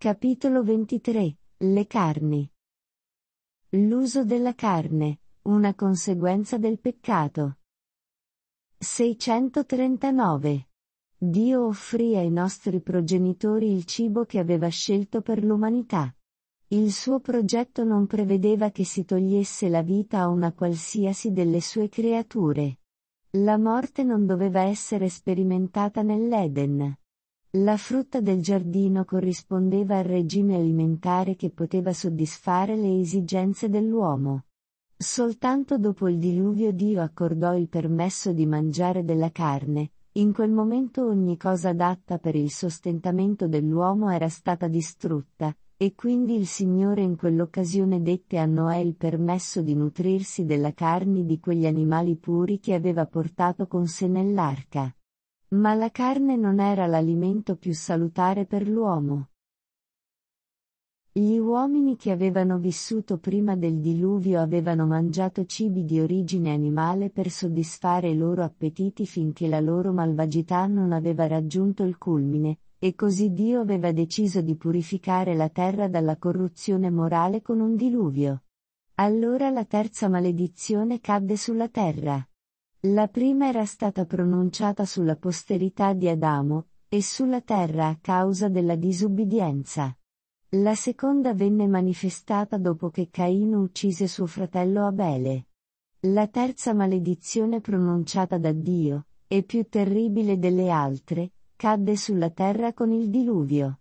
Capitolo 23. Le carni. L'uso della carne, una conseguenza del peccato. 639. Dio offrì ai nostri progenitori il cibo che aveva scelto per l'umanità. Il suo progetto non prevedeva che si togliesse la vita a una qualsiasi delle sue creature. La morte non doveva essere sperimentata nell'Eden. La frutta del giardino corrispondeva al regime alimentare che poteva soddisfare le esigenze dell'uomo. Soltanto dopo il diluvio Dio accordò il permesso di mangiare della carne. In quel momento ogni cosa adatta per il sostentamento dell'uomo era stata distrutta, e quindi il Signore in quell'occasione dette a Noè il permesso di nutrirsi della carne di quegli animali puri che aveva portato con sé nell'arca. Ma la carne non era l'alimento più salutare per l'uomo. Gli uomini che avevano vissuto prima del diluvio avevano mangiato cibi di origine animale per soddisfare i loro appetiti finché la loro malvagità non aveva raggiunto il culmine, e così Dio aveva deciso di purificare la terra dalla corruzione morale con un diluvio. Allora la terza maledizione cadde sulla terra. La prima era stata pronunciata sulla posterità di Adamo, e sulla terra a causa della disubbidienza. La seconda venne manifestata dopo che Caino uccise suo fratello Abele. La terza maledizione pronunciata da Dio, e più terribile delle altre, cadde sulla terra con il diluvio.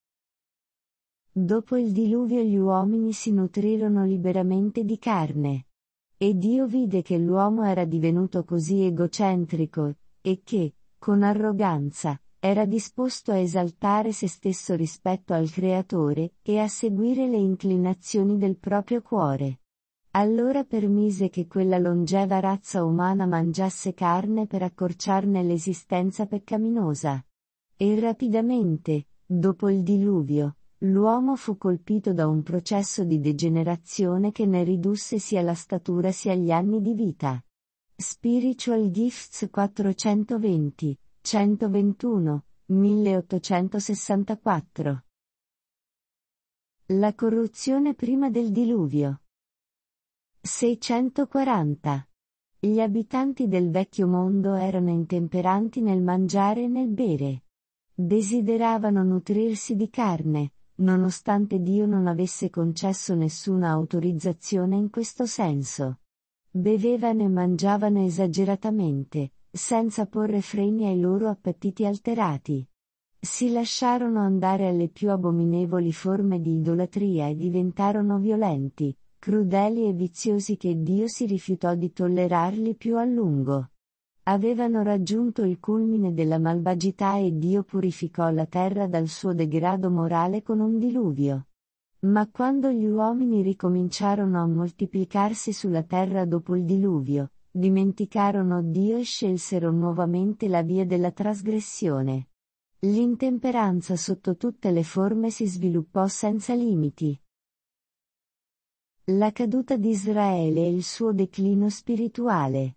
Dopo il diluvio gli uomini si nutrirono liberamente di carne. E Dio vide che l'uomo era divenuto così egocentrico, e che, con arroganza, era disposto a esaltare se stesso rispetto al Creatore, e a seguire le inclinazioni del proprio cuore. Allora permise che quella longeva razza umana mangiasse carne per accorciarne l'esistenza peccaminosa. E rapidamente, dopo il diluvio, l'uomo fu colpito da un processo di degenerazione che ne ridusse sia la statura sia gli anni di vita. Spiritual Gifts 420, 121, 1864. La corruzione prima del diluvio. 640. Gli abitanti del vecchio mondo erano intemperanti nel mangiare e nel bere. Desideravano nutrirsi di carne, nonostante Dio non avesse concesso nessuna autorizzazione in questo senso. Bevevano e mangiavano esageratamente, senza porre freni ai loro appetiti alterati. Si lasciarono andare alle più abominevoli forme di idolatria e diventarono violenti, crudeli e viziosi che Dio si rifiutò di tollerarli più a lungo. Avevano raggiunto il culmine della malvagità e Dio purificò la terra dal suo degrado morale con un diluvio. Ma quando gli uomini ricominciarono a moltiplicarsi sulla terra dopo il diluvio, dimenticarono Dio e scelsero nuovamente la via della trasgressione. L'intemperanza sotto tutte le forme si sviluppò senza limiti. La caduta di Israele e il suo declino spirituale.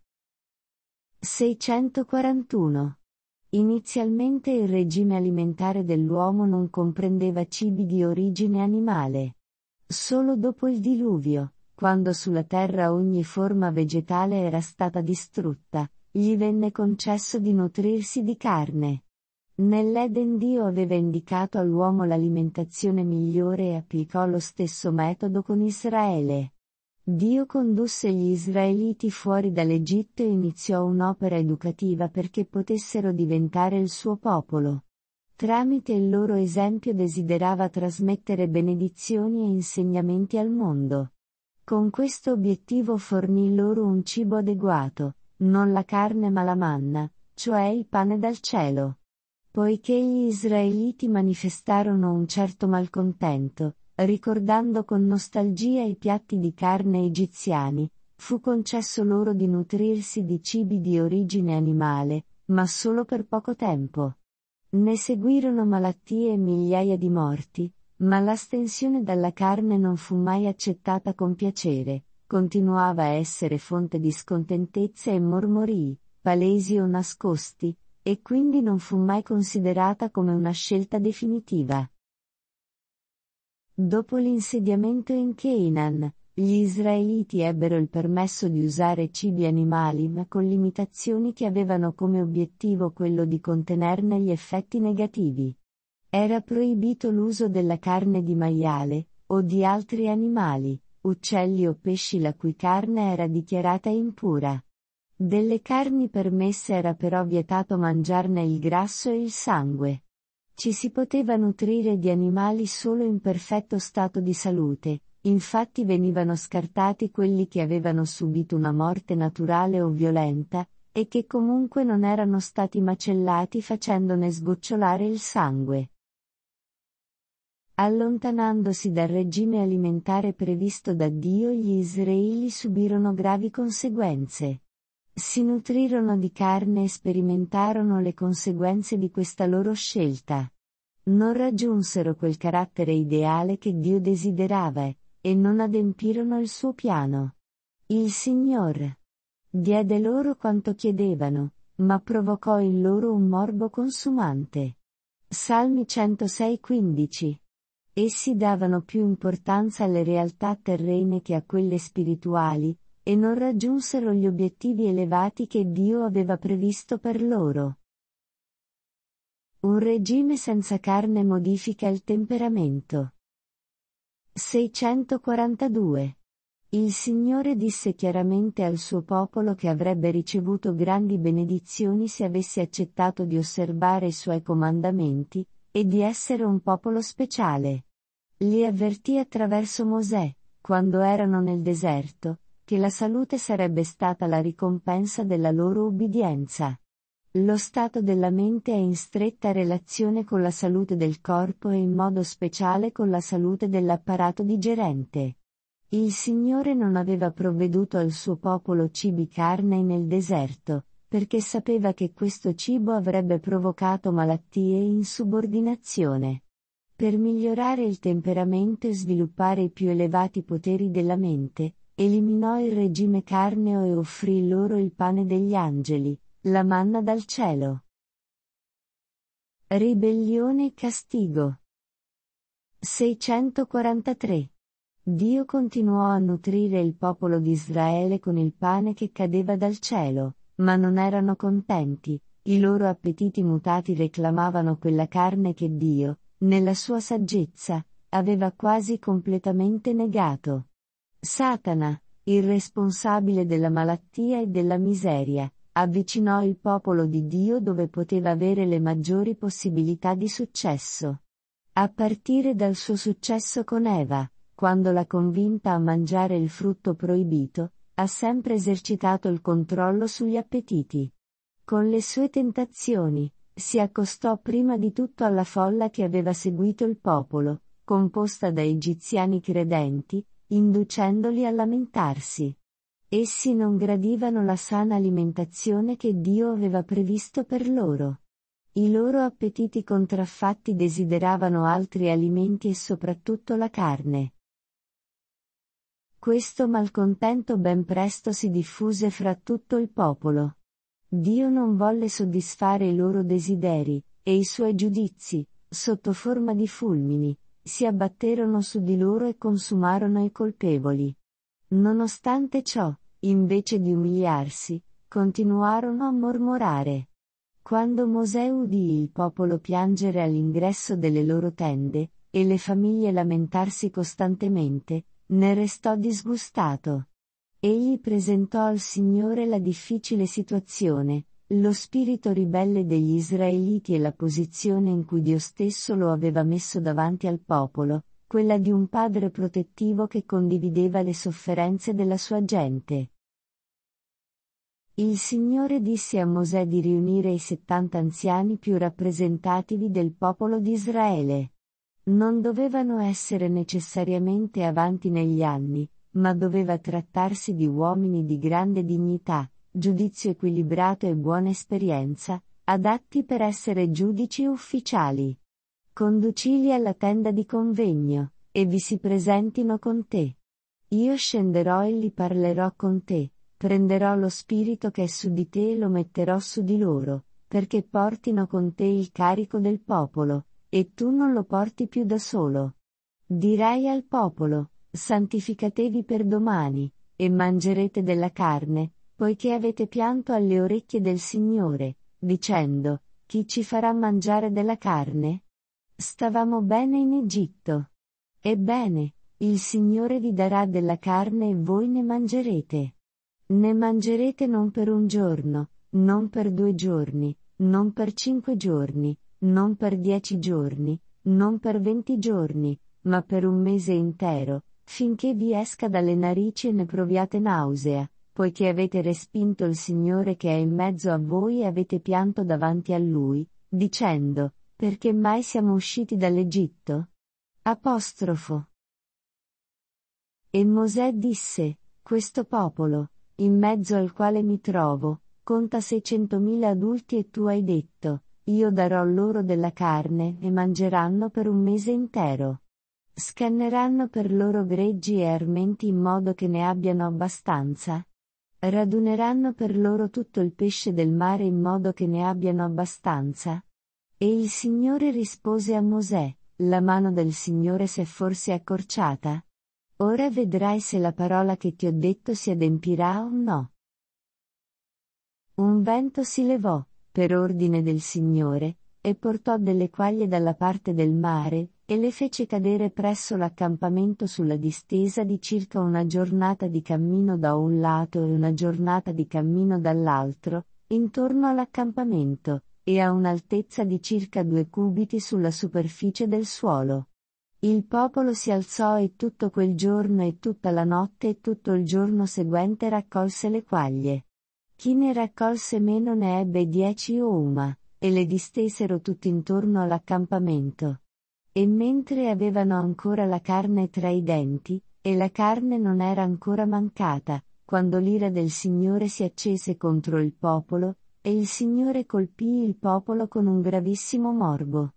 641. Inizialmente il regime alimentare dell'uomo non comprendeva cibi di origine animale. Solo dopo il diluvio, quando sulla terra ogni forma vegetale era stata distrutta, gli venne concesso di nutrirsi di carne. Nell'Eden Dio aveva indicato all'uomo l'alimentazione migliore e applicò lo stesso metodo con Israele. Dio condusse gli israeliti fuori dall'Egitto e iniziò un'opera educativa perché potessero diventare il suo popolo. Tramite il loro esempio desiderava trasmettere benedizioni e insegnamenti al mondo. Con questo obiettivo fornì loro un cibo adeguato, non la carne ma la manna, cioè il pane dal cielo. Poiché gli israeliti manifestarono un certo malcontento, ricordando con nostalgia i piatti di carne egiziani, fu concesso loro di nutrirsi di cibi di origine animale, ma solo per poco tempo. Ne seguirono malattie e migliaia di morti, ma l'astensione dalla carne non fu mai accettata con piacere, continuava a essere fonte di scontentezza e mormorii, palesi o nascosti, e quindi non fu mai considerata come una scelta definitiva. Dopo l'insediamento in Canaan, gli israeliti ebbero il permesso di usare cibi animali ma con limitazioni che avevano come obiettivo quello di contenerne gli effetti negativi. Era proibito l'uso della carne di maiale, o di altri animali, uccelli o pesci la cui carne era dichiarata impura. Delle carni permesse era però vietato mangiarne il grasso e il sangue. Ci si poteva nutrire di animali solo in perfetto stato di salute, infatti venivano scartati quelli che avevano subito una morte naturale o violenta, e che comunque non erano stati macellati facendone sgocciolare il sangue. Allontanandosi dal regime alimentare previsto da Dio, gli Israeli subirono gravi conseguenze. Si nutrirono di carne e sperimentarono le conseguenze di questa loro scelta. Non raggiunsero quel carattere ideale che Dio desiderava, e non adempirono il suo piano. Il Signor diede loro quanto chiedevano, ma provocò in loro un morbo consumante. Salmi 106:15. Essi davano più importanza alle realtà terrene che a quelle spirituali, e non raggiunsero gli obiettivi elevati che Dio aveva previsto per loro. Un regime senza carne modifica il temperamento. 642. Il Signore disse chiaramente al suo popolo che avrebbe ricevuto grandi benedizioni se avesse accettato di osservare i suoi comandamenti, e di essere un popolo speciale. Li avvertì attraverso Mosè, quando erano nel deserto, che la salute sarebbe stata la ricompensa della loro ubbidienza. Lo stato della mente è in stretta relazione con la salute del corpo e in modo speciale con la salute dell'apparato digerente. Il Signore non aveva provveduto al suo popolo cibi carne nel deserto, perché sapeva che questo cibo avrebbe provocato malattie e insubordinazione. Per migliorare il temperamento e sviluppare i più elevati poteri della mente, eliminò il regime carneo e offrì loro il pane degli angeli, la manna dal cielo. Ribellione e castigo. 643. Dio continuò a nutrire il popolo di Israele con il pane che cadeva dal cielo, ma non erano contenti, i loro appetiti mutati reclamavano quella carne che Dio, nella sua saggezza, aveva quasi completamente negato. Satana, il responsabile della malattia e della miseria, avvicinò il popolo di Dio dove poteva avere le maggiori possibilità di successo. A partire dal suo successo con Eva, quando l'ha convinta a mangiare il frutto proibito, ha sempre esercitato il controllo sugli appetiti. Con le sue tentazioni, si accostò prima di tutto alla folla che aveva seguito il popolo, composta da egiziani credenti, inducendoli a lamentarsi. Essi non gradivano la sana alimentazione che Dio aveva previsto per loro. I loro appetiti contraffatti desideravano altri alimenti e soprattutto la carne. Questo malcontento ben presto si diffuse fra tutto il popolo. Dio non volle soddisfare i loro desideri, e i suoi giudizi, sotto forma di fulmini, si abbatterono su di loro e consumarono i colpevoli. Nonostante ciò, invece di umiliarsi, continuarono a mormorare. Quando Mosè udì il popolo piangere all'ingresso delle loro tende, e le famiglie lamentarsi costantemente, ne restò disgustato. Egli presentò al Signore la difficile situazione, lo spirito ribelle degli Israeliti e la posizione in cui Dio stesso lo aveva messo davanti al popolo, quella di un padre protettivo che condivideva le sofferenze della sua gente. Il Signore disse a Mosè di riunire i 70 anziani più rappresentativi del popolo di Israele. Non dovevano essere necessariamente avanti negli anni, ma doveva trattarsi di uomini di grande dignità, giudizio equilibrato e buona esperienza, adatti per essere giudici e ufficiali. Conducili alla tenda di convegno, e vi si presentino con te. Io scenderò e li parlerò con te, prenderò lo spirito che è su di te e lo metterò su di loro, perché portino con te il carico del popolo, e tu non lo porti più da solo. Dirai al popolo, santificatevi per domani, e mangerete della carne, poiché avete pianto alle orecchie del Signore, dicendo, chi ci farà mangiare della carne? Stavamo bene in Egitto. Ebbene, il Signore vi darà della carne e voi ne mangerete. Ne mangerete non per un giorno, non per 2 giorni, non per 5 giorni, non per 10 giorni, non per 20 giorni, ma per un mese intero, finché vi esca dalle narici e ne proviate nausea, poiché avete respinto il Signore che è in mezzo a voi e avete pianto davanti a Lui, dicendo, perché mai siamo usciti dall'Egitto? Apostrofo. E Mosè disse, questo popolo, in mezzo al quale mi trovo, conta 600.000 adulti e tu hai detto, io darò loro della carne e mangeranno per un mese intero. Scanneranno per loro greggi e armenti in modo che ne abbiano abbastanza? Raduneranno per loro tutto il pesce del mare in modo che ne abbiano abbastanza? E il Signore rispose a Mosè, la mano del Signore s'è forse accorciata? Ora vedrai se la parola che ti ho detto si adempirà o no. Un vento si levò, per ordine del Signore, e portò delle quaglie dalla parte del mare, e le fece cadere presso l'accampamento sulla distesa di circa una giornata di cammino da un lato e una giornata di cammino dall'altro, intorno all'accampamento, e a un'altezza di circa 2 cubiti sulla superficie del suolo. Il popolo si alzò e tutto quel giorno e tutta la notte e tutto il giorno seguente raccolse le quaglie. Chi ne raccolse meno ne ebbe 10 o 1, e le distesero tutti intorno all'accampamento. E mentre avevano ancora la carne tra i denti, e la carne non era ancora mancata, quando l'ira del Signore si accese contro il popolo, e il Signore colpì il popolo con un gravissimo morbo.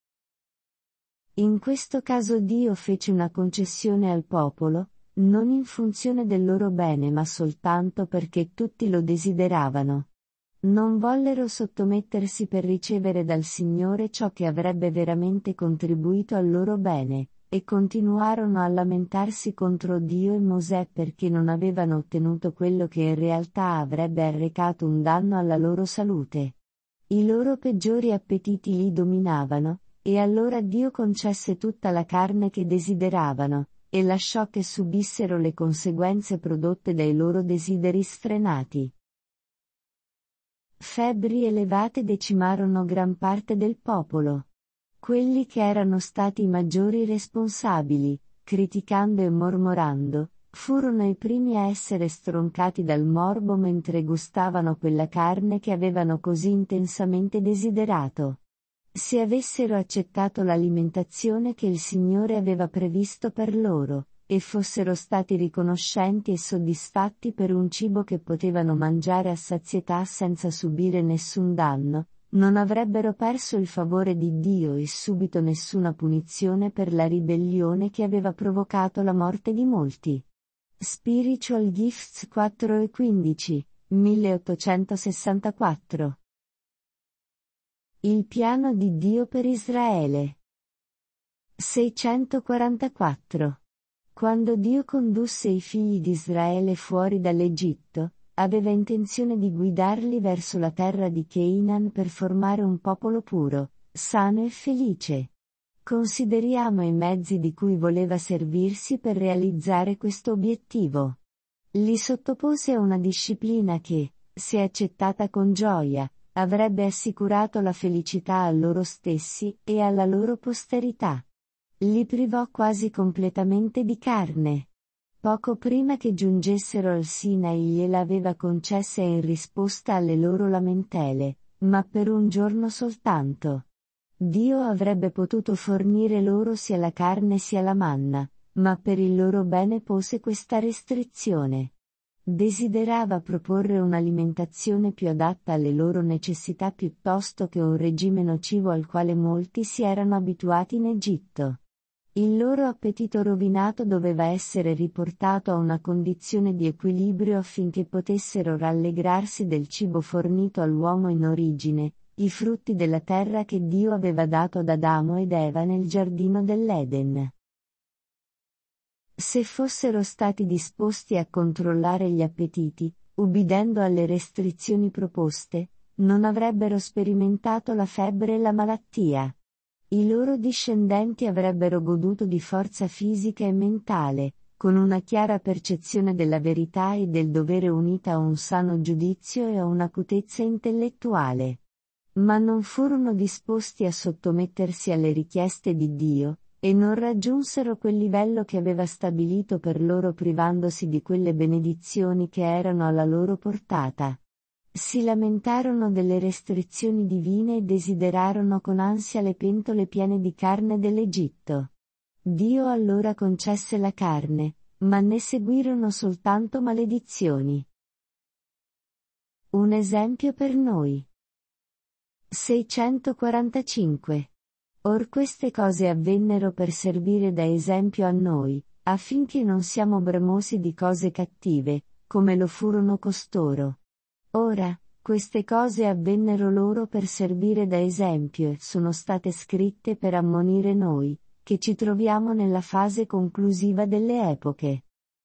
In questo caso Dio fece una concessione al popolo, non in funzione del loro bene ma soltanto perché tutti lo desideravano. Non vollero sottomettersi per ricevere dal Signore ciò che avrebbe veramente contribuito al loro bene, e continuarono a lamentarsi contro Dio e Mosè perché non avevano ottenuto quello che in realtà avrebbe arrecato un danno alla loro salute. I loro peggiori appetiti li dominavano, e allora Dio concesse tutta la carne che desideravano, e lasciò che subissero le conseguenze prodotte dai loro desideri sfrenati. Febbri elevate decimarono gran parte del popolo. Quelli che erano stati i maggiori responsabili, criticando e mormorando, furono i primi a essere stroncati dal morbo mentre gustavano quella carne che avevano così intensamente desiderato. Se avessero accettato l'alimentazione che il Signore aveva previsto per loro, e fossero stati riconoscenti e soddisfatti per un cibo che potevano mangiare a sazietà senza subire nessun danno, non avrebbero perso il favore di Dio e subito nessuna punizione per la ribellione che aveva provocato la morte di molti. Spiritual Gifts 4 e 15, 1864. Il piano di Dio per Israele. 644. Quando Dio condusse i figli di Israele fuori dall'Egitto, aveva intenzione di guidarli verso la terra di Canaan per formare un popolo puro, sano e felice. Consideriamo i mezzi di cui voleva servirsi per realizzare questo obiettivo. Li sottopose a una disciplina che, se accettata con gioia, avrebbe assicurato la felicità a loro stessi e alla loro posterità. Li privò quasi completamente di carne. Poco prima che giungessero al Sinai gliela aveva concessa in risposta alle loro lamentele, ma per un giorno soltanto. Dio avrebbe potuto fornire loro sia la carne sia la manna, ma per il loro bene pose questa restrizione. Desiderava proporre un'alimentazione più adatta alle loro necessità piuttosto che un regime nocivo al quale molti si erano abituati in Egitto. Il loro appetito rovinato doveva essere riportato a una condizione di equilibrio affinché potessero rallegrarsi del cibo fornito all'uomo in origine, i frutti della terra che Dio aveva dato ad Adamo ed Eva nel giardino dell'Eden. Se fossero stati disposti a controllare gli appetiti, ubbidendo alle restrizioni proposte, non avrebbero sperimentato la febbre e la malattia. I loro discendenti avrebbero goduto di forza fisica e mentale, con una chiara percezione della verità e del dovere unita a un sano giudizio e a un'acutezza intellettuale. Ma non furono disposti a sottomettersi alle richieste di Dio, e non raggiunsero quel livello che aveva stabilito per loro privandosi di quelle benedizioni che erano alla loro portata. Si lamentarono delle restrizioni divine e desiderarono con ansia le pentole piene di carne dell'Egitto. Dio allora concesse la carne, ma ne seguirono soltanto maledizioni. Un esempio per noi. 645. Or queste cose avvennero per servire da esempio a noi, affinché non siamo bramosi di cose cattive, come lo furono costoro. Ora, queste cose avvennero loro per servire da esempio e sono state scritte per ammonire noi, che ci troviamo nella fase conclusiva delle epoche.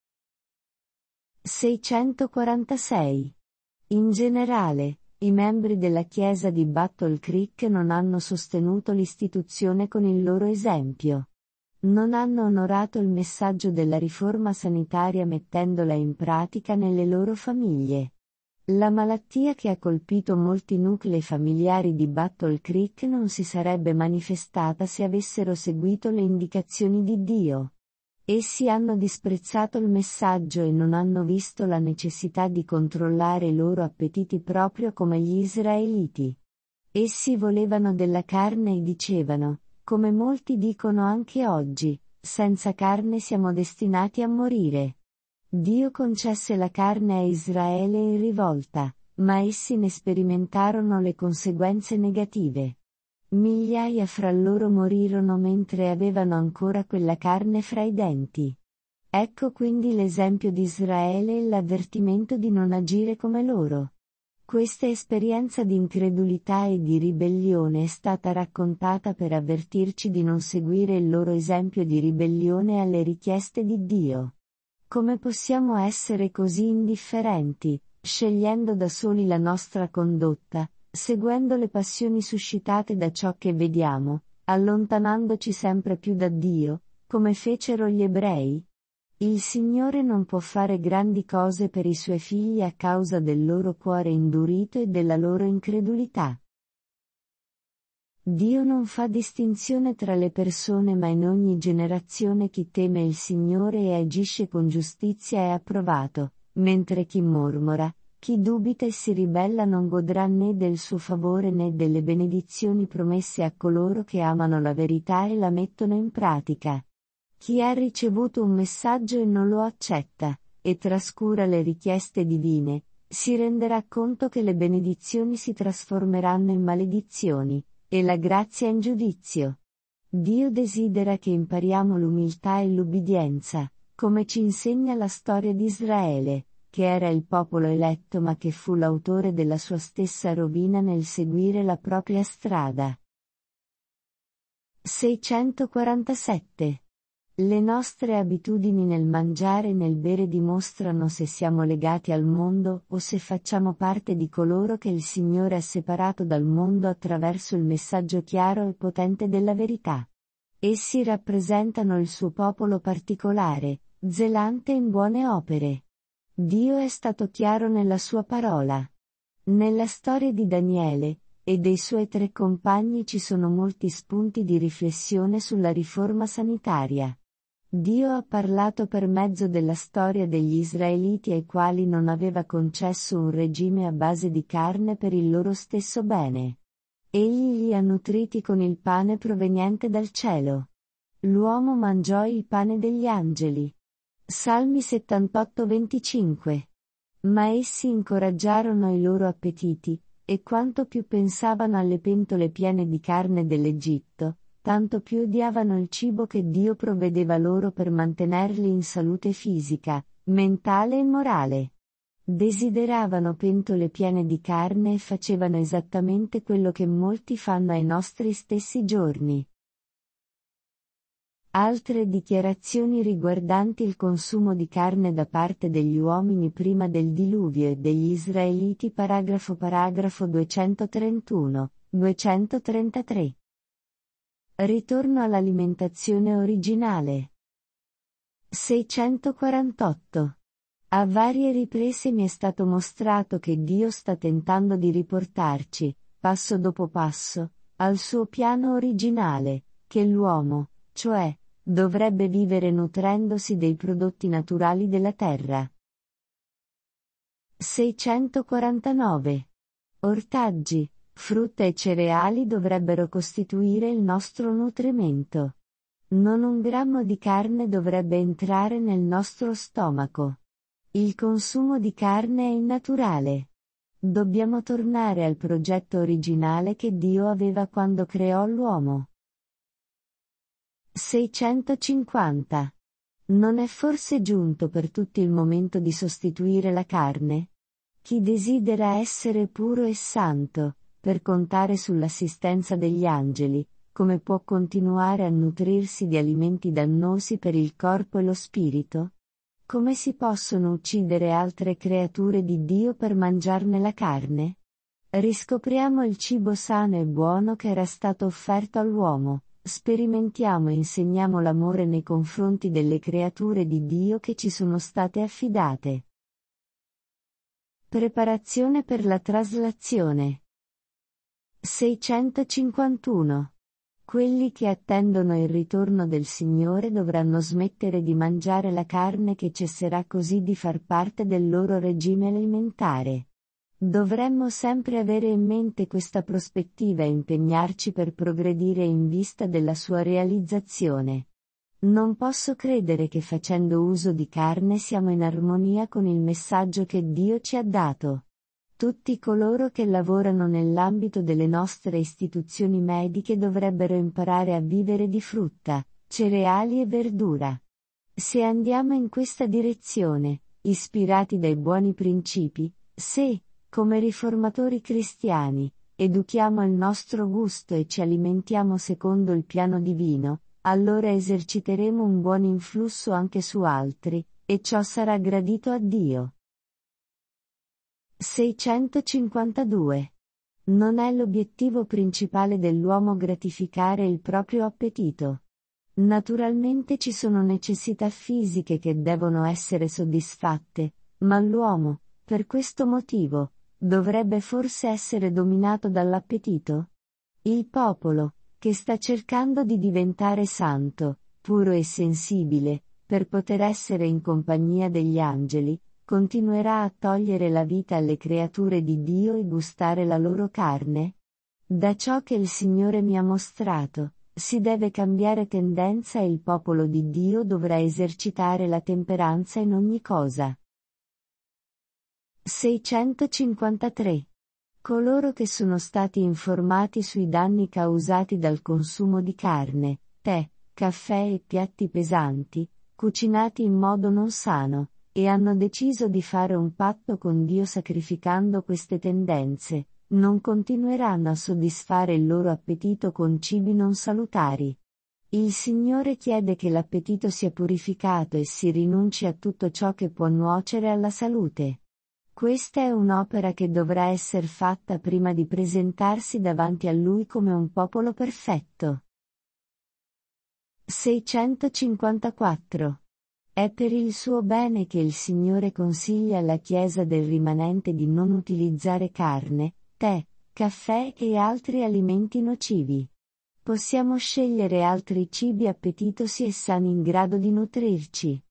646. In generale, i membri della Chiesa di Battle Creek non hanno sostenuto l'istituzione con il loro esempio. Non hanno onorato il messaggio della riforma sanitaria mettendola in pratica nelle loro famiglie. La malattia che ha colpito molti nuclei familiari di Battle Creek non si sarebbe manifestata se avessero seguito le indicazioni di Dio. Essi hanno disprezzato il messaggio e non hanno visto la necessità di controllare i loro appetiti proprio come gli israeliti. Essi volevano della carne e dicevano, come molti dicono anche oggi, senza carne siamo destinati a morire. Dio concesse la carne a Israele in rivolta, ma essi ne sperimentarono le conseguenze negative. Migliaia fra loro morirono mentre avevano ancora quella carne fra i denti. Ecco quindi l'esempio di Israele e l'avvertimento di non agire come loro. Questa esperienza di incredulità e di ribellione è stata raccontata per avvertirci di non seguire il loro esempio di ribellione alle richieste di Dio. Come possiamo essere così indifferenti, scegliendo da soli la nostra condotta, seguendo le passioni suscitate da ciò che vediamo, allontanandoci sempre più da Dio, come fecero gli ebrei? Il Signore non può fare grandi cose per i suoi figli a causa del loro cuore indurito e della loro incredulità. Dio non fa distinzione tra le persone, ma in ogni generazione chi teme il Signore e agisce con giustizia è approvato, mentre chi mormora, chi dubita e si ribella non godrà né del suo favore né delle benedizioni promesse a coloro che amano la verità e la mettono in pratica. Chi ha ricevuto un messaggio e non lo accetta, e trascura le richieste divine, si renderà conto che le benedizioni si trasformeranno in maledizioni, e la grazia in giudizio. Dio desidera che impariamo l'umiltà e l'ubbidienza, come ci insegna la storia di Israele, che era il popolo eletto ma che fu l'autore della sua stessa rovina nel seguire la propria strada. 647. Le nostre abitudini nel mangiare e nel bere dimostrano se siamo legati al mondo o se facciamo parte di coloro che il Signore ha separato dal mondo attraverso il messaggio chiaro e potente della verità. Essi rappresentano il suo popolo particolare, zelante in buone opere. Dio è stato chiaro nella sua parola. Nella storia di Daniele e dei suoi 3 compagni ci sono molti spunti di riflessione sulla riforma sanitaria. Dio ha parlato per mezzo della storia degli Israeliti ai quali non aveva concesso un regime a base di carne per il loro stesso bene. Egli li ha nutriti con il pane proveniente dal cielo. L'uomo mangiò il pane degli angeli. Salmi 78-25. Ma essi incoraggiarono i loro appetiti, e quanto più pensavano alle pentole piene di carne dell'Egitto, tanto più odiavano il cibo che Dio provvedeva loro per mantenerli in salute fisica, mentale e morale. Desideravano pentole piene di carne e facevano esattamente quello che molti fanno ai nostri stessi giorni. Altre dichiarazioni riguardanti il consumo di carne da parte degli uomini prima del diluvio e degli Israeliti paragrafo 231, 233. Ritorno all'alimentazione originale. 648. A varie riprese mi è stato mostrato che Dio sta tentando di riportarci, passo dopo passo, al suo piano originale, che l'uomo, cioè, dovrebbe vivere nutrendosi dei prodotti naturali della terra. 649. Ortaggi, frutta e cereali dovrebbero costituire il nostro nutrimento. Non un grammo di carne dovrebbe entrare nel nostro stomaco. Il consumo di carne è innaturale. Dobbiamo tornare al progetto originale che Dio aveva quando creò l'uomo. 650. Non è forse giunto per tutti il momento di sostituire la carne? Chi desidera essere puro e santo, per contare sull'assistenza degli angeli, come può continuare a nutrirsi di alimenti dannosi per il corpo e lo spirito? Come si possono uccidere altre creature di Dio per mangiarne la carne? Riscopriamo il cibo sano e buono che era stato offerto all'uomo. Sperimentiamo e insegniamo l'amore nei confronti delle creature di Dio che ci sono state affidate. Preparazione per la traslazione. 651. Quelli che attendono il ritorno del Signore dovranno smettere di mangiare la carne che cesserà così di far parte del loro regime alimentare. Dovremmo sempre avere in mente questa prospettiva e impegnarci per progredire in vista della sua realizzazione. Non posso credere che facendo uso di carne siamo in armonia con il messaggio che Dio ci ha dato. Tutti coloro che lavorano nell'ambito delle nostre istituzioni mediche dovrebbero imparare a vivere di frutta, cereali e verdura. Se andiamo in questa direzione, ispirati dai buoni principi, se, come riformatori cristiani, educhiamo il nostro gusto e ci alimentiamo secondo il piano divino, allora eserciteremo un buon influsso anche su altri, e ciò sarà gradito a Dio. 652. Non è l'obiettivo principale dell'uomo gratificare il proprio appetito. Naturalmente ci sono necessità fisiche che devono essere soddisfatte, ma l'uomo, per questo motivo, dovrebbe forse essere dominato dall'appetito? Il popolo, che sta cercando di diventare santo, puro e sensibile, per poter essere in compagnia degli angeli, continuerà a togliere la vita alle creature di Dio e gustare la loro carne? Da ciò che il Signore mi ha mostrato, si deve cambiare tendenza e il popolo di Dio dovrà esercitare la temperanza in ogni cosa. 653. Coloro che sono stati informati sui danni causati dal consumo di carne, tè, caffè e piatti pesanti, cucinati in modo non sano, e hanno deciso di fare un patto con Dio sacrificando queste tendenze, non continueranno a soddisfare il loro appetito con cibi non salutari. Il Signore chiede che l'appetito sia purificato e si rinunci a tutto ciò che può nuocere alla salute. Questa è un'opera che dovrà essere fatta prima di presentarsi davanti a Lui come un popolo perfetto. 654. È per il suo bene che il Signore consiglia alla Chiesa del rimanente di non utilizzare carne, tè, caffè e altri alimenti nocivi. Possiamo scegliere altri cibi appetitosi e sani in grado di nutrirci.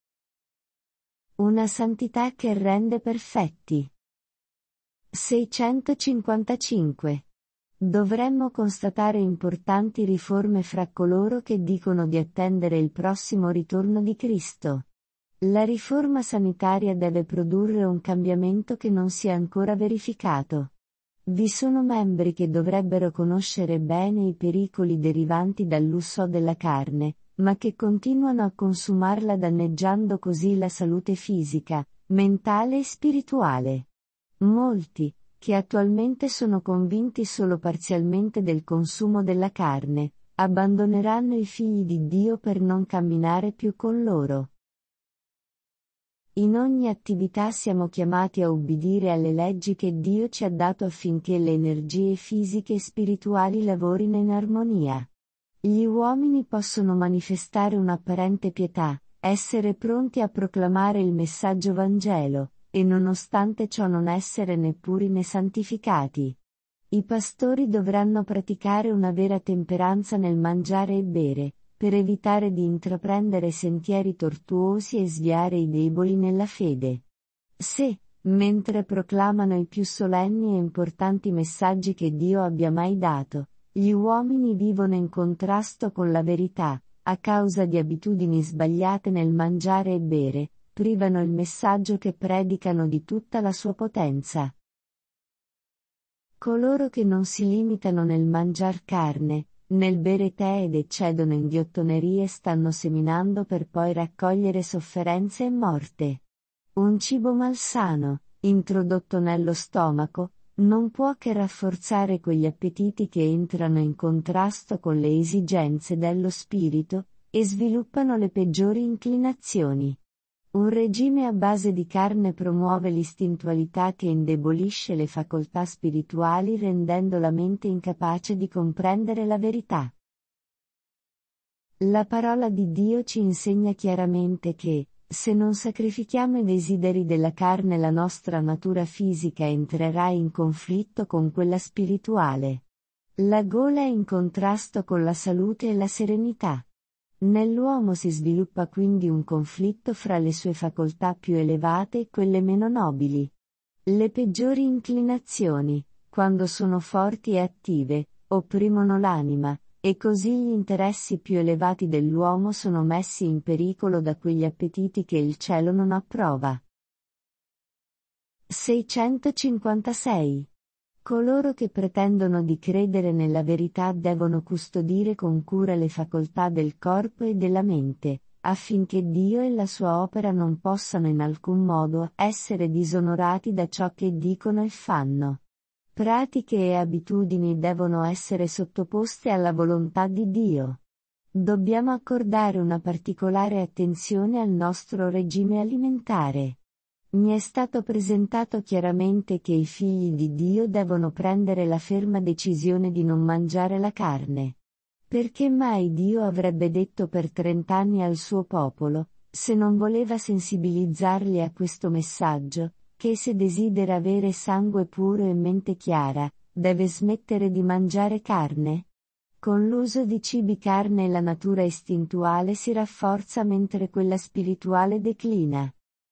Una santità che rende perfetti. 655. Dovremmo constatare importanti riforme fra coloro che dicono di attendere il prossimo ritorno di Cristo. La riforma sanitaria deve produrre un cambiamento che non si è ancora verificato. Vi sono membri che dovrebbero conoscere bene i pericoli derivanti dall'uso della carne, ma che continuano a consumarla danneggiando così la salute fisica, mentale e spirituale. Molti, che attualmente sono convinti solo parzialmente del consumo della carne, abbandoneranno i figli di Dio per non camminare più con loro. In ogni attività siamo chiamati a ubbidire alle leggi che Dio ci ha dato affinché le energie fisiche e spirituali lavorino in armonia. Gli uomini possono manifestare un'apparente pietà, essere pronti a proclamare il messaggio Vangelo, e nonostante ciò non essere né puri né santificati. I pastori dovranno praticare una vera temperanza nel mangiare e bere, per evitare di intraprendere sentieri tortuosi e sviare i deboli nella fede. Se, mentre proclamano i più solenni e importanti messaggi che Dio abbia mai dato, gli uomini vivono in contrasto con la verità, a causa di abitudini sbagliate nel mangiare e bere, privano il messaggio che predicano di tutta la sua potenza. Coloro che non si limitano nel mangiar carne, nel bere tè ed eccedono in ghiottonerie stanno seminando per poi raccogliere sofferenze e morte. Un cibo malsano, introdotto nello stomaco, non può che rafforzare quegli appetiti che entrano in contrasto con le esigenze dello spirito, e sviluppano le peggiori inclinazioni. Un regime a base di carne promuove l'istintualità che indebolisce le facoltà spirituali rendendo la mente incapace di comprendere la verità. La parola di Dio ci insegna chiaramente che, se non sacrifichiamo i desideri della carne, la nostra natura fisica entrerà in conflitto con quella spirituale. La gola è in contrasto con la salute e la serenità. Nell'uomo si sviluppa quindi un conflitto fra le sue facoltà più elevate e quelle meno nobili. Le peggiori inclinazioni, quando sono forti e attive, opprimono l'anima, e così gli interessi più elevati dell'uomo sono messi in pericolo da quegli appetiti che il cielo non approva. 656. Coloro che pretendono di credere nella verità devono custodire con cura le facoltà del corpo e della mente, affinché Dio e la sua opera non possano in alcun modo essere disonorati da ciò che dicono e fanno. Pratiche e abitudini devono essere sottoposte alla volontà di Dio. Dobbiamo accordare una particolare attenzione al nostro regime alimentare. Mi è stato presentato chiaramente che i figli di Dio devono prendere la ferma decisione di non mangiare la carne. Perché mai Dio avrebbe detto per 30 anni al suo popolo, se non voleva sensibilizzarli a questo messaggio, che se desidera avere sangue puro e mente chiara, deve smettere di mangiare carne? Con l'uso di cibi carne la natura istintuale si rafforza mentre quella spirituale declina.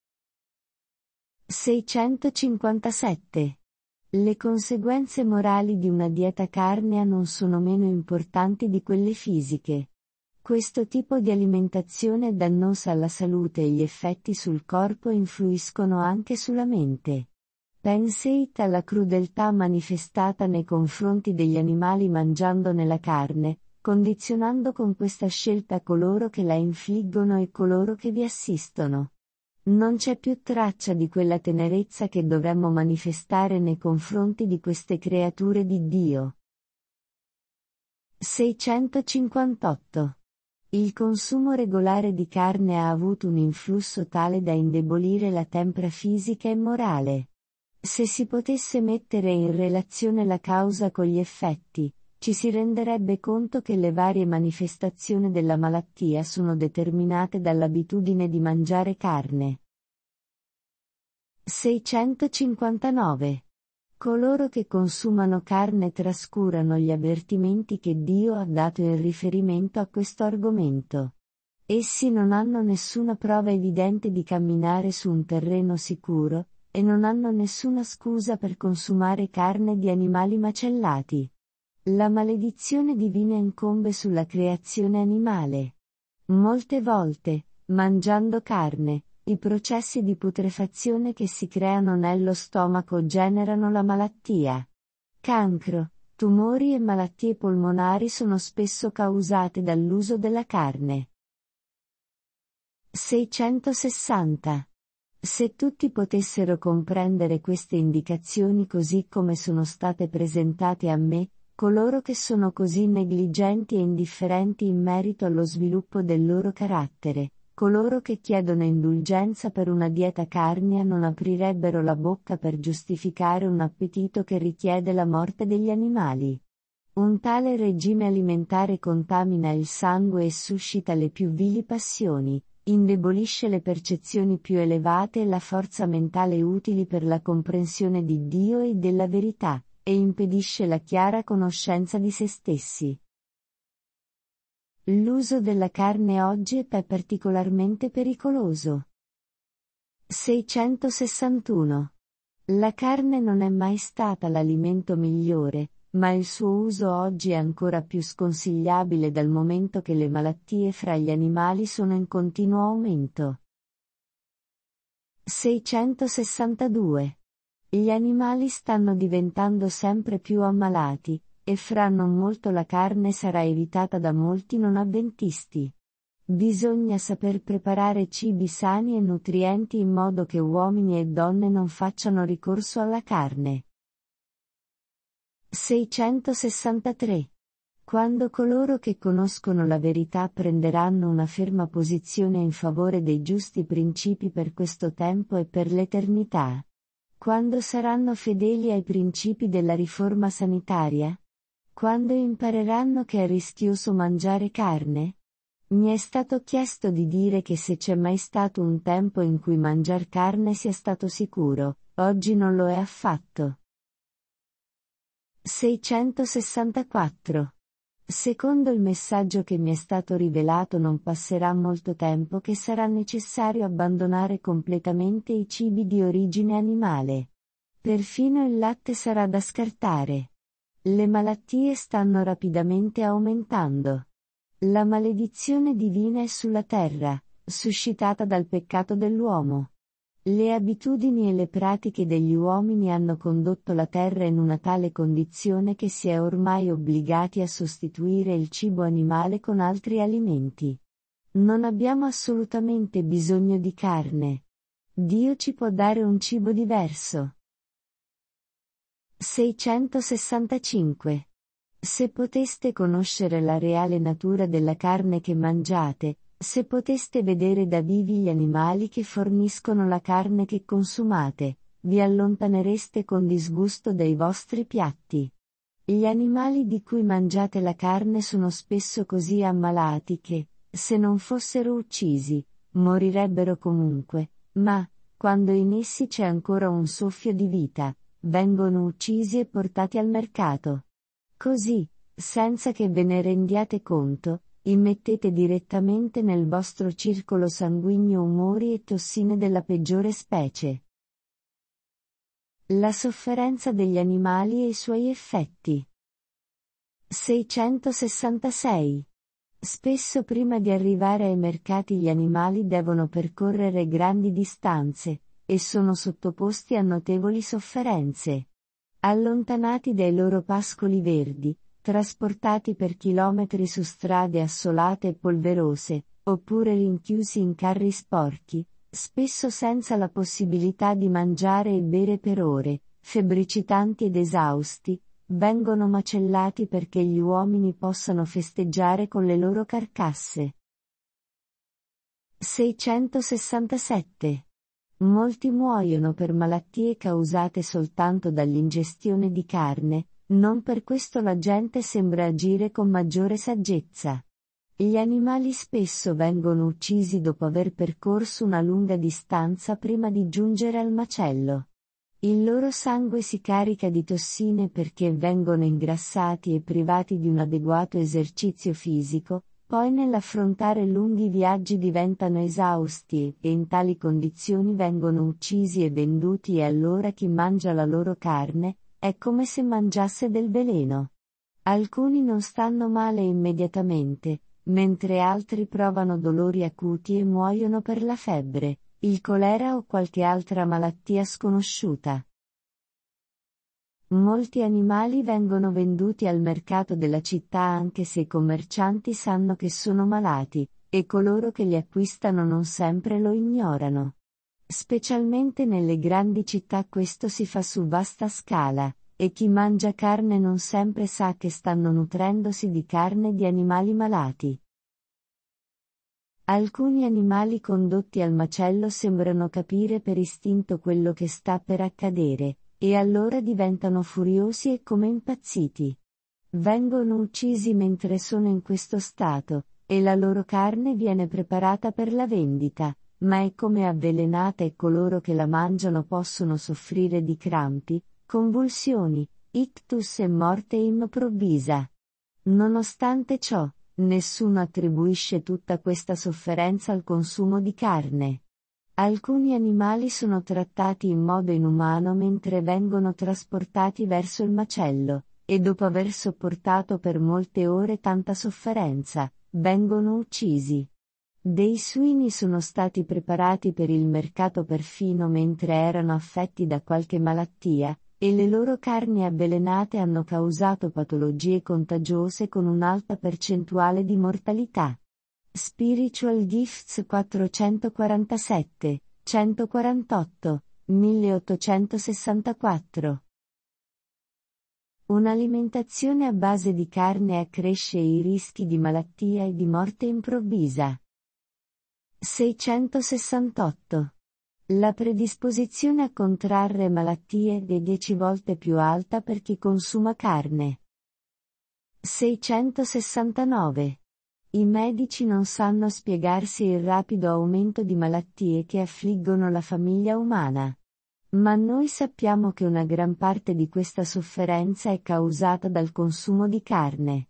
657. Le conseguenze morali di una dieta carnea non sono meno importanti di quelle fisiche. Questo tipo di alimentazione è dannosa alla salute e gli effetti sul corpo influiscono anche sulla mente. Pensate alla crudeltà manifestata nei confronti degli animali mangiandone la carne, condizionando con questa scelta coloro che la infliggono e coloro che vi assistono. Non c'è più traccia di quella tenerezza che dovremmo manifestare nei confronti di queste creature di Dio. 658. Il consumo regolare di carne ha avuto un influsso tale da indebolire la tempra fisica e morale. Se si potesse mettere in relazione la causa con gli effetti, ci si renderebbe conto che le varie manifestazioni della malattia sono determinate dall'abitudine di mangiare carne. 659. Coloro che consumano carne trascurano gli avvertimenti che Dio ha dato in riferimento a questo argomento. Essi non hanno nessuna prova evidente di camminare su un terreno sicuro, e non hanno nessuna scusa per consumare carne di animali macellati. La maledizione divina incombe sulla creazione animale. Molte volte, mangiando carne, i processi di putrefazione che si creano nello stomaco generano la malattia. Cancro, tumori e malattie polmonari sono spesso causate dall'uso della carne. 660. Se tutti potessero comprendere queste indicazioni così come sono state presentate a me, coloro che sono così negligenti e indifferenti in merito allo sviluppo del loro carattere, coloro che chiedono indulgenza per una dieta carnea non aprirebbero la bocca per giustificare un appetito che richiede la morte degli animali. Un tale regime alimentare contamina il sangue e suscita le più vili passioni, indebolisce le percezioni più elevate e la forza mentale utili per la comprensione di Dio e della verità, e impedisce la chiara conoscenza di se stessi. L'uso della carne oggi è particolarmente pericoloso. 661. La carne non è mai stata l'alimento migliore, ma il suo uso oggi è ancora più sconsigliabile dal momento che le malattie fra gli animali sono in continuo aumento. 662. Gli animali stanno diventando sempre più ammalati, e fra non molto la carne sarà evitata da molti non avventisti. Bisogna saper preparare cibi sani e nutrienti in modo che uomini e donne non facciano ricorso alla carne. 663. Quando coloro che conoscono la verità prenderanno una ferma posizione in favore dei giusti principi per questo tempo e per l'eternità? Quando saranno fedeli ai principi della riforma sanitaria? Quando impareranno che è rischioso mangiare carne? Mi è stato chiesto di dire che se c'è mai stato un tempo in cui mangiar carne sia stato sicuro, oggi non lo è affatto. 664. Secondo il messaggio che mi è stato rivelato non passerà molto tempo che sarà necessario abbandonare completamente i cibi di origine animale. Perfino il latte sarà da scartare. Le malattie stanno rapidamente aumentando. La maledizione divina è sulla terra, suscitata dal peccato dell'uomo. Le abitudini e le pratiche degli uomini hanno condotto la terra in una tale condizione che si è ormai obbligati a sostituire il cibo animale con altri alimenti. Non abbiamo assolutamente bisogno di carne. Dio ci può dare un cibo diverso. 665. Se poteste conoscere la reale natura della carne che mangiate, se poteste vedere da vivi gli animali che forniscono la carne che consumate, vi allontanereste con disgusto dai vostri piatti. Gli animali di cui mangiate la carne sono spesso così ammalati che, se non fossero uccisi, morirebbero comunque, ma, quando in essi c'è ancora un soffio di vita, vengono uccisi e portati al mercato. Così, senza che ve ne rendiate conto, immettete direttamente nel vostro circolo sanguigno umori e tossine della peggiore specie. La sofferenza degli animali e i suoi effetti. 666. Spesso prima di arrivare ai mercati gli animali devono percorrere grandi distanze, e sono sottoposti a notevoli sofferenze. Allontanati dai loro pascoli verdi, trasportati per chilometri su strade assolate e polverose, oppure rinchiusi in carri sporchi, spesso senza la possibilità di mangiare e bere per ore, febbricitanti ed esausti, vengono macellati perché gli uomini possano festeggiare con le loro carcasse. 667. Molti muoiono per malattie causate soltanto dall'ingestione di carne, non per questo la gente sembra agire con maggiore saggezza. Gli animali spesso vengono uccisi dopo aver percorso una lunga distanza prima di giungere al macello. Il loro sangue si carica di tossine perché vengono ingrassati e privati di un adeguato esercizio fisico, poi nell'affrontare lunghi viaggi diventano esausti e in tali condizioni vengono uccisi e venduti e allora chi mangia la loro carne, è come se mangiasse del veleno. Alcuni non stanno male immediatamente, mentre altri provano dolori acuti e muoiono per la febbre, il colera o qualche altra malattia sconosciuta. Molti animali vengono venduti al mercato della città anche se i commercianti sanno che sono malati, e coloro che li acquistano non sempre lo ignorano. Specialmente nelle grandi città questo si fa su vasta scala, e chi mangia carne non sempre sa che stanno nutrendosi di carne di animali malati. Alcuni animali condotti al macello sembrano capire per istinto quello che sta per accadere, e allora diventano furiosi e come impazziti. Vengono uccisi mentre sono in questo stato, e la loro carne viene preparata per la vendita, ma è come avvelenata e coloro che la mangiano possono soffrire di crampi, convulsioni, ictus e morte improvvisa. Nonostante ciò, nessuno attribuisce tutta questa sofferenza al consumo di carne. Alcuni animali sono trattati in modo inumano mentre vengono trasportati verso il macello, e dopo aver sopportato per molte ore tanta sofferenza, vengono uccisi. Dei suini sono stati preparati per il mercato perfino mentre erano affetti da qualche malattia, e le loro carni avvelenate hanno causato patologie contagiose con un'alta percentuale di mortalità. Spiritual Gifts 447, 148, 1864. Un'alimentazione a base di carne accresce i rischi di malattia e di morte improvvisa. 668. La predisposizione a contrarre malattie è 10 volte più alta per chi consuma carne. 669. I medici non sanno spiegarsi il rapido aumento di malattie che affliggono la famiglia umana. Ma noi sappiamo che una gran parte di questa sofferenza è causata dal consumo di carne.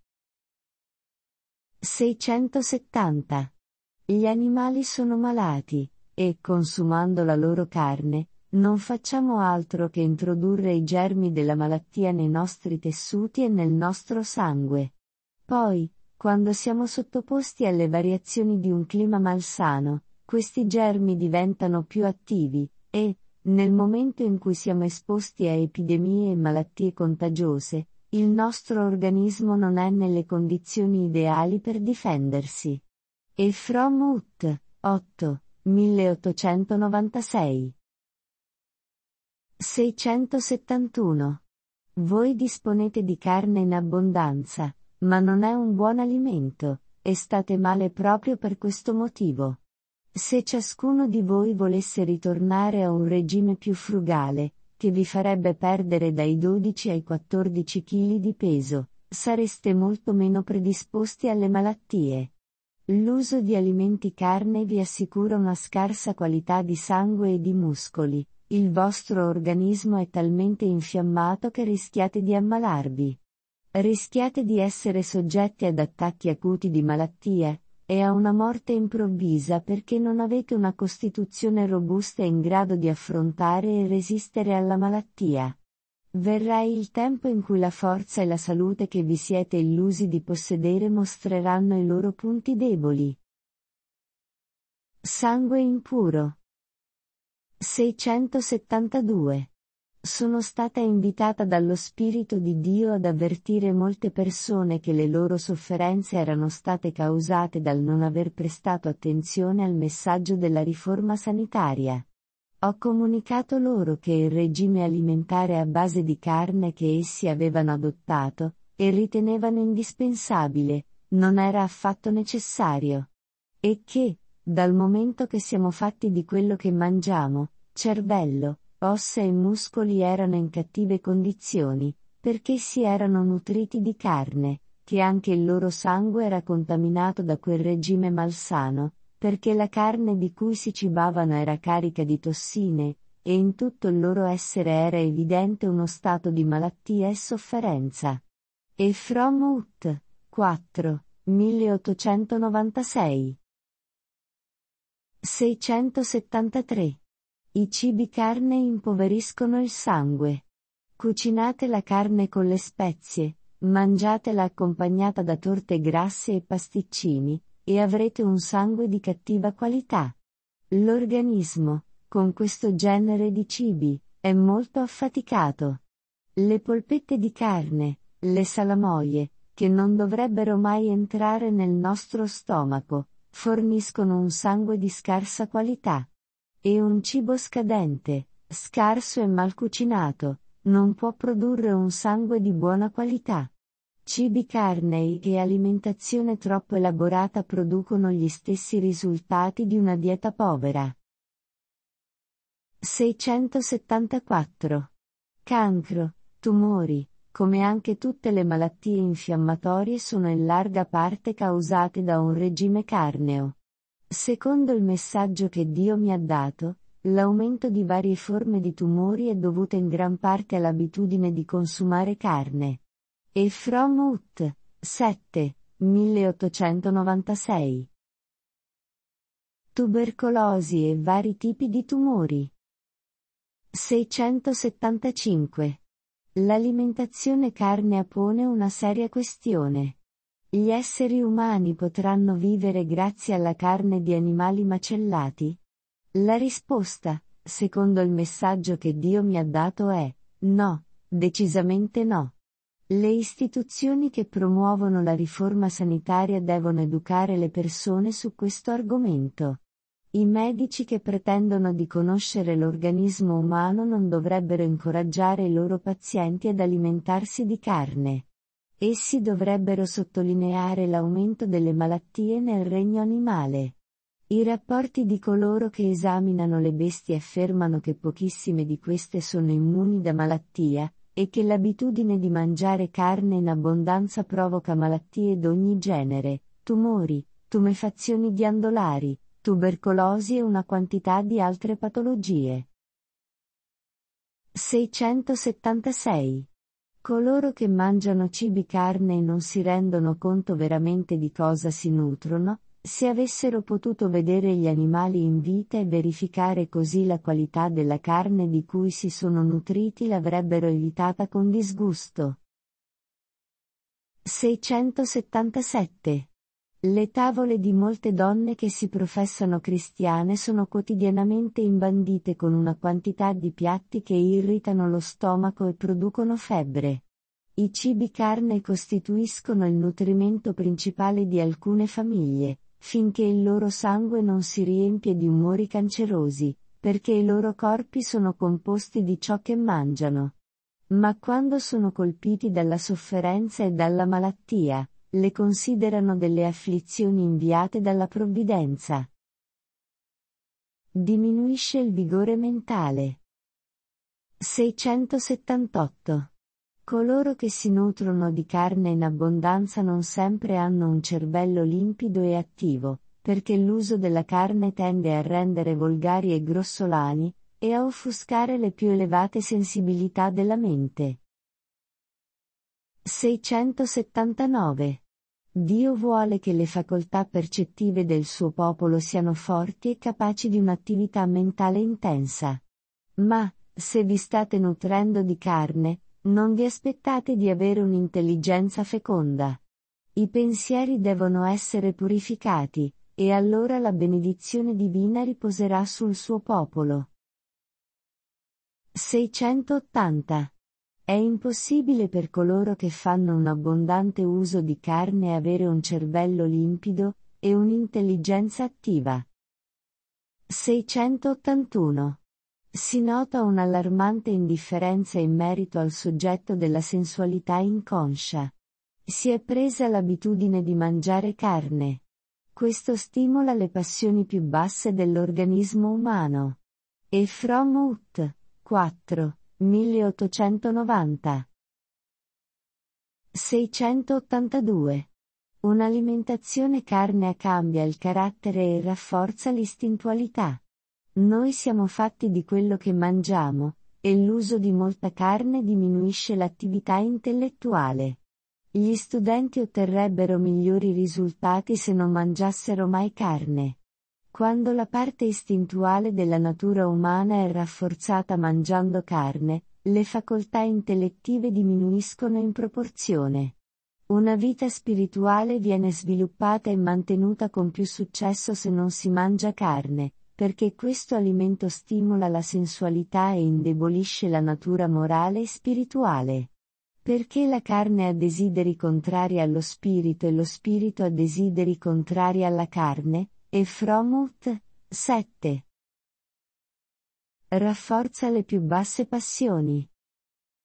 670. Gli animali sono malati, e, consumando la loro carne, non facciamo altro che introdurre i germi della malattia nei nostri tessuti e nel nostro sangue. Poi, quando siamo sottoposti alle variazioni di un clima malsano, questi germi diventano più attivi, e, nel momento in cui siamo esposti a epidemie e malattie contagiose, il nostro organismo non è nelle condizioni ideali per difendersi. E From Ut, 8, 1896. 671. Voi disponete di carne in abbondanza, ma non è un buon alimento, e state male proprio per questo motivo. Se ciascuno di voi volesse ritornare a un regime più frugale, che vi farebbe perdere dai 12 ai 14 kg di peso, sareste molto meno predisposti alle malattie. L'uso di alimenti carne vi assicura una scarsa qualità di sangue e di muscoli, il vostro organismo è talmente infiammato che rischiate di ammalarvi. Rischiate di essere soggetti ad attacchi acuti di malattia, e a una morte improvvisa perché non avete una costituzione robusta in grado di affrontare e resistere alla malattia. Verrà il tempo in cui la forza e la salute che vi siete illusi di possedere mostreranno i loro punti deboli. Sangue impuro. 672. Sono stata invitata dallo Spirito di Dio ad avvertire molte persone che le loro sofferenze erano state causate dal non aver prestato attenzione al messaggio della riforma sanitaria. Ho comunicato loro che il regime alimentare a base di carne che essi avevano adottato, e ritenevano indispensabile, non era affatto necessario. E che, dal momento che siamo fatti di quello che mangiamo, cervello, ossa e muscoli erano in cattive condizioni, perché si erano nutriti di carne, che anche il loro sangue era contaminato da quel regime malsano, perché la carne di cui si cibavano era carica di tossine, e in tutto il loro essere era evidente uno stato di malattia e sofferenza. E From Ut, 4, 1896. 673. I cibi carne impoveriscono il sangue. Cucinate la carne con le spezie, mangiatela accompagnata da torte grasse e pasticcini, e avrete un sangue di cattiva qualità. L'organismo, con questo genere di cibi, è molto affaticato. Le polpette di carne, le salamoie, che non dovrebbero mai entrare nel nostro stomaco, forniscono un sangue di scarsa qualità. E un cibo scadente, scarso e mal cucinato, non può produrre un sangue di buona qualità. Cibi carnei e alimentazione troppo elaborata producono gli stessi risultati di una dieta povera. 674. Cancro, tumori, come anche tutte le malattie infiammatorie sono in larga parte causate da un regime carneo. Secondo il messaggio che Dio mi ha dato, l'aumento di varie forme di tumori è dovuto in gran parte all'abitudine di consumare carne. Ephraim Ut. 7, 1896. Tubercolosi e vari tipi di tumori. 675. L'alimentazione carnea pone una seria questione. Gli esseri umani potranno vivere grazie alla carne di animali macellati? La risposta, secondo il messaggio che Dio mi ha dato è, no, decisamente no. Le istituzioni che promuovono la riforma sanitaria devono educare le persone su questo argomento. I medici che pretendono di conoscere l'organismo umano non dovrebbero incoraggiare i loro pazienti ad alimentarsi di carne. Essi dovrebbero sottolineare l'aumento delle malattie nel regno animale. I rapporti di coloro che esaminano le bestie affermano che pochissime di queste sono immuni da malattia, e che l'abitudine di mangiare carne in abbondanza provoca malattie d'ogni genere, tumori, tumefazioni ghiandolari, tubercolosi e una quantità di altre patologie. 676. Coloro che mangiano cibi carne non si rendono conto veramente di cosa si nutrono. Se avessero potuto vedere gli animali in vita e verificare così la qualità della carne di cui si sono nutriti l'avrebbero evitata con disgusto. 677. Le tavole di molte donne che si professano cristiane sono quotidianamente imbandite con una quantità di piatti che irritano lo stomaco e producono febbre. I cibi carne costituiscono il nutrimento principale di alcune famiglie, finché il loro sangue non si riempie di umori cancerosi, perché i loro corpi sono composti di ciò che mangiano. Ma quando sono colpiti dalla sofferenza e dalla malattia, le considerano delle afflizioni inviate dalla provvidenza. Diminuisce il vigore mentale. 678. Coloro che si nutrono di carne in abbondanza non sempre hanno un cervello limpido e attivo, perché l'uso della carne tende a rendere volgari e grossolani, e a offuscare le più elevate sensibilità della mente. 679. Dio vuole che le facoltà percettive del suo popolo siano forti e capaci di un'attività mentale intensa. Ma, se vi state nutrendo di carne, non vi aspettate di avere un'intelligenza feconda. I pensieri devono essere purificati, e allora la benedizione divina riposerà sul suo popolo. 680. È impossibile per coloro che fanno un abbondante uso di carne avere un cervello limpido, e un'intelligenza attiva. 681. Si nota un'allarmante indifferenza in merito al soggetto della sensualità inconscia. Si è presa l'abitudine di mangiare carne. Questo stimola le passioni più basse dell'organismo umano. Ephraim Ut. 4, 1890. 682. Un'alimentazione carnea cambia il carattere e rafforza l'istintualità. Noi siamo fatti di quello che mangiamo, e l'uso di molta carne diminuisce l'attività intellettuale. Gli studenti otterrebbero migliori risultati se non mangiassero mai carne. Quando la parte istintuale della natura umana è rafforzata mangiando carne, le facoltà intellettive diminuiscono in proporzione. Una vita spirituale viene sviluppata e mantenuta con più successo se non si mangia carne, perché questo alimento stimola la sensualità e indebolisce la natura morale e spirituale. Perché la carne ha desideri contrari allo spirito e lo spirito ha desideri contrari alla carne, Ephraim Ut. 7. Rafforza le più basse passioni.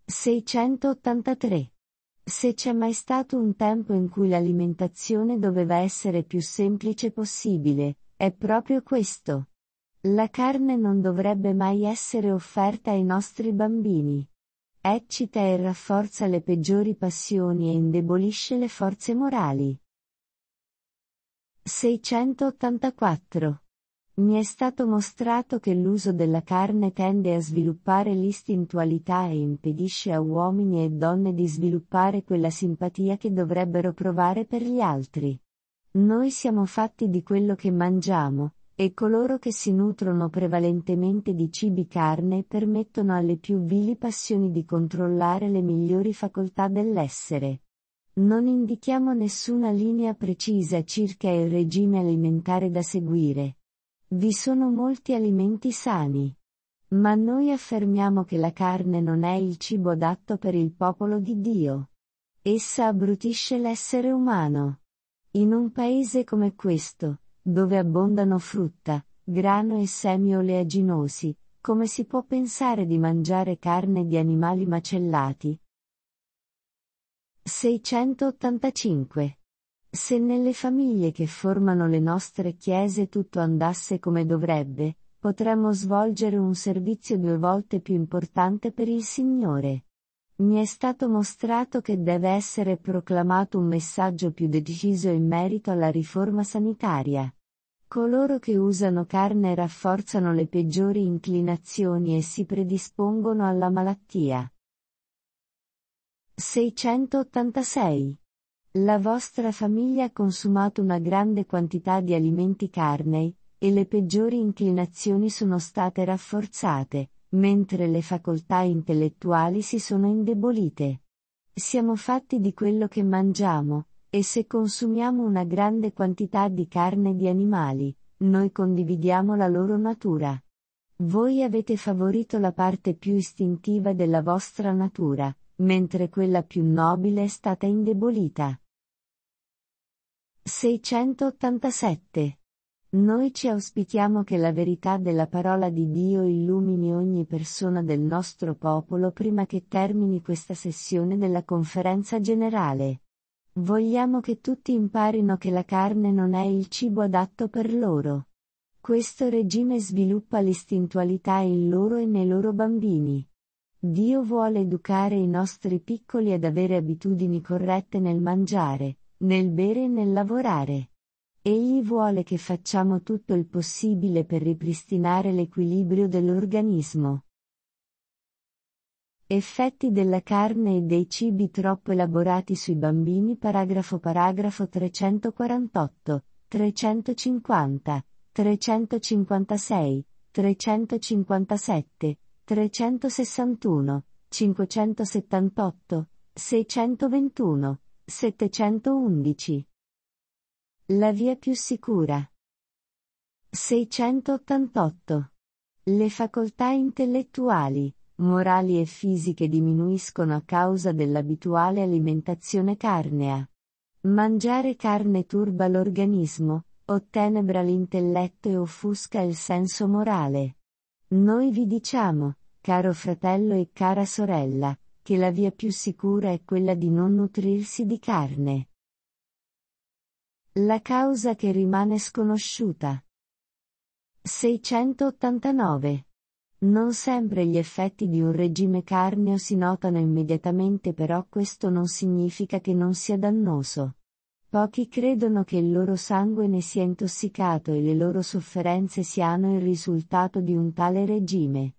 683. Se c'è mai stato un tempo in cui l'alimentazione doveva essere più semplice possibile, è proprio questo. La carne non dovrebbe mai essere offerta ai nostri bambini. Eccita e rafforza le peggiori passioni e indebolisce le forze morali. 684. Mi è stato mostrato che l'uso della carne tende a sviluppare l'istintualità e impedisce a uomini e donne di sviluppare quella simpatia che dovrebbero provare per gli altri. Noi siamo fatti di quello che mangiamo, e coloro che si nutrono prevalentemente di cibi carne permettono alle più vili passioni di controllare le migliori facoltà dell'essere. Non indichiamo nessuna linea precisa circa il regime alimentare da seguire. Vi sono molti alimenti sani. Ma noi affermiamo che la carne non è il cibo adatto per il popolo di Dio. Essa abbrutisce l'essere umano. In un paese come questo, dove abbondano frutta, grano e semi oleaginosi, come si può pensare di mangiare carne di animali macellati? 685. Se nelle famiglie che formano le nostre chiese tutto andasse come dovrebbe, potremmo svolgere un servizio 2 volte più importante per il Signore. Mi è stato mostrato che deve essere proclamato un messaggio più deciso in merito alla riforma sanitaria. Coloro che usano carne rafforzano le peggiori inclinazioni e si predispongono alla malattia. 686. La vostra famiglia ha consumato una grande quantità di alimenti carnei, e le peggiori inclinazioni sono state rafforzate, mentre le facoltà intellettuali si sono indebolite. Siamo fatti di quello che mangiamo, e se consumiamo una grande quantità di carne di animali, noi condividiamo la loro natura. Voi avete favorito la parte più istintiva della vostra natura, mentre quella più nobile è stata indebolita. 687. Noi ci auspichiamo che la verità della parola di Dio illumini ogni persona del nostro popolo prima che termini questa sessione della conferenza generale. Vogliamo che tutti imparino che la carne non è il cibo adatto per loro. Questo regime sviluppa l'istintualità in loro e nei loro bambini. Dio vuole educare i nostri piccoli ad avere abitudini corrette nel mangiare, nel bere e nel lavorare. Egli vuole che facciamo tutto il possibile per ripristinare l'equilibrio dell'organismo. Effetti della carne e dei cibi troppo elaborati sui bambini. Paragrafo 348, 350, 356, 357, 361, 578, 621, 711. La via più sicura. 688. Le facoltà intellettuali, morali e fisiche diminuiscono a causa dell'abituale alimentazione carnea. Mangiare carne turba l'organismo, ottenebra l'intelletto e offusca il senso morale. Noi vi diciamo, caro fratello e cara sorella, che la via più sicura è quella di non nutrirsi di carne. La causa che rimane sconosciuta. 689. Non sempre gli effetti di un regime carneo si notano immediatamente, però questo non significa che non sia dannoso. Pochi credono che il loro sangue ne sia intossicato e le loro sofferenze siano il risultato di un tale regime.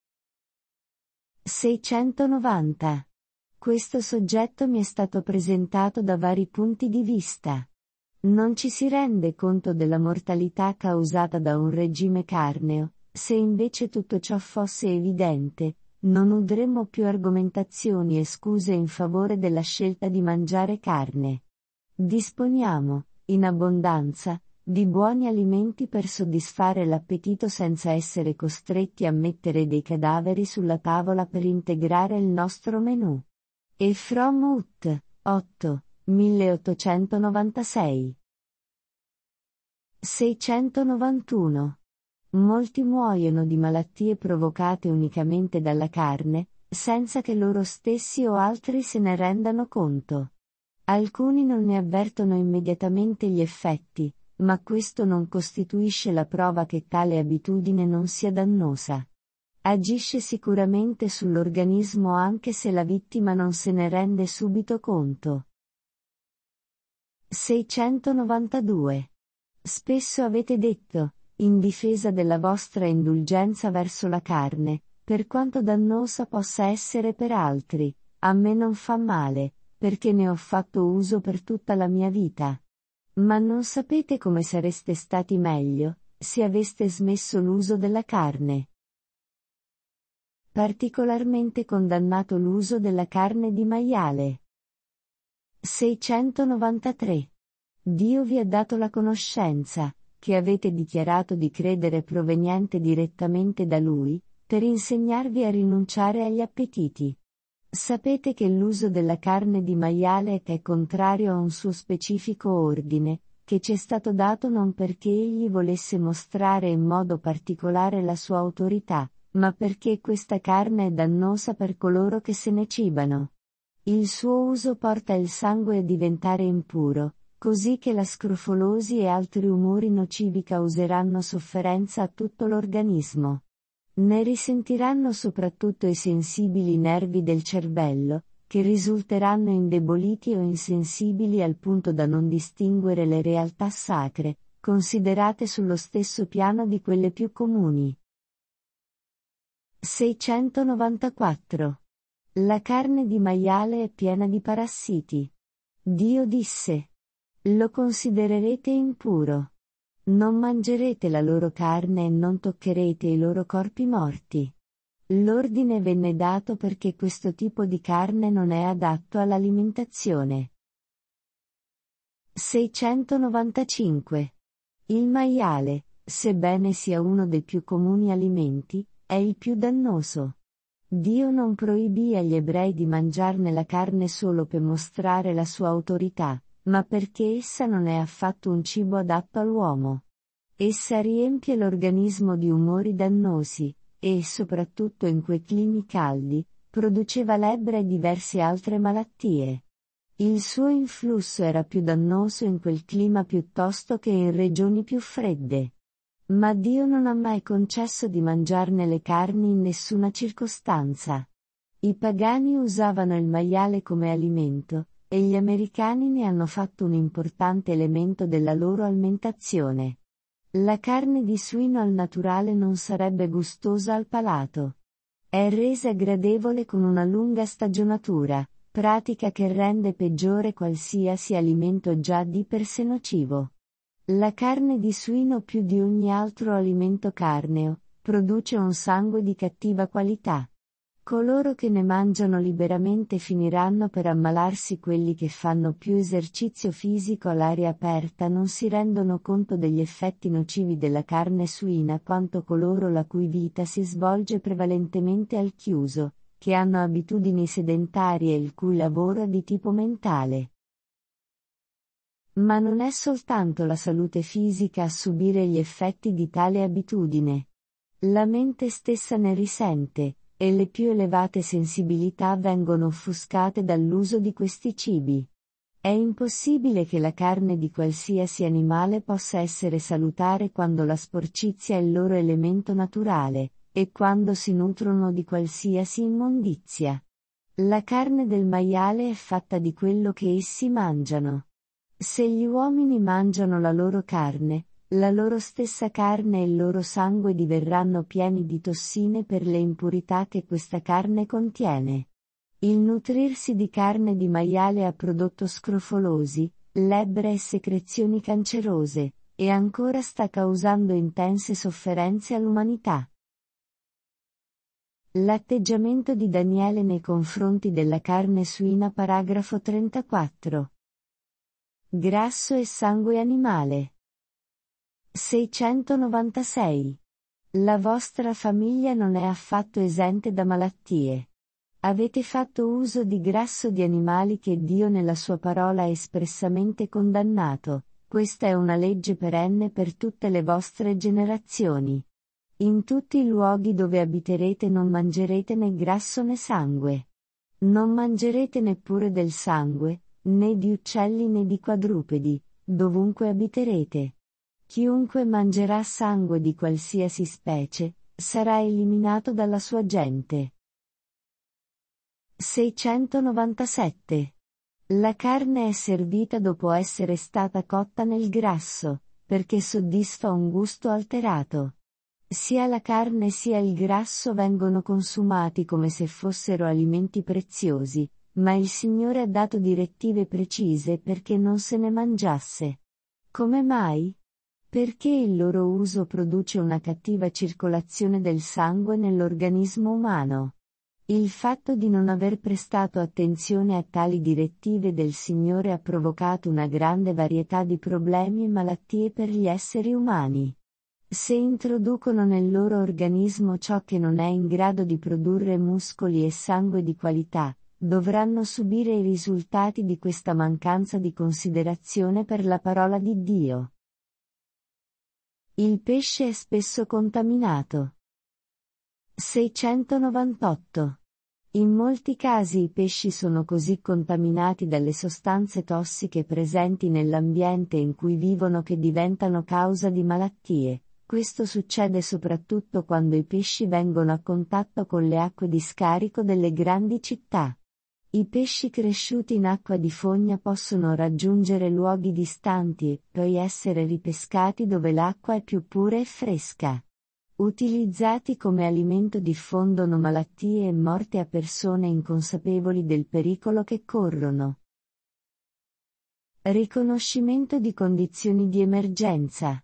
690. Questo soggetto mi è stato presentato da vari punti di vista. Non ci si rende conto della mortalità causata da un regime carneo. Se invece tutto ciò fosse evidente, non udremmo più argomentazioni e scuse in favore della scelta di mangiare carne. Disponiamo, in abbondanza, di buoni alimenti per soddisfare l'appetito senza essere costretti a mettere dei cadaveri sulla tavola per integrare il nostro menù. E From Ut, 8, 1896. 691. Molti muoiono di malattie provocate unicamente dalla carne, senza che loro stessi o altri se ne rendano conto. Alcuni non ne avvertono immediatamente gli effetti, ma questo non costituisce la prova che tale abitudine non sia dannosa. Agisce sicuramente sull'organismo anche se la vittima non se ne rende subito conto. 692. Spesso avete detto, in difesa della vostra indulgenza verso la carne, per quanto dannosa possa essere per altri, a me non fa male, perché ne ho fatto uso per tutta la mia vita. Ma non sapete come sareste stati meglio, se aveste smesso l'uso della carne. Particolarmente condannato l'uso della carne di maiale. 693. Dio vi ha dato la conoscenza, che avete dichiarato di credere proveniente direttamente da Lui, per insegnarvi a rinunciare agli appetiti. Sapete che l'uso della carne di maiale è contrario a un suo specifico ordine, che ci è stato dato non perché egli volesse mostrare in modo particolare la sua autorità, ma perché questa carne è dannosa per coloro che se ne cibano. Il suo uso porta il sangue a diventare impuro, così che la scrofolosi e altri umori nocivi causeranno sofferenza a tutto l'organismo. Ne risentiranno soprattutto i sensibili nervi del cervello, che risulteranno indeboliti o insensibili al punto da non distinguere le realtà sacre, considerate sullo stesso piano di quelle più comuni. 694. La carne di maiale è piena di parassiti. Dio disse: lo considererete impuro. Non mangerete la loro carne e non toccherete i loro corpi morti. L'ordine venne dato perché questo tipo di carne non è adatto all'alimentazione. 695. Il maiale, sebbene sia uno dei più comuni alimenti, è il più dannoso. Dio non proibì agli ebrei di mangiarne la carne solo per mostrare la sua autorità, ma perché essa non è affatto un cibo adatto all'uomo. Essa riempie l'organismo di umori dannosi, e, soprattutto in quei climi caldi, produceva lebbra e diverse altre malattie. Il suo influsso era più dannoso in quel clima piuttosto che in regioni più fredde. Ma Dio non ha mai concesso di mangiarne le carni in nessuna circostanza. I pagani usavano il maiale come alimento, e gli americani ne hanno fatto un importante elemento della loro alimentazione. La carne di suino al naturale non sarebbe gustosa al palato. È resa gradevole con una lunga stagionatura, pratica che rende peggiore qualsiasi alimento già di per sé nocivo. La carne di suino più di ogni altro alimento carneo, produce un sangue di cattiva qualità. Coloro che ne mangiano liberamente finiranno per ammalarsi, quelli che fanno più esercizio fisico all'aria aperta non si rendono conto degli effetti nocivi della carne suina quanto coloro la cui vita si svolge prevalentemente al chiuso, che hanno abitudini sedentarie e il cui lavoro è di tipo mentale. Ma non è soltanto la salute fisica a subire gli effetti di tale abitudine. La mente stessa ne risente, e le più elevate sensibilità vengono offuscate dall'uso di questi cibi. È impossibile che la carne di qualsiasi animale possa essere salutare quando la sporcizia è il loro elemento naturale, e quando si nutrono di qualsiasi immondizia. La carne del maiale è fatta di quello che essi mangiano. Se gli uomini mangiano la loro carne, la loro stessa carne e il loro sangue diverranno pieni di tossine per le impurità che questa carne contiene. Il nutrirsi di carne di maiale ha prodotto scrofolosi, lebbre e secrezioni cancerose, e ancora sta causando intense sofferenze all'umanità. L'atteggiamento di Daniele nei confronti della carne suina. Paragrafo 34. Grasso e sangue animale. 696. La vostra famiglia non è affatto esente da malattie. Avete fatto uso di grasso di animali che Dio nella sua parola ha espressamente condannato, questa è una legge perenne per tutte le vostre generazioni. In tutti i luoghi dove abiterete non mangerete né grasso né sangue. Non mangerete neppure del sangue, né di uccelli né di quadrupedi, dovunque abiterete. Chiunque mangerà sangue di qualsiasi specie, sarà eliminato dalla sua gente. 697. La carne è servita dopo essere stata cotta nel grasso, perché soddisfa un gusto alterato. Sia la carne sia il grasso vengono consumati come se fossero alimenti preziosi, ma il Signore ha dato direttive precise perché non se ne mangiasse. Come mai? Perché il loro uso produce una cattiva circolazione del sangue nell'organismo umano. Il fatto di non aver prestato attenzione a tali direttive del Signore ha provocato una grande varietà di problemi e malattie per gli esseri umani. Se introducono nel loro organismo ciò che non è in grado di produrre muscoli e sangue di qualità, dovranno subire i risultati di questa mancanza di considerazione per la parola di Dio. Il pesce è spesso contaminato. 698. In molti casi i pesci sono così contaminati dalle sostanze tossiche presenti nell'ambiente in cui vivono che diventano causa di malattie. Questo succede soprattutto quando i pesci vengono a contatto con le acque di scarico delle grandi città. I pesci cresciuti in acqua di fogna possono raggiungere luoghi distanti e poi essere ripescati dove l'acqua è più pura e fresca. Utilizzati come alimento diffondono malattie e morte a persone inconsapevoli del pericolo che corrono. Riconoscimento di condizioni di emergenza.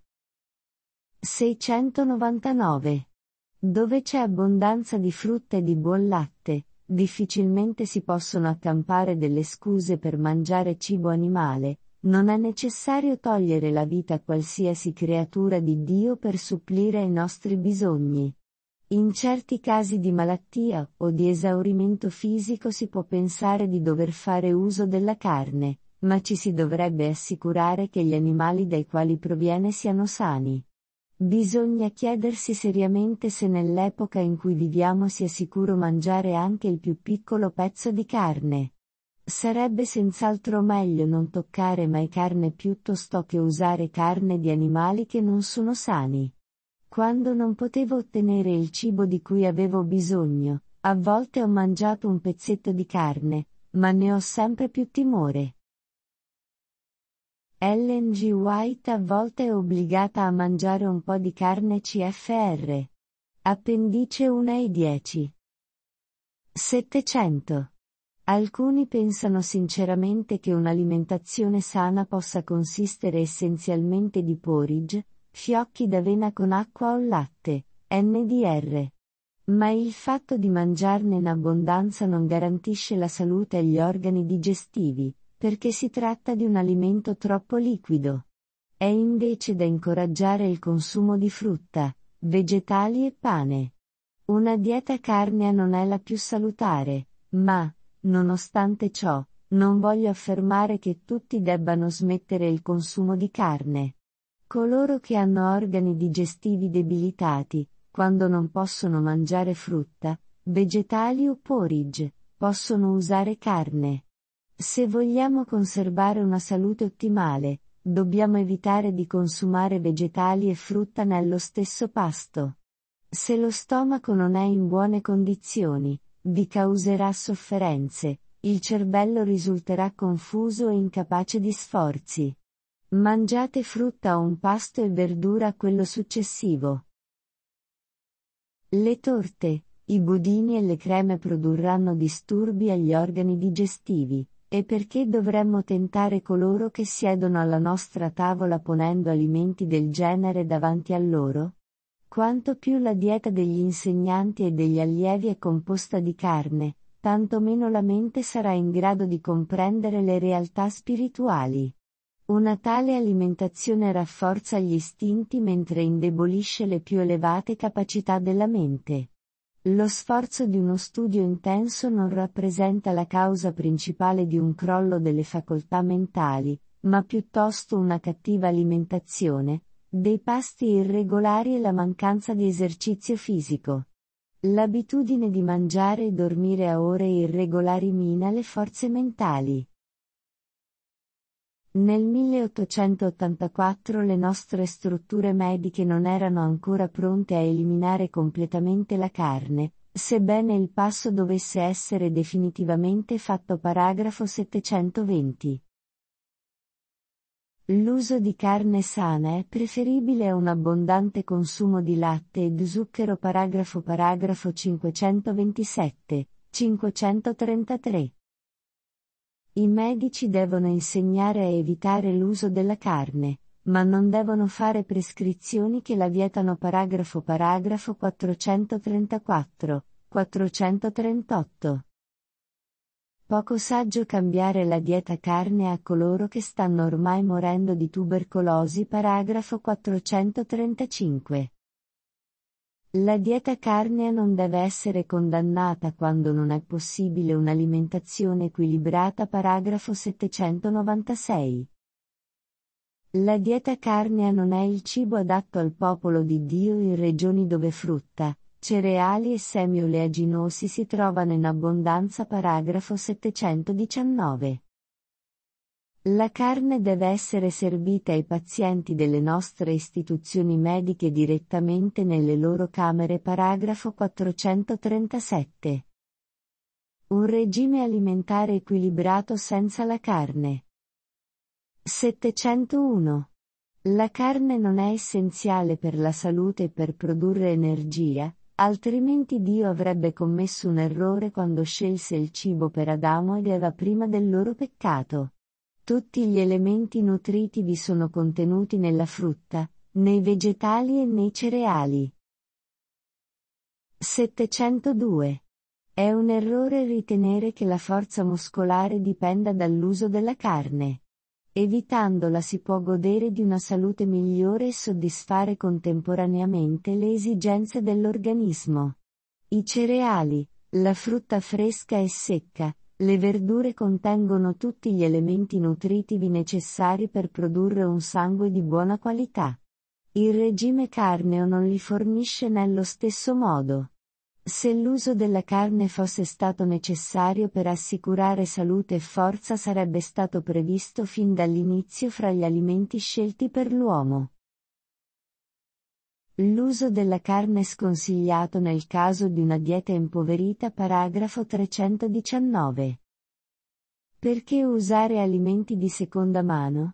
699. Dove c'è abbondanza di frutta e di buon latte, difficilmente si possono accampare delle scuse per mangiare cibo animale. Non è necessario togliere la vita a qualsiasi creatura di Dio per supplire ai nostri bisogni. In certi casi di malattia o di esaurimento fisico si può pensare di dover fare uso della carne, ma ci si dovrebbe assicurare che gli animali dai quali proviene siano sani. Bisogna chiedersi seriamente se nell'epoca in cui viviamo sia sicuro mangiare anche il più piccolo pezzo di carne. Sarebbe senz'altro meglio non toccare mai carne piuttosto che usare carne di animali che non sono sani. Quando non potevo ottenere il cibo di cui avevo bisogno, a volte ho mangiato un pezzetto di carne, ma ne ho sempre più timore. Ellen G. White a volte è obbligata a mangiare un po' di carne CFR. Appendice 1 ai 10. 700. Alcuni pensano sinceramente che un'alimentazione sana possa consistere essenzialmente di porridge, fiocchi d'avena con acqua o latte, NDR. Ma il fatto di mangiarne in abbondanza non garantisce la salute agli organi digestivi, perché si tratta di un alimento troppo liquido. È invece da incoraggiare il consumo di frutta, vegetali e pane. Una dieta carnea non è la più salutare, ma, nonostante ciò, non voglio affermare che tutti debbano smettere il consumo di carne. Coloro che hanno organi digestivi debilitati, quando non possono mangiare frutta, vegetali o porridge, possono usare carne. Se vogliamo conservare una salute ottimale, dobbiamo evitare di consumare vegetali e frutta nello stesso pasto. Se lo stomaco non è in buone condizioni, vi causerà sofferenze, il cervello risulterà confuso e incapace di sforzi. Mangiate frutta a un pasto e verdura a quello successivo. Le torte, i budini e le creme produrranno disturbi agli organi digestivi, e perché dovremmo tentare coloro che siedono alla nostra tavola ponendo alimenti del genere davanti a loro? Quanto più la dieta degli insegnanti e degli allievi è composta di carne, tanto meno la mente sarà in grado di comprendere le realtà spirituali. Una tale alimentazione rafforza gli istinti mentre indebolisce le più elevate capacità della mente. Lo sforzo di uno studio intenso non rappresenta la causa principale di un crollo delle facoltà mentali, ma piuttosto una cattiva alimentazione, dei pasti irregolari e la mancanza di esercizio fisico. L'abitudine di mangiare e dormire a ore irregolari mina le forze mentali. Nel 1884 le nostre strutture mediche non erano ancora pronte a eliminare completamente la carne, sebbene il passo dovesse essere definitivamente fatto. Paragrafo 720. L'uso di carne sana è preferibile a un abbondante consumo di latte e zucchero. Paragrafo 527, 533. I medici devono insegnare a evitare l'uso della carne, ma non devono fare prescrizioni che la vietano. Paragrafo 434, 438. Poco saggio cambiare la dieta carne a coloro che stanno ormai morendo di tubercolosi. Paragrafo 435. La dieta carnea non deve essere condannata quando non è possibile un'alimentazione equilibrata. Paragrafo 796. La dieta carnea non è il cibo adatto al popolo di Dio in regioni dove frutta, cereali e semi oleaginosi si trovano in abbondanza. Paragrafo 719. La carne deve essere servita ai pazienti delle nostre istituzioni mediche direttamente nelle loro camere. Paragrafo 437. Un regime alimentare equilibrato senza la carne. 701. La carne non è essenziale per la salute e per produrre energia, altrimenti Dio avrebbe commesso un errore quando scelse il cibo per Adamo ed Eva prima del loro peccato. Tutti gli elementi nutritivi sono contenuti nella frutta, nei vegetali e nei cereali. 702. È un errore ritenere che la forza muscolare dipenda dall'uso della carne. Evitandola si può godere di una salute migliore e soddisfare contemporaneamente le esigenze dell'organismo. I cereali, la frutta fresca e secca, le verdure contengono tutti gli elementi nutritivi necessari per produrre un sangue di buona qualità. Il regime carneo non li fornisce nello stesso modo. Se l'uso della carne fosse stato necessario per assicurare salute e forza sarebbe stato previsto fin dall'inizio fra gli alimenti scelti per l'uomo. L'uso della carne è sconsigliato nel caso di una dieta impoverita. Paragrafo 319. Perché usare alimenti di seconda mano?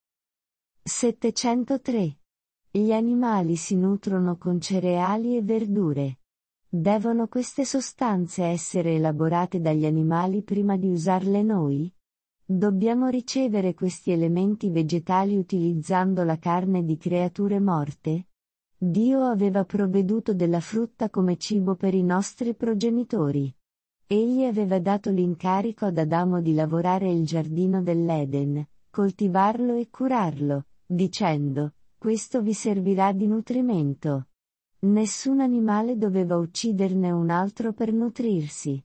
703. Gli animali si nutrono con cereali e verdure. Devono queste sostanze essere elaborate dagli animali prima di usarle noi? Dobbiamo ricevere questi elementi vegetali utilizzando la carne di creature morte? Dio aveva provveduto della frutta come cibo per i nostri progenitori. Egli aveva dato l'incarico ad Adamo di lavorare il giardino dell'Eden, coltivarlo e curarlo, dicendo: questo vi servirà di nutrimento. Nessun animale doveva ucciderne un altro per nutrirsi.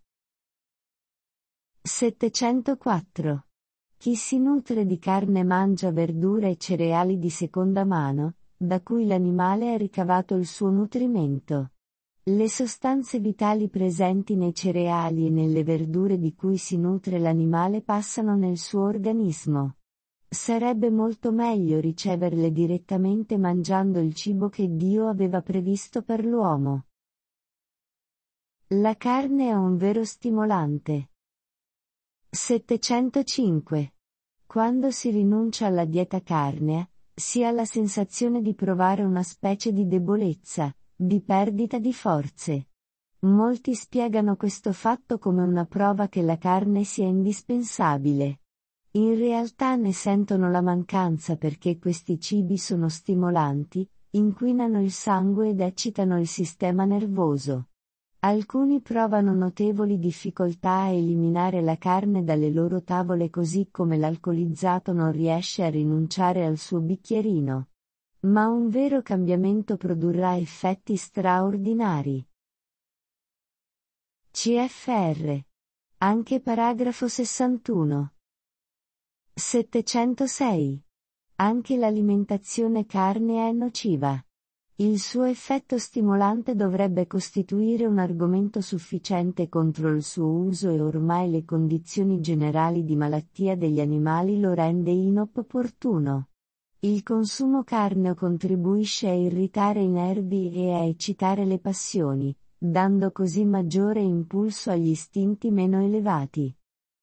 704. Chi si nutre di carne mangia verdura e cereali di seconda mano, da cui l'animale ha ricavato il suo nutrimento. Le sostanze vitali presenti nei cereali e nelle verdure di cui si nutre l'animale passano nel suo organismo. Sarebbe molto meglio riceverle direttamente mangiando il cibo che Dio aveva previsto per l'uomo. La carne è un vero stimolante. 705. Quando si rinuncia alla dieta carnea, si ha la sensazione di provare una specie di debolezza, di perdita di forze. Molti spiegano questo fatto come una prova che la carne sia indispensabile. In realtà ne sentono la mancanza perché questi cibi sono stimolanti, inquinano il sangue ed eccitano il sistema nervoso. Alcuni provano notevoli difficoltà a eliminare la carne dalle loro tavole così come l'alcolizzato non riesce a rinunciare al suo bicchierino. Ma un vero cambiamento produrrà effetti straordinari. CFR. Anche paragrafo 61. 706. Anche l'alimentazione carnea è nociva. Il suo effetto stimolante dovrebbe costituire un argomento sufficiente contro il suo uso e ormai le condizioni generali di malattia degli animali lo rende inopportuno. Il consumo carneo contribuisce a irritare i nervi e a eccitare le passioni, dando così maggiore impulso agli istinti meno elevati.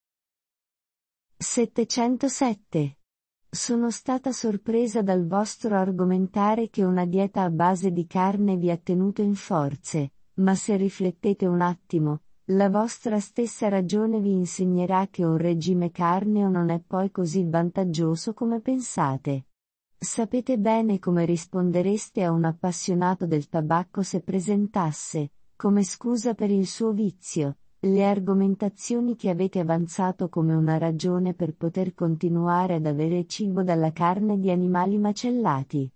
707. Sono stata sorpresa dal vostro argomentare che una dieta a base di carne vi ha tenuto in forze, ma se riflettete un attimo, la vostra stessa ragione vi insegnerà che un regime carneo non è poi così vantaggioso come pensate. Sapete bene come rispondereste a un appassionato del tabacco se presentasse, come scusa per il suo vizio, le argomentazioni che avete avanzato come una ragione per poter continuare ad avere cibo dalla carne di animali macellati.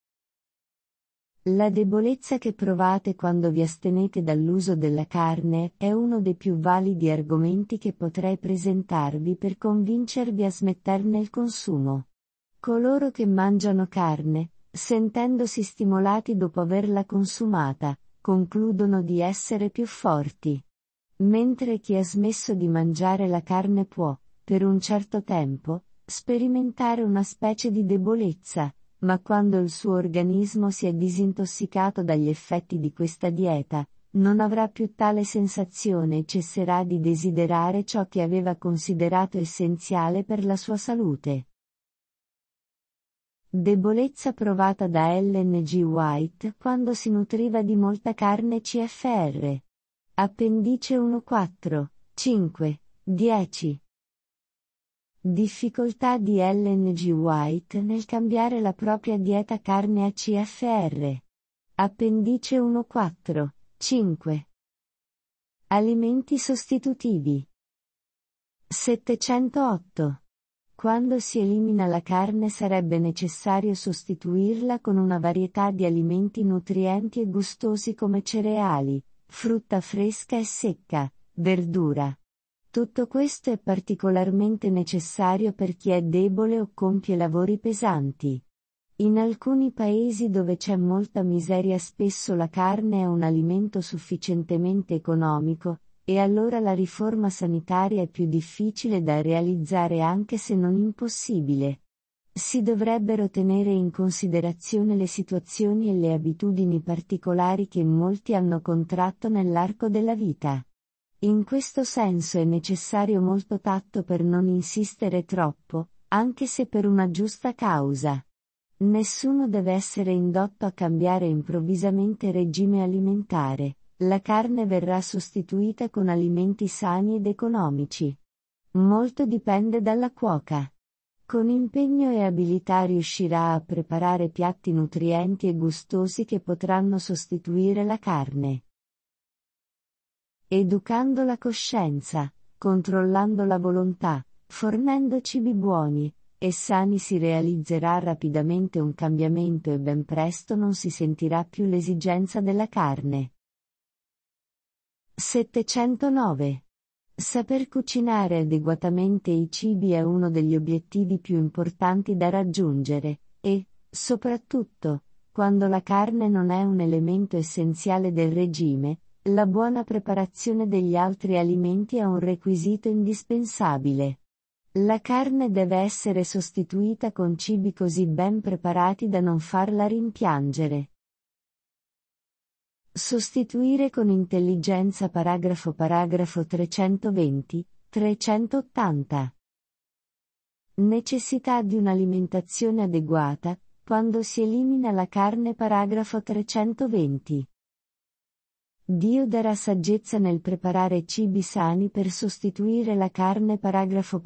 La debolezza che provate quando vi astenete dall'uso della carne è uno dei più validi argomenti che potrei presentarvi per convincervi a smetterne il consumo. Coloro che mangiano carne, sentendosi stimolati dopo averla consumata, concludono di essere più forti. Mentre chi ha smesso di mangiare la carne può, per un certo tempo, sperimentare una specie di debolezza, ma quando il suo organismo si è disintossicato dagli effetti di questa dieta, non avrà più tale sensazione e cesserà di desiderare ciò che aveva considerato essenziale per la sua salute. Debolezza provata da Ellen G. White quando si nutriva di molta carne CFR. Appendice 1 4, 5, 10. Difficoltà di Ellen G. White nel cambiare la propria dieta carne a CFR. Appendice 1 4, 5. Alimenti sostitutivi. 708. Quando si elimina la carne sarebbe necessario sostituirla con una varietà di alimenti nutrienti e gustosi come cereali, frutta fresca e secca, verdura. Tutto questo è particolarmente necessario per chi è debole o compie lavori pesanti. In alcuni paesi dove c'è molta miseria spesso la carne è un alimento sufficientemente economico, e allora la riforma sanitaria è più difficile da realizzare anche se non impossibile. Si dovrebbero tenere in considerazione le situazioni e le abitudini particolari che molti hanno contratto nell'arco della vita. In questo senso è necessario molto tatto per non insistere troppo, anche se per una giusta causa. Nessuno deve essere indotto a cambiare improvvisamente regime alimentare, la carne verrà sostituita con alimenti sani ed economici. Molto dipende dalla cuoca. Con impegno e abilità riuscirà a preparare piatti nutrienti e gustosi che potranno sostituire la carne. Educando la coscienza, controllando la volontà, fornendo cibi buoni e sani si realizzerà rapidamente un cambiamento e ben presto non si sentirà più l'esigenza della carne. 709. Saper cucinare adeguatamente i cibi è uno degli obiettivi più importanti da raggiungere, e, soprattutto, quando la carne non è un elemento essenziale del regime, la buona preparazione degli altri alimenti è un requisito indispensabile. La carne deve essere sostituita con cibi così ben preparati da non farla rimpiangere. Sostituire con intelligenza paragrafo 320, 380. Necessità di un'alimentazione adeguata, quando si elimina la carne paragrafo 320. Dio darà saggezza nel preparare cibi sani per sostituire la carne paragrafo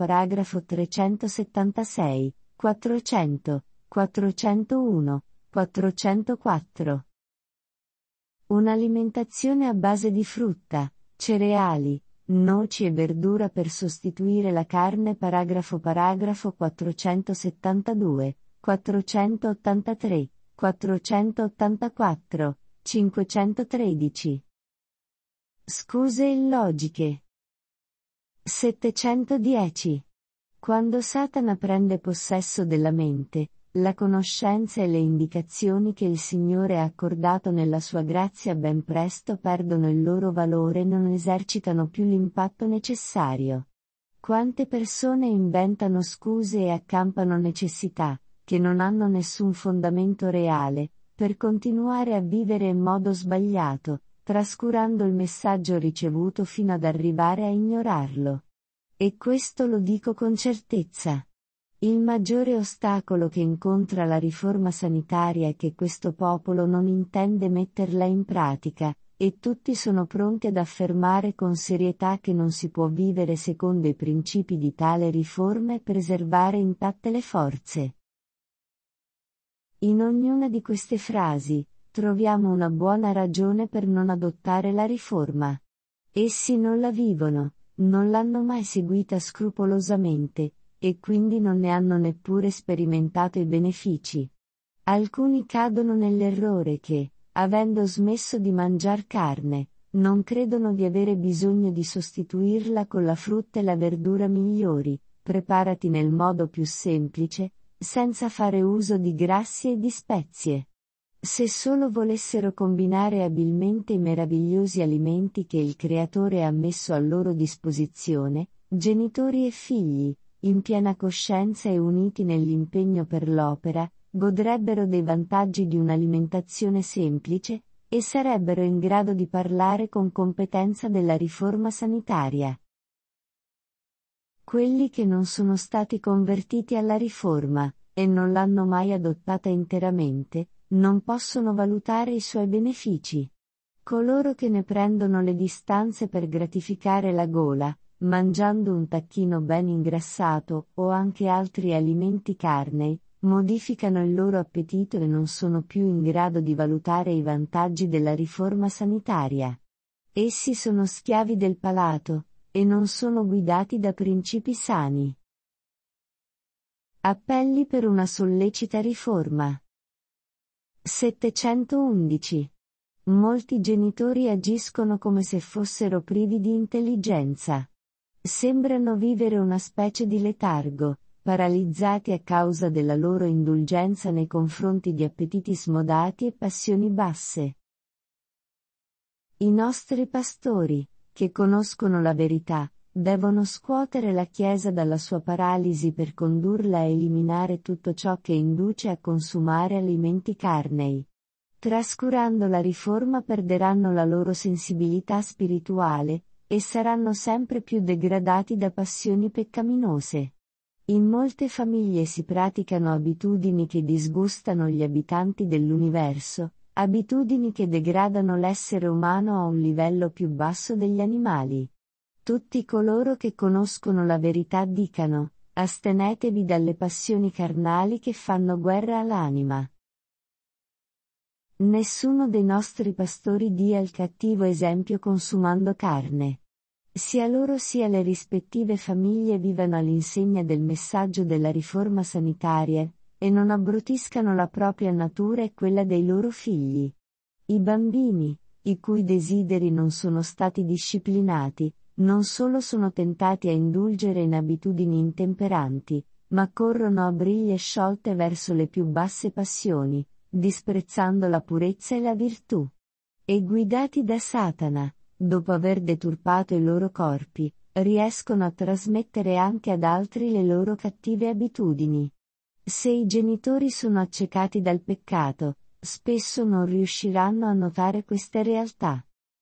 376, 400, 401, 404. Un'alimentazione a base di frutta, cereali, noci e verdura per sostituire la carne paragrafo 472, 483, 484, 513. Scuse illogiche. 710. Quando Satana prende possesso della mente, la conoscenza e le indicazioni che il Signore ha accordato nella sua grazia ben presto perdono il loro valore e non esercitano più l'impatto necessario. Quante persone inventano scuse e accampano necessità, che non hanno nessun fondamento reale, per continuare a vivere in modo sbagliato, trascurando il messaggio ricevuto fino ad arrivare a ignorarlo. E questo lo dico con certezza. Il maggiore ostacolo che incontra la riforma sanitaria è che questo popolo non intende metterla in pratica, e tutti sono pronti ad affermare con serietà che non si può vivere secondo i principi di tale riforma e preservare intatte le forze. In ognuna di queste frasi, troviamo una buona ragione per non adottare la riforma. Essi non la vivono, non l'hanno mai seguita scrupolosamente, e quindi non ne hanno neppure sperimentato i benefici. Alcuni cadono nell'errore che, avendo smesso di mangiar carne, non credono di avere bisogno di sostituirla con la frutta e la verdura migliori, preparati nel modo più semplice, senza fare uso di grassi e di spezie. Se solo volessero combinare abilmente i meravigliosi alimenti che il Creatore ha messo a loro disposizione, genitori e figli, in piena coscienza e uniti nell'impegno per l'opera, godrebbero dei vantaggi di un'alimentazione semplice, e sarebbero in grado di parlare con competenza della riforma sanitaria. Quelli che non sono stati convertiti alla riforma, e non l'hanno mai adottata interamente, non possono valutare i suoi benefici. Coloro che ne prendono le distanze per gratificare la gola, mangiando un tacchino ben ingrassato, o anche altri alimenti carnei, modificano il loro appetito e non sono più in grado di valutare i vantaggi della riforma sanitaria. Essi sono schiavi del palato, e non sono guidati da principi sani. Appelli per una sollecita riforma. 711. Molti genitori agiscono come se fossero privi di intelligenza. Sembrano vivere una specie di letargo, paralizzati a causa della loro indulgenza nei confronti di appetiti smodati e passioni basse. I nostri pastori, che conoscono la verità, devono scuotere la Chiesa dalla sua paralisi per condurla a eliminare tutto ciò che induce a consumare alimenti carnei. Trascurando la riforma perderanno la loro sensibilità spirituale, e saranno sempre più degradati da passioni peccaminose. In molte famiglie si praticano abitudini che disgustano gli abitanti dell'universo, abitudini che degradano l'essere umano a un livello più basso degli animali. Tutti coloro che conoscono la verità dicano: astenetevi dalle passioni carnali che fanno guerra all'anima. Nessuno dei nostri pastori dia il cattivo esempio consumando carne. Sia loro sia le rispettive famiglie vivano all'insegna del messaggio della riforma sanitaria, e non abbrutiscano la propria natura e quella dei loro figli. I bambini, i cui desideri non sono stati disciplinati, non solo sono tentati a indulgere in abitudini intemperanti, ma corrono a briglie sciolte verso le più basse passioni, disprezzando la purezza e la virtù. E guidati da Satana, dopo aver deturpato i loro corpi, riescono a trasmettere anche ad altri le loro cattive abitudini. Se i genitori sono accecati dal peccato, spesso non riusciranno a notare queste realtà.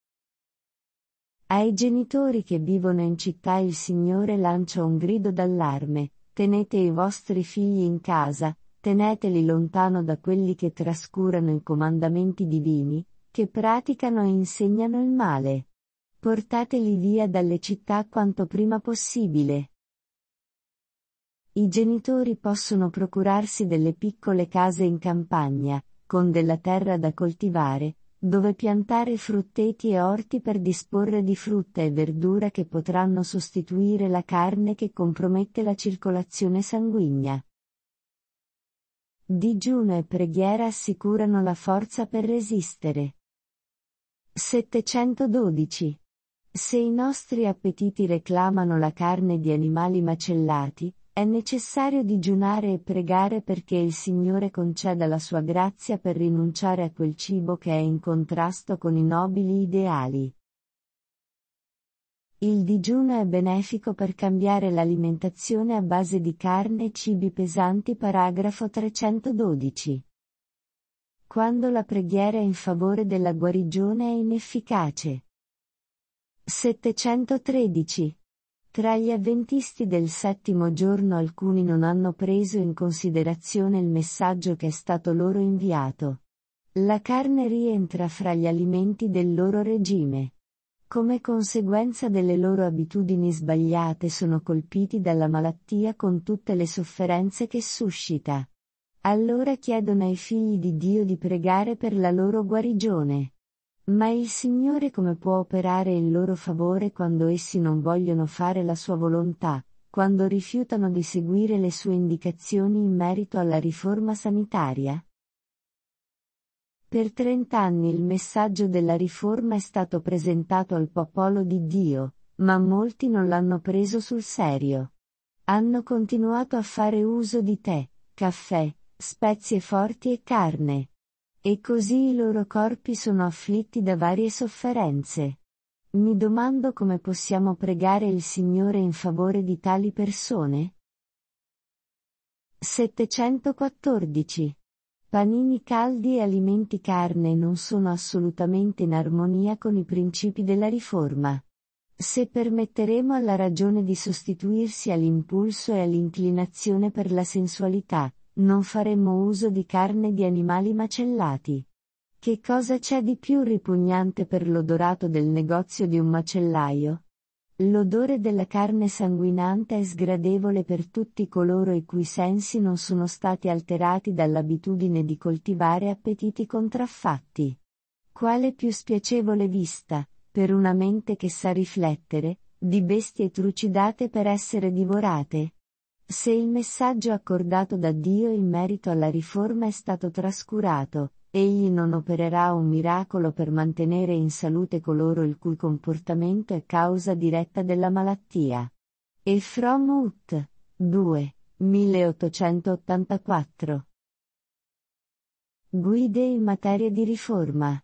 Ai genitori che vivono in città il Signore lancia un grido d'allarme: tenete i vostri figli in casa, teneteli lontano da quelli che trascurano i comandamenti divini, che praticano e insegnano il male. Portateli via dalle città quanto prima possibile. I genitori possono procurarsi delle piccole case in campagna, con della terra da coltivare, dove piantare frutteti e orti per disporre di frutta e verdura che potranno sostituire la carne che compromette la circolazione sanguigna. Digiuno e preghiera assicurano la forza per resistere. 712. Se i nostri appetiti reclamano la carne di animali macellati, È necessario digiunare e pregare perché il Signore conceda la sua grazia per rinunciare a quel cibo che è in contrasto con i nobili ideali. Il digiuno è benefico per cambiare l'alimentazione a base di carne e cibi pesanti. Paragrafo 312. Quando la preghiera in favore della guarigione è inefficace. 713. Tra gli avventisti del settimo giorno alcuni non hanno preso in considerazione il messaggio che è stato loro inviato. La carne rientra fra gli alimenti del loro regime. Come conseguenza delle loro abitudini sbagliate sono colpiti dalla malattia con tutte le sofferenze che suscita. Allora chiedono ai figli di Dio di pregare per la loro guarigione. Ma il Signore come può operare in loro favore quando essi non vogliono fare la sua volontà, quando rifiutano di seguire le sue indicazioni in merito alla riforma sanitaria? Per 30 anni il messaggio della riforma è stato presentato al popolo di Dio, ma molti non l'hanno preso sul serio. Hanno continuato a fare uso di tè, caffè, spezie forti e carne. E così i loro corpi sono afflitti da varie sofferenze. Mi domando come possiamo pregare il Signore in favore di tali persone? 714. Panini caldi e alimenti carne non sono assolutamente in armonia con i principi della riforma. Se permetteremo alla ragione di sostituirsi all'impulso e all'inclinazione per la sensualità, non faremmo uso di carne di animali macellati. Che cosa c'è di più ripugnante per l'odorato del negozio di un macellaio? L'odore della carne sanguinante è sgradevole per tutti coloro i cui sensi non sono stati alterati dall'abitudine di coltivare appetiti contraffatti. Quale più spiacevole vista, per una mente che sa riflettere, di bestie trucidate per essere divorate? Se il messaggio accordato da Dio in merito alla riforma è stato trascurato, Egli non opererà un miracolo per mantenere in salute coloro il cui comportamento è causa diretta della malattia. Ephraim Ut. 2. 1884. Guide in materia di riforma.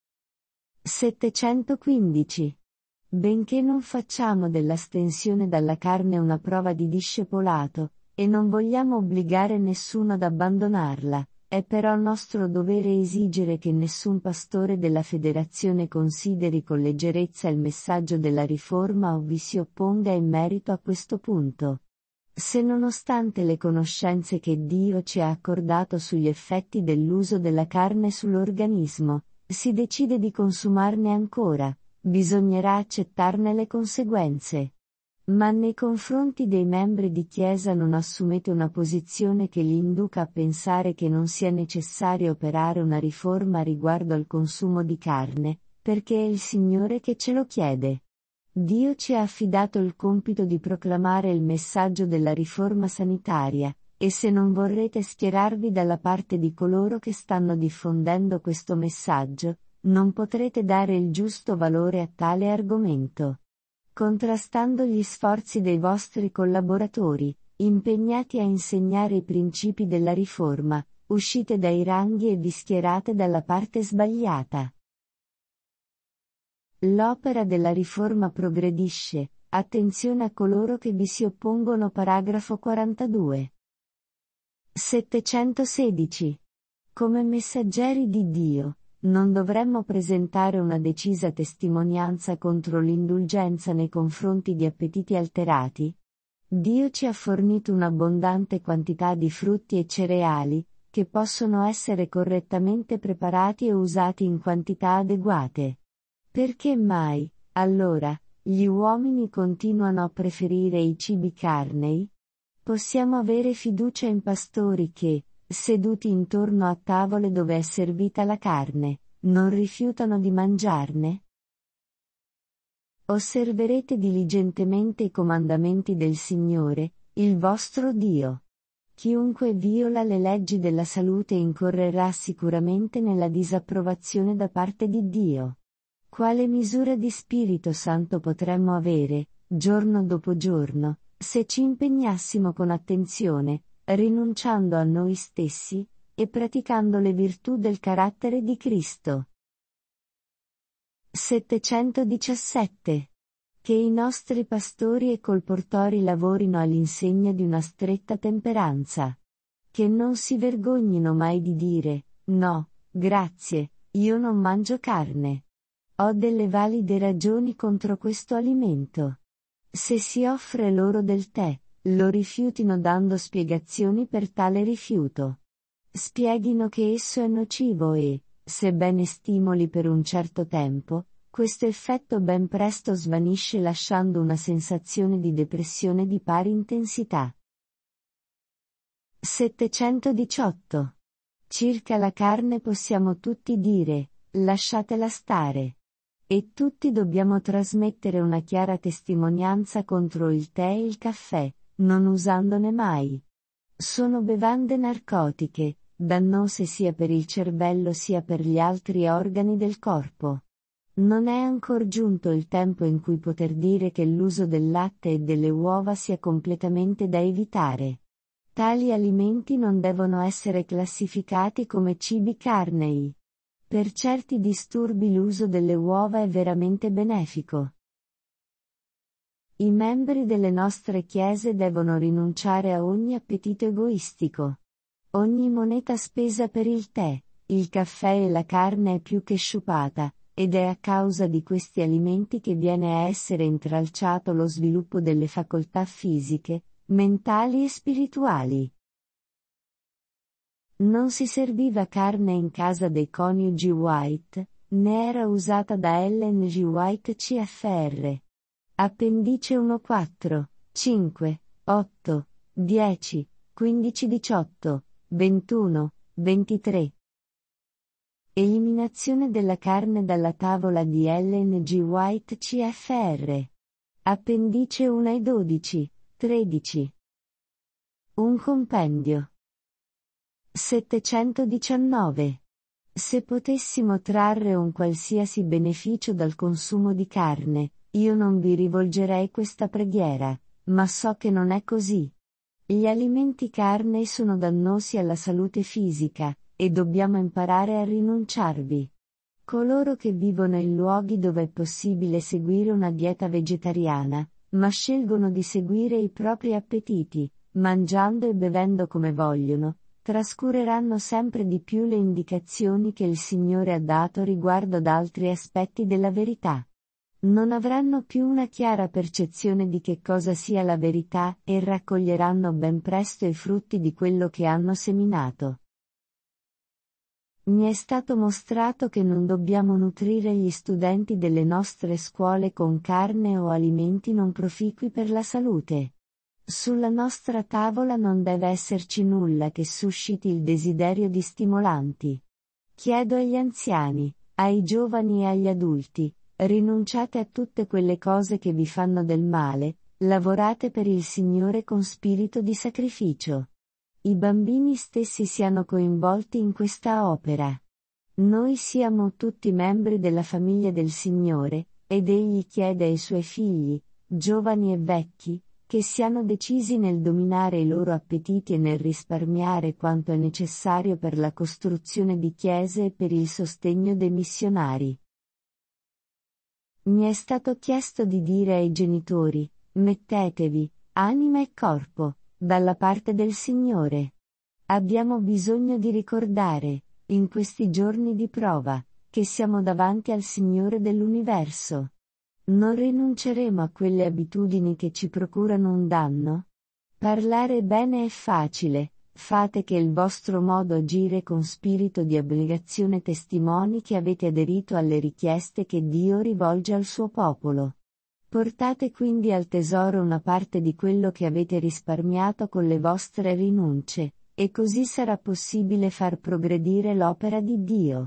715. Benché non facciamo dell'astensione dalla carne una prova di discepolato, e non vogliamo obbligare nessuno ad abbandonarla, è però nostro dovere esigere che nessun pastore della federazione consideri con leggerezza il messaggio della riforma o vi si opponga in merito a questo punto. Se nonostante le conoscenze che Dio ci ha accordato sugli effetti dell'uso della carne sull'organismo, si decide di consumarne ancora, bisognerà accettarne le conseguenze. Ma nei confronti dei membri di Chiesa non assumete una posizione che li induca a pensare che non sia necessario operare una riforma riguardo al consumo di carne, perché è il Signore che ce lo chiede. Dio ci ha affidato il compito di proclamare il messaggio della riforma sanitaria, e se non vorrete schierarvi dalla parte di coloro che stanno diffondendo questo messaggio, non potrete dare il giusto valore a tale argomento. Contrastando gli sforzi dei vostri collaboratori, impegnati a insegnare i principi della riforma, uscite dai ranghi e vi schierate dalla parte sbagliata. L'opera della riforma progredisce, attenzione a coloro che vi si oppongono. Paragrafo 42. 716. Come messaggeri di Dio, non dovremmo presentare una decisa testimonianza contro l'indulgenza nei confronti di appetiti alterati? Dio ci ha fornito un'abbondante quantità di frutti e cereali, che possono essere correttamente preparati e usati in quantità adeguate. Perché mai, allora, gli uomini continuano a preferire i cibi carnei? Possiamo avere fiducia in pastori che, seduti intorno a tavole dove è servita la carne, non rifiutano di mangiarne? Osserverete diligentemente i comandamenti del Signore, il vostro Dio. Chiunque viola le leggi della salute incorrerà sicuramente nella disapprovazione da parte di Dio. Quale misura di Spirito Santo potremmo avere, giorno dopo giorno, Se ci impegnassimo con attenzione, rinunciando a noi stessi, e praticando le virtù del carattere di Cristo. 717. Che i nostri pastori e colportori lavorino all'insegna di una stretta temperanza. Che non si vergognino mai di dire, no, grazie, io non mangio carne. Ho delle valide ragioni contro questo alimento. Se si offre loro del tè, lo rifiutino dando spiegazioni per tale rifiuto. Spieghino che esso è nocivo e, sebbene stimoli per un certo tempo, questo effetto ben presto svanisce lasciando una sensazione di depressione di pari intensità. 718. Circa la carne possiamo tutti dire, lasciatela stare. E tutti dobbiamo trasmettere una chiara testimonianza contro il tè e il caffè, non usandone mai. Sono bevande narcotiche, dannose sia per il cervello sia per gli altri organi del corpo. Non è ancor giunto il tempo in cui poter dire che l'uso del latte e delle uova sia completamente da evitare. Tali alimenti non devono essere classificati come cibi carnei. Per certi disturbi l'uso delle uova è veramente benefico. I membri delle nostre chiese devono rinunciare a ogni appetito egoistico. Ogni moneta spesa per il tè, il caffè e la carne è più che sciupata, ed è a causa di questi alimenti che viene a essere intralciato lo sviluppo delle facoltà fisiche, mentali e spirituali. Non si serviva carne in casa dei coniugi White, né era usata da Ellen G. White CFR. Appendice 1 4, 5, 8, 10, 15 18, 21, 23. Eliminazione della carne dalla tavola di Ellen G. White CFR. Appendice 1 e 12, 13. Un compendio. 719. Se potessimo trarre un qualsiasi beneficio dal consumo di carne, io non vi rivolgerei questa preghiera, ma so che non è così. Gli alimenti carnei sono dannosi alla salute fisica, e dobbiamo imparare a rinunciarvi. Coloro che vivono in luoghi dove è possibile seguire una dieta vegetariana, ma scelgono di seguire i propri appetiti, mangiando e bevendo come vogliono, trascureranno sempre di più le indicazioni che il Signore ha dato riguardo ad altri aspetti della verità. Non avranno più una chiara percezione di che cosa sia la verità e raccoglieranno ben presto i frutti di quello che hanno seminato. Mi è stato mostrato che non dobbiamo nutrire gli studenti delle nostre scuole con carne o alimenti non proficui per la salute. Sulla nostra tavola non deve esserci nulla che susciti il desiderio di stimolanti. Chiedo agli anziani, ai giovani e agli adulti, rinunciate a tutte quelle cose che vi fanno del male, lavorate per il Signore con spirito di sacrificio. I bambini stessi siano coinvolti in questa opera. Noi siamo tutti membri della famiglia del Signore, ed Egli chiede ai Suoi figli, giovani e vecchi, che siano decisi nel dominare i loro appetiti e nel risparmiare quanto è necessario per la costruzione di chiese e per il sostegno dei missionari. Mi è stato chiesto di dire ai genitori, mettetevi, anima e corpo, dalla parte del Signore. Abbiamo bisogno di ricordare, in questi giorni di prova, che siamo davanti al Signore dell'universo. Non rinunceremo a quelle abitudini che ci procurano un danno? Parlare bene è facile, fate che il vostro modo agire con spirito di abnegazione testimoni che avete aderito alle richieste che Dio rivolge al suo popolo. Portate quindi al tesoro una parte di quello che avete risparmiato con le vostre rinunce, e così sarà possibile far progredire l'opera di Dio.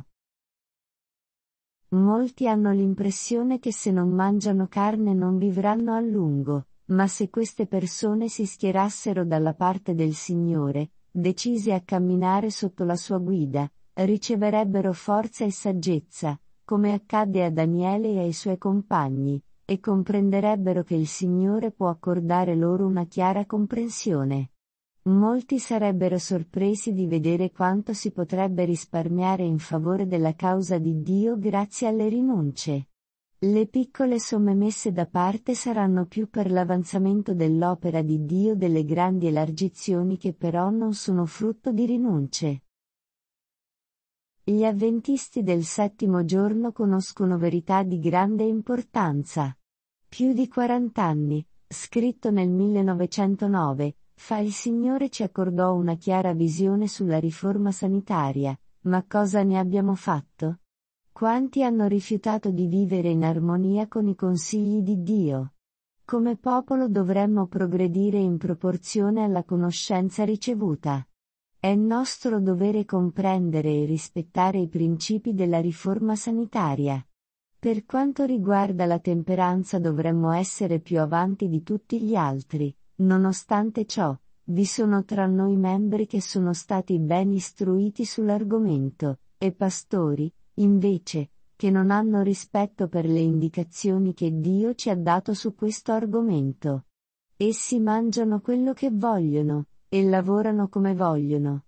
Molti hanno l'impressione che se non mangiano carne non vivranno a lungo, ma se queste persone si schierassero dalla parte del Signore, decise a camminare sotto la sua guida, riceverebbero forza e saggezza, come accadde a Daniele e ai suoi compagni, e comprenderebbero che il Signore può accordare loro una chiara comprensione. Molti sarebbero sorpresi di vedere quanto si potrebbe risparmiare in favore della causa di Dio grazie alle rinunce. Le piccole somme messe da parte saranno più per l'avanzamento dell'opera di Dio delle grandi elargizioni che però non sono frutto di rinunce. Gli avventisti del settimo giorno conoscono verità di grande importanza. Più di 40 anni, scritto nel 1909, fa il Signore ci accordò una chiara visione sulla riforma sanitaria, ma cosa ne abbiamo fatto? Quanti hanno rifiutato di vivere in armonia con i consigli di Dio? Come popolo dovremmo progredire in proporzione alla conoscenza ricevuta. È nostro dovere comprendere e rispettare i principi della riforma sanitaria. Per quanto riguarda la temperanza dovremmo essere più avanti di tutti gli altri. Nonostante ciò, vi sono tra noi membri che sono stati ben istruiti sull'argomento, e pastori, invece, che non hanno rispetto per le indicazioni che Dio ci ha dato su questo argomento. Essi mangiano quello che vogliono, e lavorano come vogliono.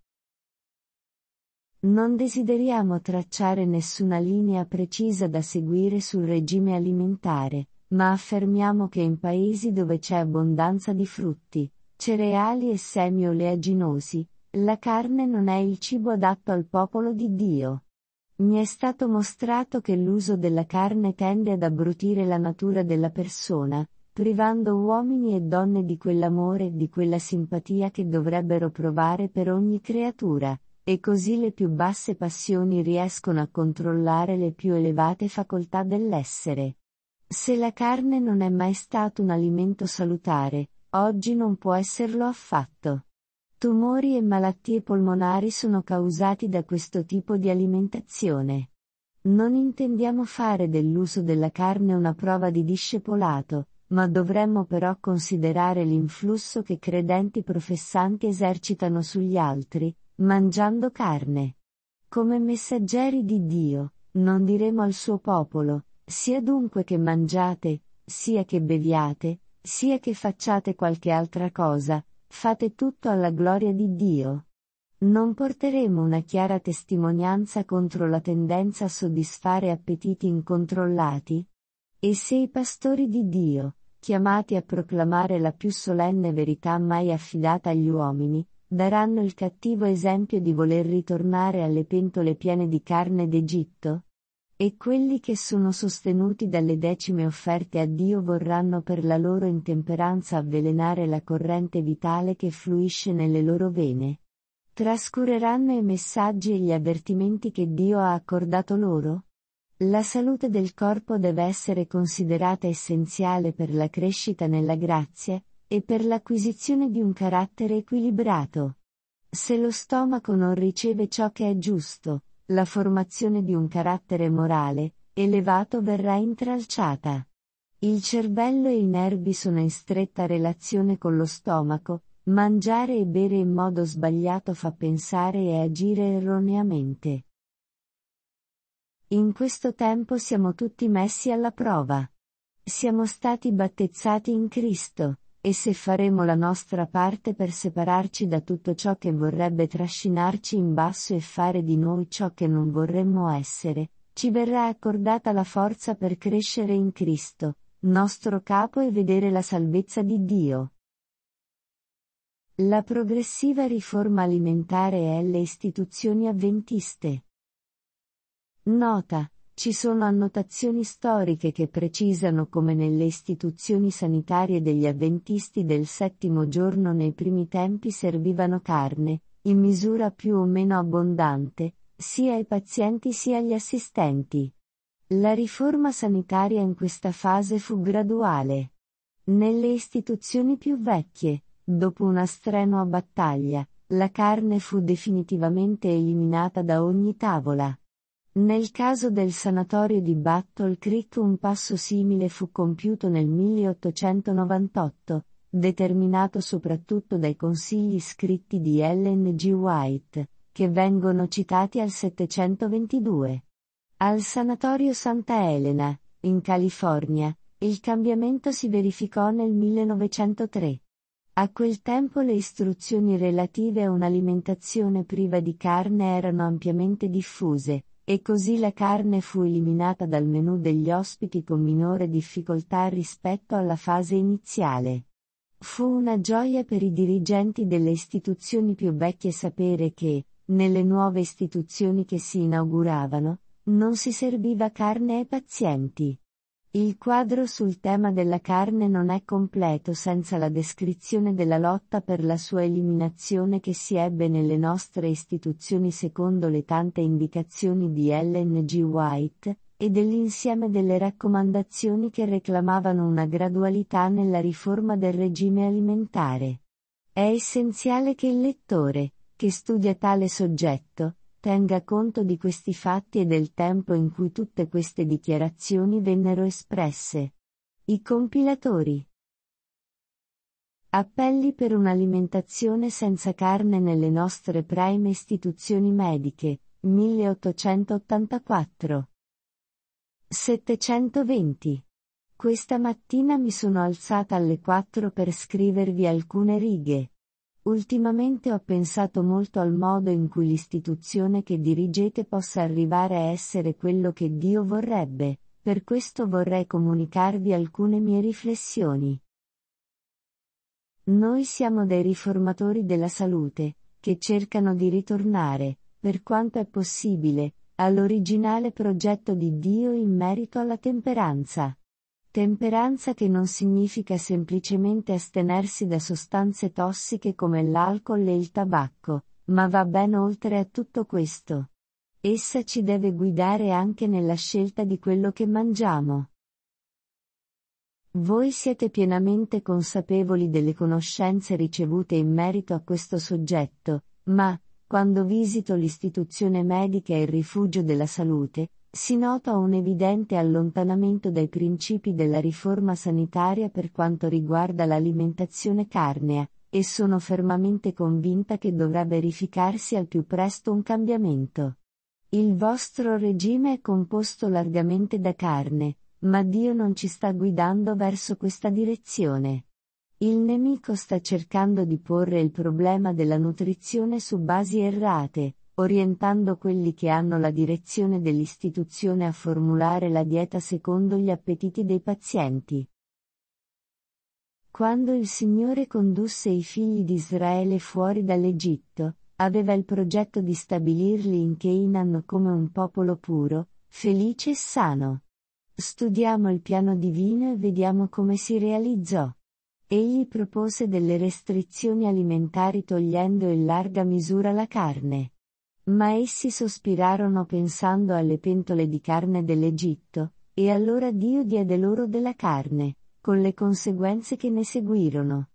Non desideriamo tracciare nessuna linea precisa da seguire sul regime alimentare, ma affermiamo che in paesi dove c'è abbondanza di frutti, cereali e semi oleaginosi, la carne non è il cibo adatto al popolo di Dio. Mi è stato mostrato che l'uso della carne tende ad abbrutire la natura della persona, privando uomini e donne di quell'amore e di quella simpatia che dovrebbero provare per ogni creatura, e così le più basse passioni riescono a controllare le più elevate facoltà dell'essere. Se la carne non è mai stato un alimento salutare, oggi non può esserlo affatto. Tumori e malattie polmonari sono causati da questo tipo di alimentazione. Non intendiamo fare dell'uso della carne una prova di discepolato, ma dovremmo però considerare l'influsso che credenti professanti esercitano sugli altri, mangiando carne. Come messaggeri di Dio, non diremo al suo popolo, sia dunque che mangiate, sia che beviate, sia che facciate qualche altra cosa, fate tutto alla gloria di Dio. Non porteremo una chiara testimonianza contro la tendenza a soddisfare appetiti incontrollati? E se i pastori di Dio, chiamati a proclamare la più solenne verità mai affidata agli uomini, daranno il cattivo esempio di voler ritornare alle pentole piene di carne d'Egitto? E quelli che sono sostenuti dalle decime offerte a Dio vorranno per la loro intemperanza avvelenare la corrente vitale che fluisce nelle loro vene? Trascureranno i messaggi e gli avvertimenti che Dio ha accordato loro? La salute del corpo deve essere considerata essenziale per la crescita nella grazia, e per l'acquisizione di un carattere equilibrato. Se lo stomaco non riceve ciò che è giusto, la formazione di un carattere morale, elevato verrà intralciata. Il cervello e i nervi sono in stretta relazione con lo stomaco, mangiare e bere in modo sbagliato fa pensare e agire erroneamente. In questo tempo siamo tutti messi alla prova. Siamo stati battezzati in Cristo, e se faremo la nostra parte per separarci da tutto ciò che vorrebbe trascinarci in basso e fare di noi ciò che non vorremmo essere, ci verrà accordata la forza per crescere in Cristo, nostro capo, e vedere la salvezza di Dio. La progressiva riforma alimentare e le istituzioni avventiste. Nota: ci sono annotazioni storiche che precisano come nelle istituzioni sanitarie degli avventisti del settimo giorno nei primi tempi servivano carne, in misura più o meno abbondante, sia ai pazienti sia agli assistenti. La riforma sanitaria in questa fase fu graduale. Nelle istituzioni più vecchie, dopo una strenua battaglia, la carne fu definitivamente eliminata da ogni tavola. Nel caso del sanatorio di Battle Creek un passo simile fu compiuto nel 1898, determinato soprattutto dai consigli scritti di Ellen G. White, che vengono citati al 722. Al sanatorio Santa Elena, in California, Il cambiamento si verificò nel 1903. A quel tempo le istruzioni relative a un'alimentazione priva di carne erano ampiamente diffuse, e così la carne fu eliminata dal menù degli ospiti con minore difficoltà rispetto alla fase iniziale. Fu una gioia per i dirigenti delle istituzioni più vecchie sapere che, nelle nuove istituzioni che si inauguravano, non si serviva carne ai pazienti. Il quadro sul tema della carne non è completo senza la descrizione della lotta per la sua eliminazione che si ebbe nelle nostre istituzioni secondo le tante indicazioni di Ellen G. White, e dell'insieme delle raccomandazioni che reclamavano una gradualità nella riforma del regime alimentare. È essenziale che il lettore, che studia tale soggetto, tenga conto di questi fatti e del tempo in cui tutte queste dichiarazioni vennero espresse. I compilatori. Appelli per un'alimentazione senza carne nelle nostre prime istituzioni mediche, 1884. 720. Questa mattina mi sono alzata alle 4 per scrivervi alcune righe. Ultimamente ho pensato molto al modo in cui l'istituzione che dirigete possa arrivare a essere quello che Dio vorrebbe, per questo vorrei comunicarvi alcune mie riflessioni. Noi siamo dei riformatori della salute, che cercano di ritornare, per quanto è possibile, all'originale progetto di Dio in merito alla temperanza. Temperanza che non significa semplicemente astenersi da sostanze tossiche come l'alcol e il tabacco, ma va ben oltre a tutto questo. Essa ci deve guidare anche nella scelta di quello che mangiamo. Voi siete pienamente consapevoli delle conoscenze ricevute in merito a questo soggetto, ma, quando visito l'istituzione medica e il rifugio della salute, si nota un evidente allontanamento dai principi della riforma sanitaria per quanto riguarda l'alimentazione carnea, e sono fermamente convinta che dovrà verificarsi al più presto un cambiamento. Il vostro regime è composto largamente da carne, ma Dio non ci sta guidando verso questa direzione. Il nemico sta cercando di porre il problema della nutrizione su basi errate, orientando quelli che hanno la direzione dell'istituzione a formulare la dieta secondo gli appetiti dei pazienti. Quando il Signore condusse i figli di Israele fuori dall'Egitto, aveva il progetto di stabilirli in Canaan come un popolo puro, felice e sano. Studiamo il piano divino e vediamo come si realizzò. Egli propose delle restrizioni alimentari togliendo in larga misura la carne. Ma essi sospirarono pensando alle pentole di carne dell'Egitto, e allora Dio diede loro della carne, con le conseguenze che ne seguirono.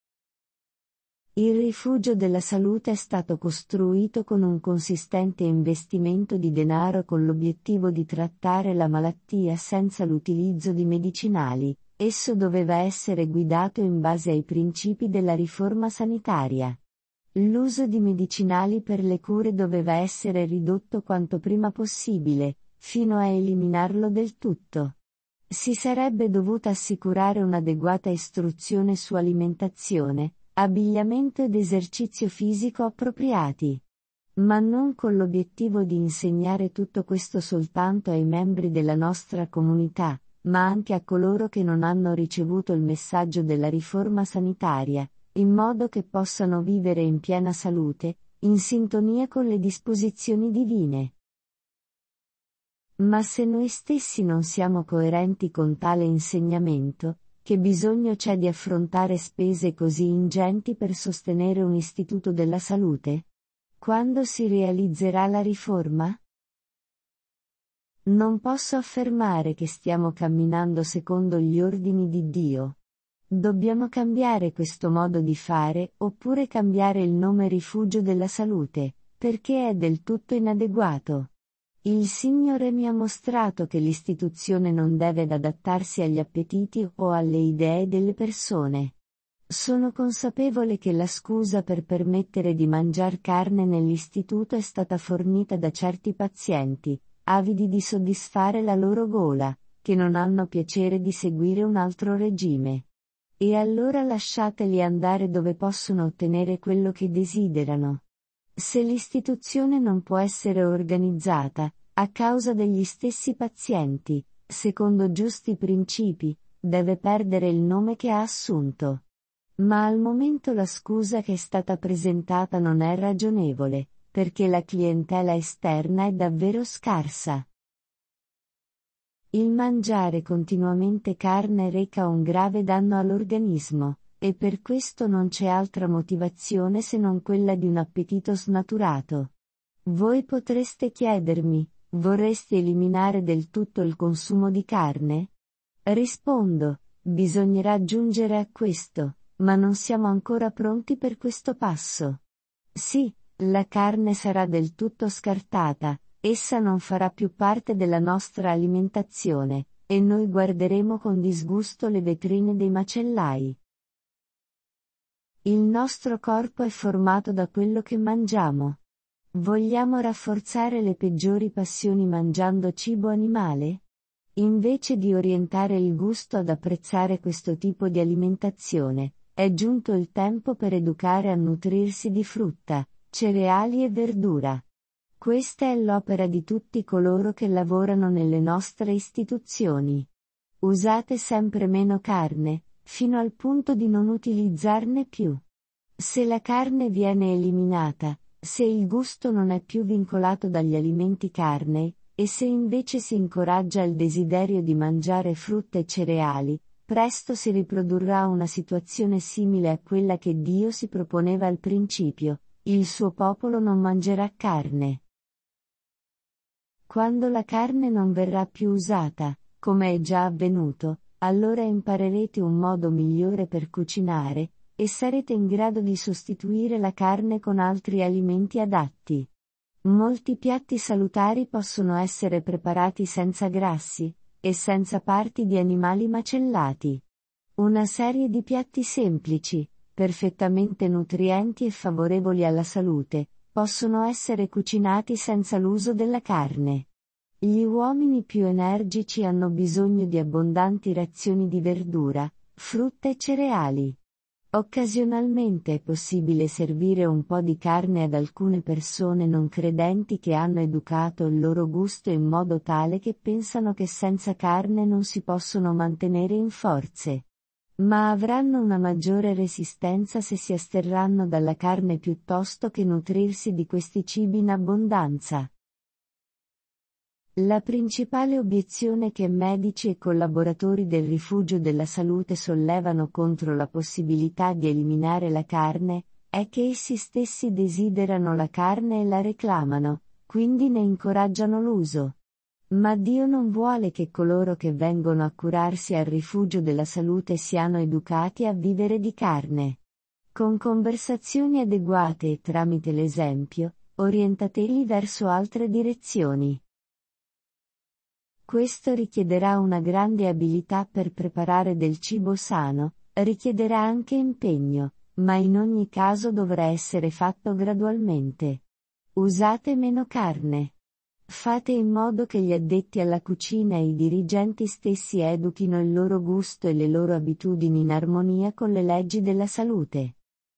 Il rifugio della salute è stato costruito con un consistente investimento di denaro con l'obiettivo di trattare la malattia senza l'utilizzo di medicinali. Esso doveva essere guidato in base ai principi della riforma sanitaria. L'uso di medicinali per le cure doveva essere ridotto quanto prima possibile, fino a eliminarlo del tutto. Si sarebbe dovuta assicurare un'adeguata istruzione su alimentazione, abbigliamento ed esercizio fisico appropriati. Ma non con l'obiettivo di insegnare tutto questo soltanto ai membri della nostra comunità, ma anche a coloro che non hanno ricevuto il messaggio della riforma sanitaria, in modo che possano vivere in piena salute, in sintonia con le disposizioni divine. Ma se noi stessi non siamo coerenti con tale insegnamento, che bisogno c'è di affrontare spese così ingenti per sostenere un istituto della salute? Quando si realizzerà la riforma? Non posso affermare che stiamo camminando secondo gli ordini di Dio. Dobbiamo cambiare questo modo di fare, oppure cambiare il nome rifugio della salute, perché è del tutto inadeguato. Il Signore mi ha mostrato che l'istituzione non deve adattarsi agli appetiti o alle idee delle persone. Sono consapevole che la scusa per permettere di mangiar carne nell'istituto è stata fornita da certi pazienti, avidi di soddisfare la loro gola, che non hanno piacere di seguire un altro regime. E allora lasciateli andare dove possono ottenere quello che desiderano. Se l'istituzione non può essere organizzata, a causa degli stessi pazienti, secondo giusti principi, deve perdere il nome che ha assunto. Ma al momento la scusa che è stata presentata non è ragionevole, perché la clientela esterna è davvero scarsa. Il mangiare continuamente carne reca un grave danno all'organismo, e per questo non c'è altra motivazione se non quella di un appetito snaturato. Voi potreste chiedermi, vorresti eliminare del tutto il consumo di carne? Rispondo, bisognerà giungere a questo, ma non siamo ancora pronti per questo passo. Sì, la carne sarà del tutto scartata, essa non farà più parte della nostra alimentazione, e noi guarderemo con disgusto le vetrine dei macellai. Il nostro corpo è formato da quello che mangiamo. Vogliamo rafforzare le peggiori passioni mangiando cibo animale? Invece di orientare il gusto ad apprezzare questo tipo di alimentazione, è giunto il tempo per educare a nutrirsi di frutta, cereali e verdura. Questa è l'opera di tutti coloro che lavorano nelle nostre istituzioni. Usate sempre meno carne, fino al punto di non utilizzarne più. Se la carne viene eliminata, se il gusto non è più vincolato dagli alimenti carnei, e se invece si incoraggia il desiderio di mangiare frutta e cereali, presto si riprodurrà una situazione simile a quella che Dio si proponeva al principio: il suo popolo non mangerà carne. Quando la carne non verrà più usata, come è già avvenuto, allora imparerete un modo migliore per cucinare, e sarete in grado di sostituire la carne con altri alimenti adatti. Molti piatti salutari possono essere preparati senza grassi, e senza parti di animali macellati. Una serie di piatti semplici, perfettamente nutrienti e favorevoli alla salute, possono essere cucinati senza l'uso della carne. Gli uomini più energici hanno bisogno di abbondanti razioni di verdura, frutta e cereali. Occasionalmente è possibile servire un po' di carne ad alcune persone non credenti che hanno educato il loro gusto in modo tale che pensano che senza carne non si possono mantenere in forze. Ma avranno una maggiore resistenza se si asterranno dalla carne piuttosto che nutrirsi di questi cibi in abbondanza. La principale obiezione che medici e collaboratori del Rifugio della Salute sollevano contro la possibilità di eliminare la carne, è che essi stessi desiderano la carne e la reclamano, quindi ne incoraggiano l'uso. Ma Dio non vuole che coloro che vengono a curarsi al Rifugio della Salute siano educati a vivere di carne. Con conversazioni adeguate e tramite l'esempio, orientateli verso altre direzioni. Questo richiederà una grande abilità per preparare del cibo sano, richiederà anche impegno, ma in ogni caso dovrà essere fatto gradualmente. Usate meno carne. Fate in modo che gli addetti alla cucina e i dirigenti stessi educhino il loro gusto e le loro abitudini in armonia con le leggi della salute.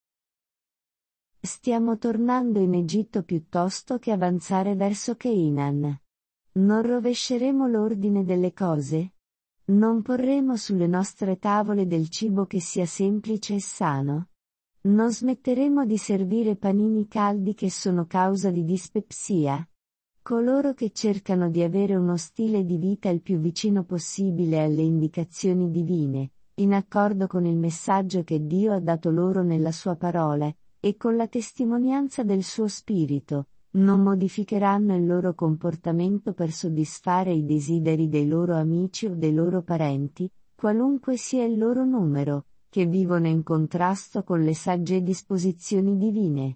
Stiamo tornando in Egitto piuttosto che avanzare verso Canaan. Non rovesceremo l'ordine delle cose? Non porremo sulle nostre tavole del cibo che sia semplice e sano? Non smetteremo di servire panini caldi che sono causa di dispepsia? Coloro che cercano di avere uno stile di vita il più vicino possibile alle indicazioni divine, in accordo con il messaggio che Dio ha dato loro nella sua parola, e con la testimonianza del suo spirito, non modificheranno il loro comportamento per soddisfare i desideri dei loro amici o dei loro parenti, qualunque sia il loro numero, che vivono in contrasto con le sagge disposizioni divine.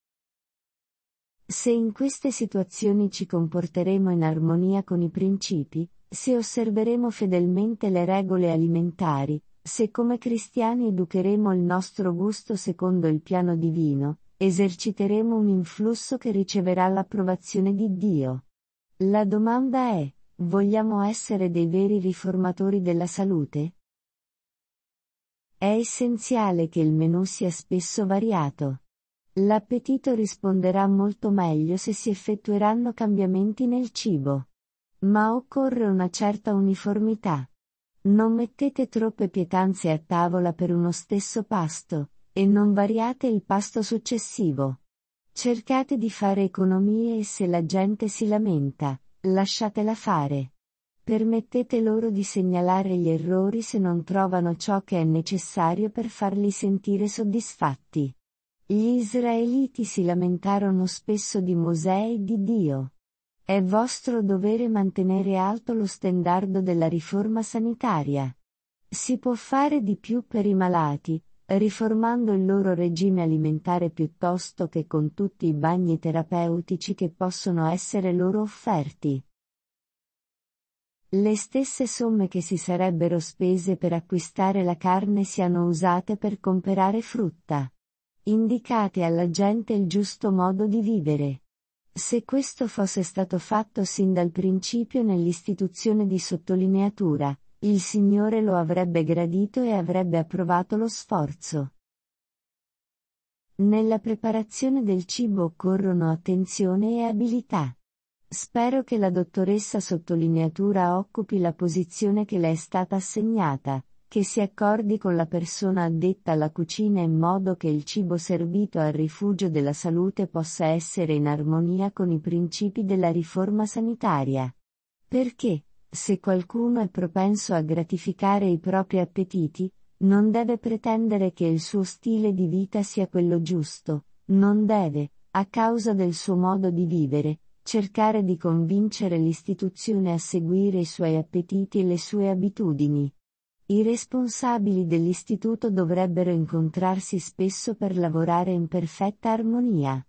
Se in queste situazioni ci comporteremo in armonia con i principi, se osserveremo fedelmente le regole alimentari, se come cristiani educheremo il nostro gusto secondo il piano divino, eserciteremo un influsso che riceverà l'approvazione di Dio. La domanda è: Vogliamo essere dei veri riformatori della salute? È essenziale che il menù sia spesso variato. L'appetito risponderà molto meglio se si effettueranno cambiamenti nel cibo. Ma occorre una certa uniformità. Non mettete troppe pietanze a tavola per uno stesso pasto, e non variate il pasto successivo. Cercate di fare economie e se la gente si lamenta, lasciatela fare. Permettete loro di segnalare gli errori se non trovano ciò che è necessario per farli sentire soddisfatti. Gli israeliti si lamentarono spesso di Mosè e di Dio. È vostro dovere mantenere alto lo stendardo della riforma sanitaria. Si può fare di più per i malati, riformando il loro regime alimentare piuttosto che con tutti i bagni terapeutici che possono essere loro offerti. Le stesse somme che si sarebbero spese per acquistare la carne siano usate per comprare frutta. Indicate alla gente il giusto modo di vivere. Se questo fosse stato fatto sin dal principio nell'istituzione di sottolineatura, il Signore lo avrebbe gradito e avrebbe approvato lo sforzo. Nella preparazione del cibo occorrono attenzione e abilità. Spero che la dottoressa sottolineatura occupi la posizione che le è stata assegnata, che si accordi con la persona addetta alla cucina in modo che il cibo servito al rifugio della salute possa essere in armonia con i principi della riforma sanitaria. Perché, se qualcuno è propenso a gratificare i propri appetiti, non deve pretendere che il suo stile di vita sia quello giusto, non deve, a causa del suo modo di vivere, cercare di convincere l'istituzione a seguire i suoi appetiti e le sue abitudini. I responsabili dell'istituto dovrebbero incontrarsi spesso per lavorare in perfetta armonia.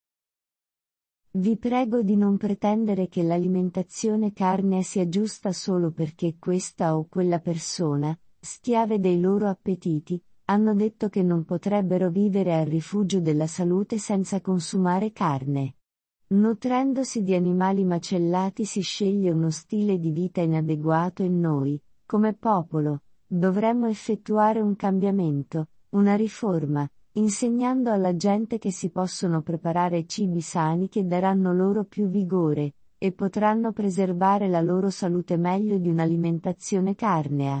Vi prego di non pretendere che l'alimentazione carnea sia giusta solo perché questa o quella persona, schiave dei loro appetiti, hanno detto che non potrebbero vivere al rifugio della salute senza consumare carne. Nutrendosi di animali macellati si sceglie uno stile di vita inadeguato e noi, come popolo, dovremmo effettuare un cambiamento, una riforma, insegnando alla gente che si possono preparare cibi sani che daranno loro più vigore, e potranno preservare la loro salute meglio di un'alimentazione carnea.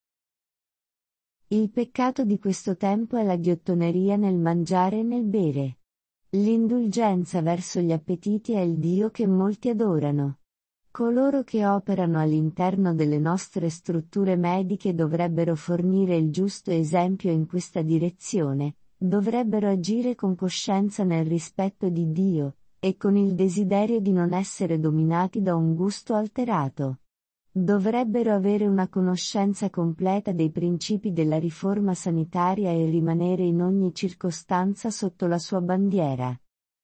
Il peccato di questo tempo è la ghiottoneria nel mangiare e nel bere. L'indulgenza verso gli appetiti è il Dio che molti adorano. Coloro che operano all'interno delle nostre strutture mediche dovrebbero fornire il giusto esempio in questa direzione, dovrebbero agire con coscienza nel rispetto di Dio, e con il desiderio di non essere dominati da un gusto alterato. Dovrebbero avere una conoscenza completa dei principi della riforma sanitaria e rimanere in ogni circostanza sotto la sua bandiera.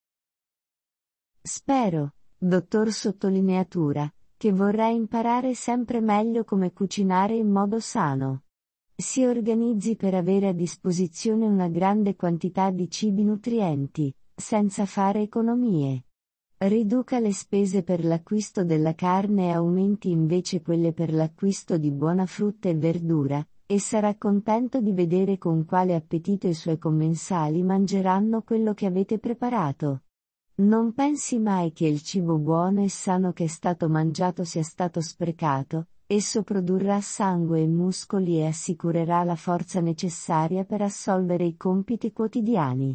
Spero, dottor sottolineatura, che vorrei imparare sempre meglio come cucinare in modo sano. Si organizzi per avere a disposizione una grande quantità di cibi nutrienti, senza fare economie. Riduca le spese per l'acquisto della carne e aumenti invece quelle per l'acquisto di buona frutta e verdura, e sarà contento di vedere con quale appetito i suoi commensali mangeranno quello che avete preparato. Non pensi mai che il cibo buono e sano che è stato mangiato sia stato sprecato, esso produrrà sangue e muscoli e assicurerà la forza necessaria per assolvere i compiti quotidiani.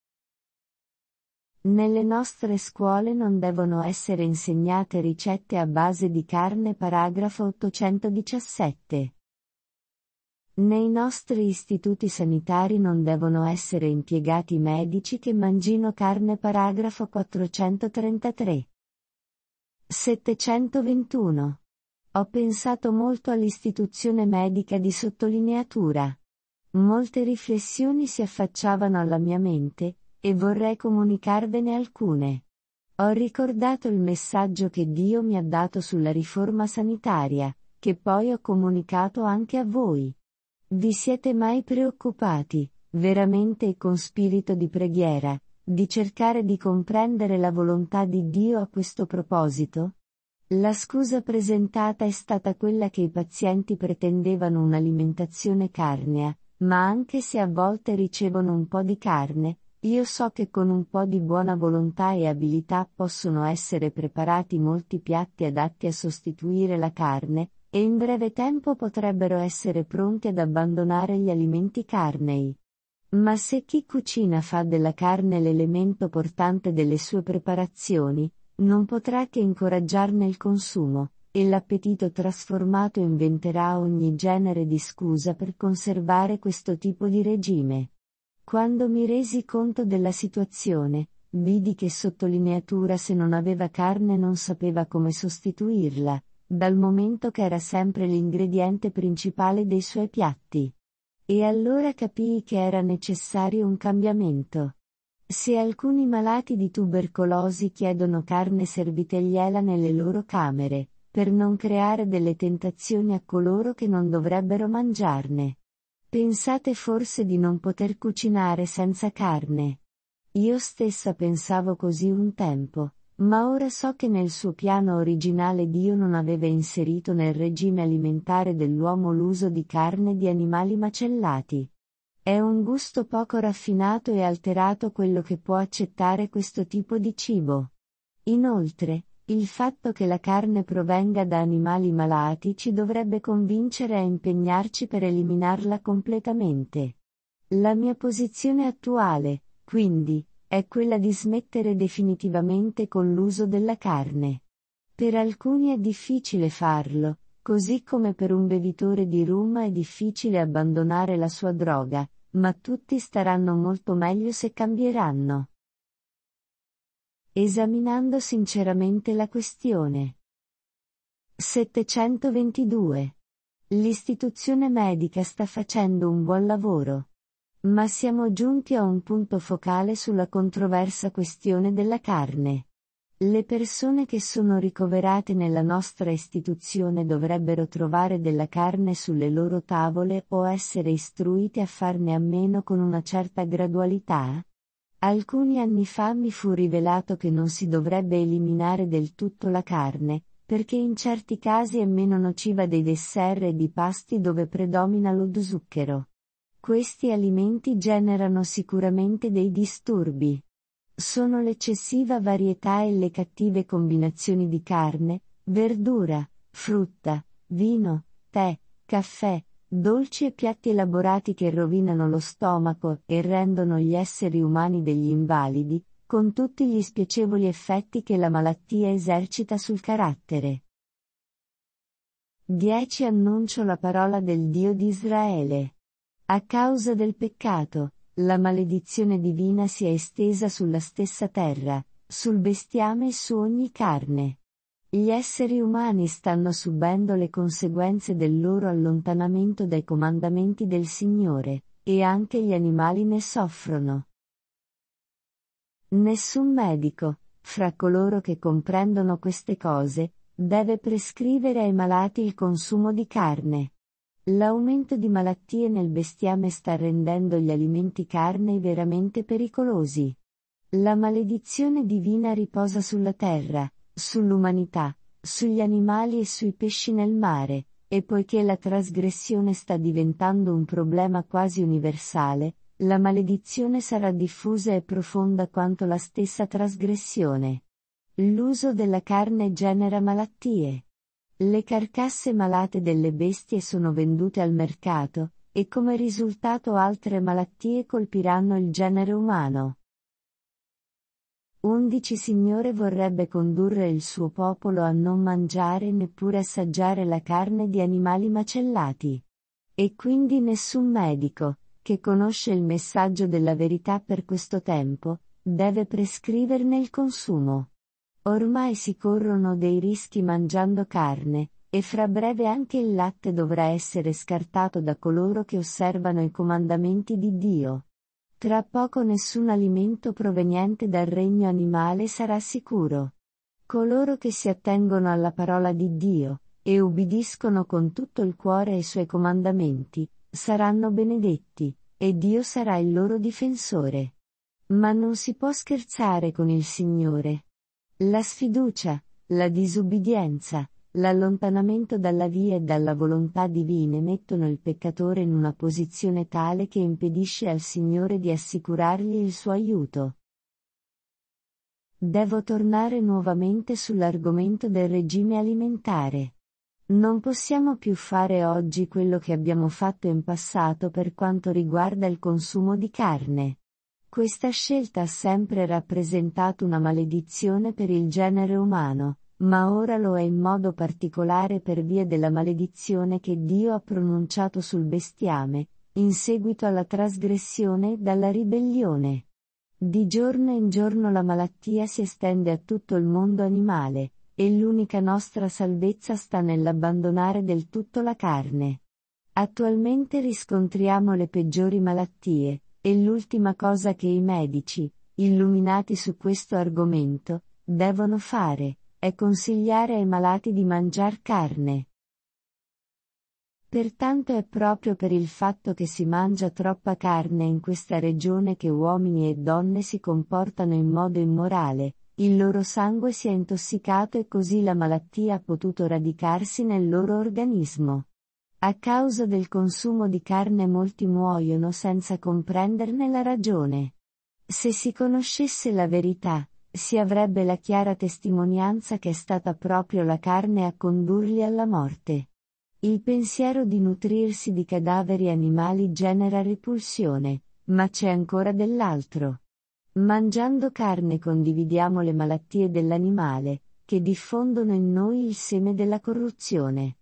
Nelle nostre scuole non devono essere insegnate ricette a base di carne. Paragrafo 817. Nei nostri istituti sanitari non devono essere impiegati medici che mangino carne. Paragrafo 433. 721. Ho pensato molto all'istituzione medica di sottolineatura. Molte riflessioni si affacciavano alla mia mente, e vorrei comunicarvene alcune. Ho ricordato il messaggio che Dio mi ha dato sulla riforma sanitaria, che poi ho comunicato anche a voi. Vi siete mai preoccupati, veramente e con spirito di preghiera, di cercare di comprendere la volontà di Dio a questo proposito? La scusa presentata è stata quella che i pazienti pretendevano un'alimentazione carnea, ma anche se a volte ricevono un po' di carne, io so che con un po' di buona volontà e abilità possono essere preparati molti piatti adatti a sostituire la carne, e in breve tempo potrebbero essere pronti ad abbandonare gli alimenti carnei. Ma se chi cucina fa della carne l'elemento portante delle sue preparazioni, non potrà che incoraggiarne il consumo, e l'appetito trasformato inventerà ogni genere di scusa per conservare questo tipo di regime. Quando mi resi conto della situazione, vidi che sottolineatura se non aveva carne non sapeva come sostituirla, dal momento che era sempre l'ingrediente principale dei suoi piatti. E allora capii che era necessario un cambiamento. Se alcuni malati di tubercolosi chiedono carne servitegliela nelle loro camere, per non creare delle tentazioni a coloro che non dovrebbero mangiarne. Pensate forse di non poter cucinare senza carne? Io stessa pensavo così un tempo, ma ora so che nel suo piano originale Dio non aveva inserito nel regime alimentare dell'uomo l'uso di carne di animali macellati. È un gusto poco raffinato e alterato quello che può accettare questo tipo di cibo. Inoltre, il fatto che la carne provenga da animali malati ci dovrebbe convincere a impegnarci per eliminarla completamente. La mia posizione attuale, quindi, è quella di smettere definitivamente con l'uso della carne. Per alcuni è difficile farlo, così come per un bevitore di rum è difficile abbandonare la sua droga, ma tutti staranno molto meglio se cambieranno. Esaminando sinceramente la questione. 722. L'istituzione medica sta facendo un buon lavoro. Ma siamo giunti a un punto focale sulla controversa questione della carne. Le persone che sono ricoverate nella nostra istituzione dovrebbero trovare della carne sulle loro tavole o essere istruite a farne a meno con una certa gradualità? Alcuni anni fa mi fu rivelato che non si dovrebbe eliminare del tutto la carne, perché in certi casi è meno nociva dei dessert e di pasti dove predomina lo zucchero. Questi alimenti generano sicuramente dei disturbi. Sono l'eccessiva varietà e le cattive combinazioni di carne, verdura, frutta, vino, tè, caffè, dolci e piatti elaborati che rovinano lo stomaco e rendono gli esseri umani degli invalidi, con tutti gli spiacevoli effetti che la malattia esercita sul carattere. 10. Annuncio la parola del Dio di Israele. A causa del peccato, la maledizione divina si è estesa sulla stessa terra, sul bestiame e su ogni carne. Gli esseri umani stanno subendo le conseguenze del loro allontanamento dai comandamenti del Signore, e anche gli animali ne soffrono. Nessun medico, fra coloro che comprendono queste cose, deve prescrivere ai malati il consumo di carne. L'aumento di malattie nel bestiame sta rendendo gli alimenti carnei veramente pericolosi. La maledizione divina riposa sulla terra, sull'umanità, sugli animali e sui pesci nel mare, e poiché la trasgressione sta diventando un problema quasi universale, la maledizione sarà diffusa e profonda quanto la stessa trasgressione. L'uso della carne genera malattie. Le carcasse malate delle bestie sono vendute al mercato, e come risultato altre malattie colpiranno il genere umano. 11. Signore vorrebbe condurre il suo popolo a non mangiare e neppure assaggiare la carne di animali macellati. E quindi nessun medico, che conosce il messaggio della verità per questo tempo, deve prescriverne il consumo. Ormai si corrono dei rischi mangiando carne, e fra breve anche il latte dovrà essere scartato da coloro che osservano i comandamenti di Dio. Tra poco nessun alimento proveniente dal regno animale sarà sicuro. Coloro che si attengono alla parola di Dio, e ubbidiscono con tutto il cuore ai suoi comandamenti, saranno benedetti, e Dio sarà il loro difensore. Ma non si può scherzare con il Signore. La sfiducia, la disubbidienza, l'allontanamento dalla via e dalla volontà divine mettono il peccatore in una posizione tale che impedisce al Signore di assicurargli il suo aiuto. Devo tornare nuovamente sull'argomento del regime alimentare. Non possiamo più fare oggi quello che abbiamo fatto in passato per quanto riguarda il consumo di carne. Questa scelta ha sempre rappresentato una maledizione per il genere umano, ma ora lo è in modo particolare per via della maledizione che Dio ha pronunciato sul bestiame, in seguito alla trasgressione e dalla ribellione. Di giorno in giorno la malattia si estende a tutto il mondo animale, e l'unica nostra salvezza sta nell'abbandonare del tutto la carne. Attualmente riscontriamo le peggiori malattie, e l'ultima cosa che i medici, illuminati su questo argomento, devono fare, è consigliare ai malati di mangiar carne. Pertanto è proprio per il fatto che si mangia troppa carne in questa regione che uomini e donne si comportano in modo immorale, il loro sangue si è intossicato e così la malattia ha potuto radicarsi nel loro organismo. A causa del consumo di carne molti muoiono senza comprenderne la ragione. Se si conoscesse la verità, si avrebbe la chiara testimonianza che è stata proprio la carne a condurli alla morte. Il pensiero di nutrirsi di cadaveri animali genera repulsione, ma c'è ancora dell'altro. Mangiando carne condividiamo le malattie dell'animale, che diffondono in noi il seme della corruzione.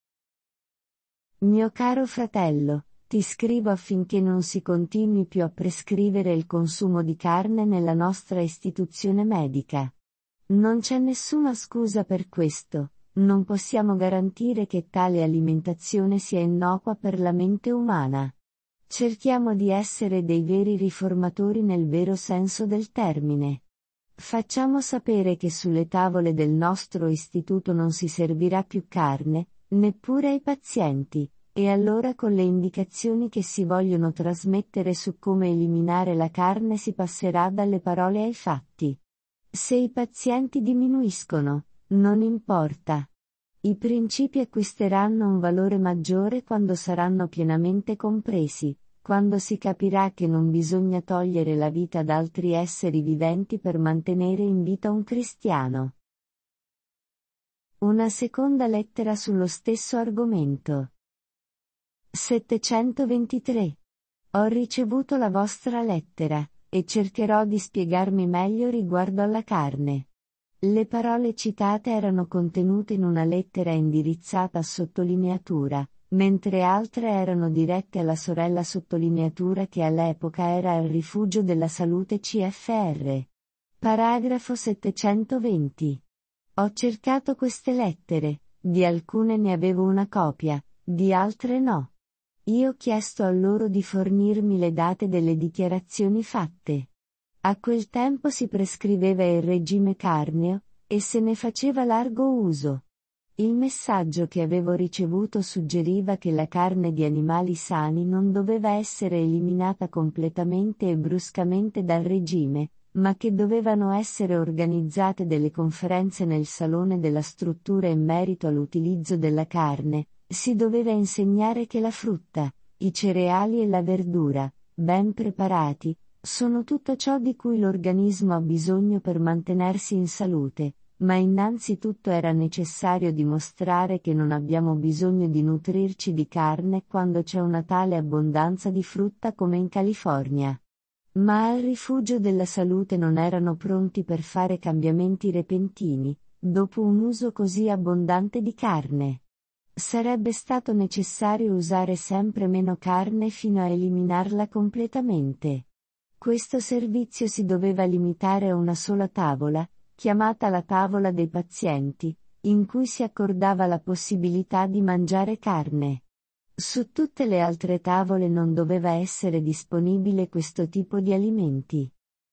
Mio caro fratello, ti scrivo affinché non si continui più a prescrivere il consumo di carne nella nostra istituzione medica. Non c'è nessuna scusa per questo, non possiamo garantire che tale alimentazione sia innocua per la mente umana. Cerchiamo di essere dei veri riformatori nel vero senso del termine. Facciamo sapere che sulle tavole del nostro istituto non si servirà più carne, neppure ai pazienti, e allora con le indicazioni che si vogliono trasmettere su come eliminare la carne si passerà dalle parole ai fatti. Se i pazienti diminuiscono, non importa. I principi acquisteranno un valore maggiore quando saranno pienamente compresi, quando si capirà che non bisogna togliere la vita ad altri esseri viventi per mantenere in vita un cristiano. Una seconda lettera sullo stesso argomento. 723. Ho ricevuto la vostra lettera, e cercherò di spiegarmi meglio riguardo alla carne. Le parole citate erano contenute in una lettera indirizzata a sottolineatura, mentre altre erano dirette alla sorella sottolineatura che all'epoca era al Rifugio della Salute CFR. Paragrafo 720. Ho cercato queste lettere, di alcune ne avevo una copia, di altre no. Io ho chiesto a loro di fornirmi le date delle dichiarazioni fatte. A quel tempo si prescriveva il regime carneo, e se ne faceva largo uso. Il messaggio che avevo ricevuto suggeriva che la carne di animali sani non doveva essere eliminata completamente e bruscamente dal regime, ma che dovevano essere organizzate delle conferenze nel salone della struttura in merito all'utilizzo della carne. Si doveva insegnare che la frutta, i cereali e la verdura, ben preparati, sono tutto ciò di cui l'organismo ha bisogno per mantenersi in salute, ma innanzitutto era necessario dimostrare che non abbiamo bisogno di nutrirci di carne quando c'è una tale abbondanza di frutta come in California. Ma al Rifugio della Salute non erano pronti per fare cambiamenti repentini, dopo un uso così abbondante di carne. Sarebbe stato necessario usare sempre meno carne fino a eliminarla completamente. Questo servizio si doveva limitare a una sola tavola, chiamata la tavola dei pazienti, in cui si accordava la possibilità di mangiare carne. Su tutte le altre tavole non doveva essere disponibile questo tipo di alimenti.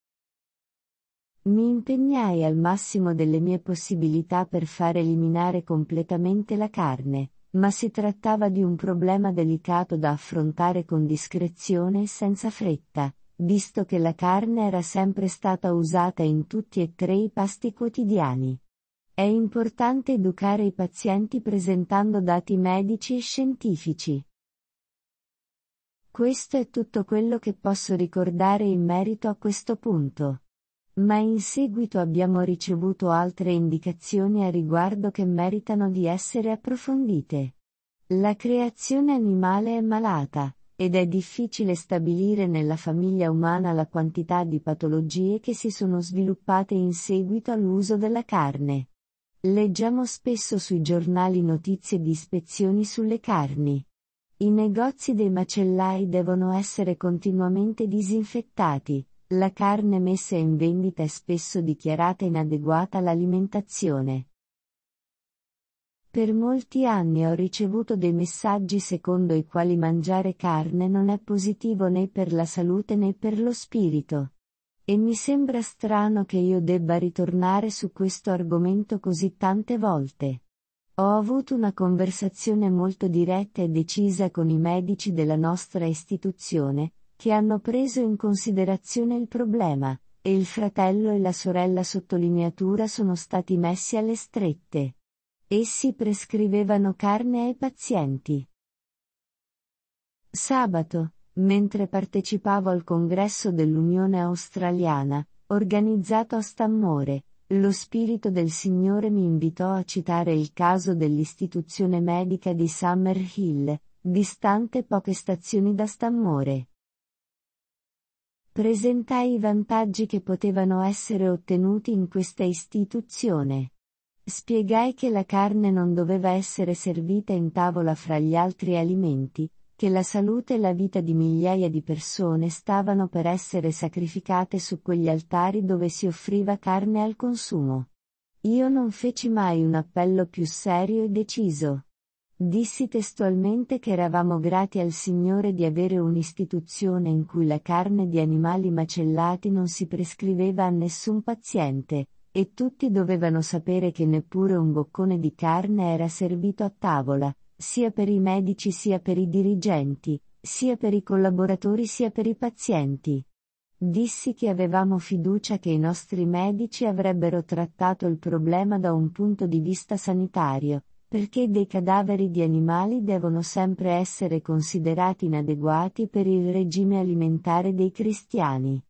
Mi impegnai al massimo delle mie possibilità per far eliminare completamente la carne, ma si trattava di un problema delicato da affrontare con discrezione e senza fretta, visto che la carne era sempre stata usata in tutti e tre i pasti quotidiani. È importante educare i pazienti presentando dati medici e scientifici. Questo è tutto quello che posso ricordare in merito a questo punto. Ma in seguito abbiamo ricevuto altre indicazioni a riguardo che meritano di essere approfondite. La creazione animale è malata, ed è difficile stabilire nella famiglia umana la quantità di patologie che si sono sviluppate in seguito all'uso della carne. Leggiamo spesso sui giornali notizie di ispezioni sulle carni. I negozi dei macellai devono essere continuamente disinfettati, la carne messa in vendita è spesso dichiarata inadeguata all'alimentazione. Per molti anni ho ricevuto dei messaggi secondo i quali mangiare carne non è positivo né per la salute né per lo spirito. E mi sembra strano che io debba ritornare su questo argomento così tante volte. Ho avuto una conversazione molto diretta e decisa con i medici della nostra istituzione, che hanno preso in considerazione il problema, e il fratello e la sorella sottolineatura sono stati messi alle strette. Essi prescrivevano carne ai pazienti. Sabato, mentre partecipavo al congresso dell'Unione Australiana, organizzato a Stammore, lo Spirito del Signore mi invitò a citare il caso dell'istituzione medica di Summerhill, distante poche stazioni da Stammore. Presentai i vantaggi che potevano essere ottenuti in questa istituzione. Spiegai che la carne non doveva essere servita in tavola fra gli altri alimenti, che la salute e la vita di migliaia di persone stavano per essere sacrificate su quegli altari dove si offriva carne al consumo. Io non feci mai un appello più serio e deciso. Dissi testualmente che eravamo grati al Signore di avere un'istituzione in cui la carne di animali macellati non si prescriveva a nessun paziente, e tutti dovevano sapere che neppure un boccone di carne era servito a tavola, sia per i medici sia per i dirigenti, sia per i collaboratori sia per i pazienti. Dissi che avevamo fiducia che i nostri medici avrebbero trattato il problema da un punto di vista sanitario, perché dei cadaveri di animali devono sempre essere considerati inadeguati per il regime alimentare dei cristiani.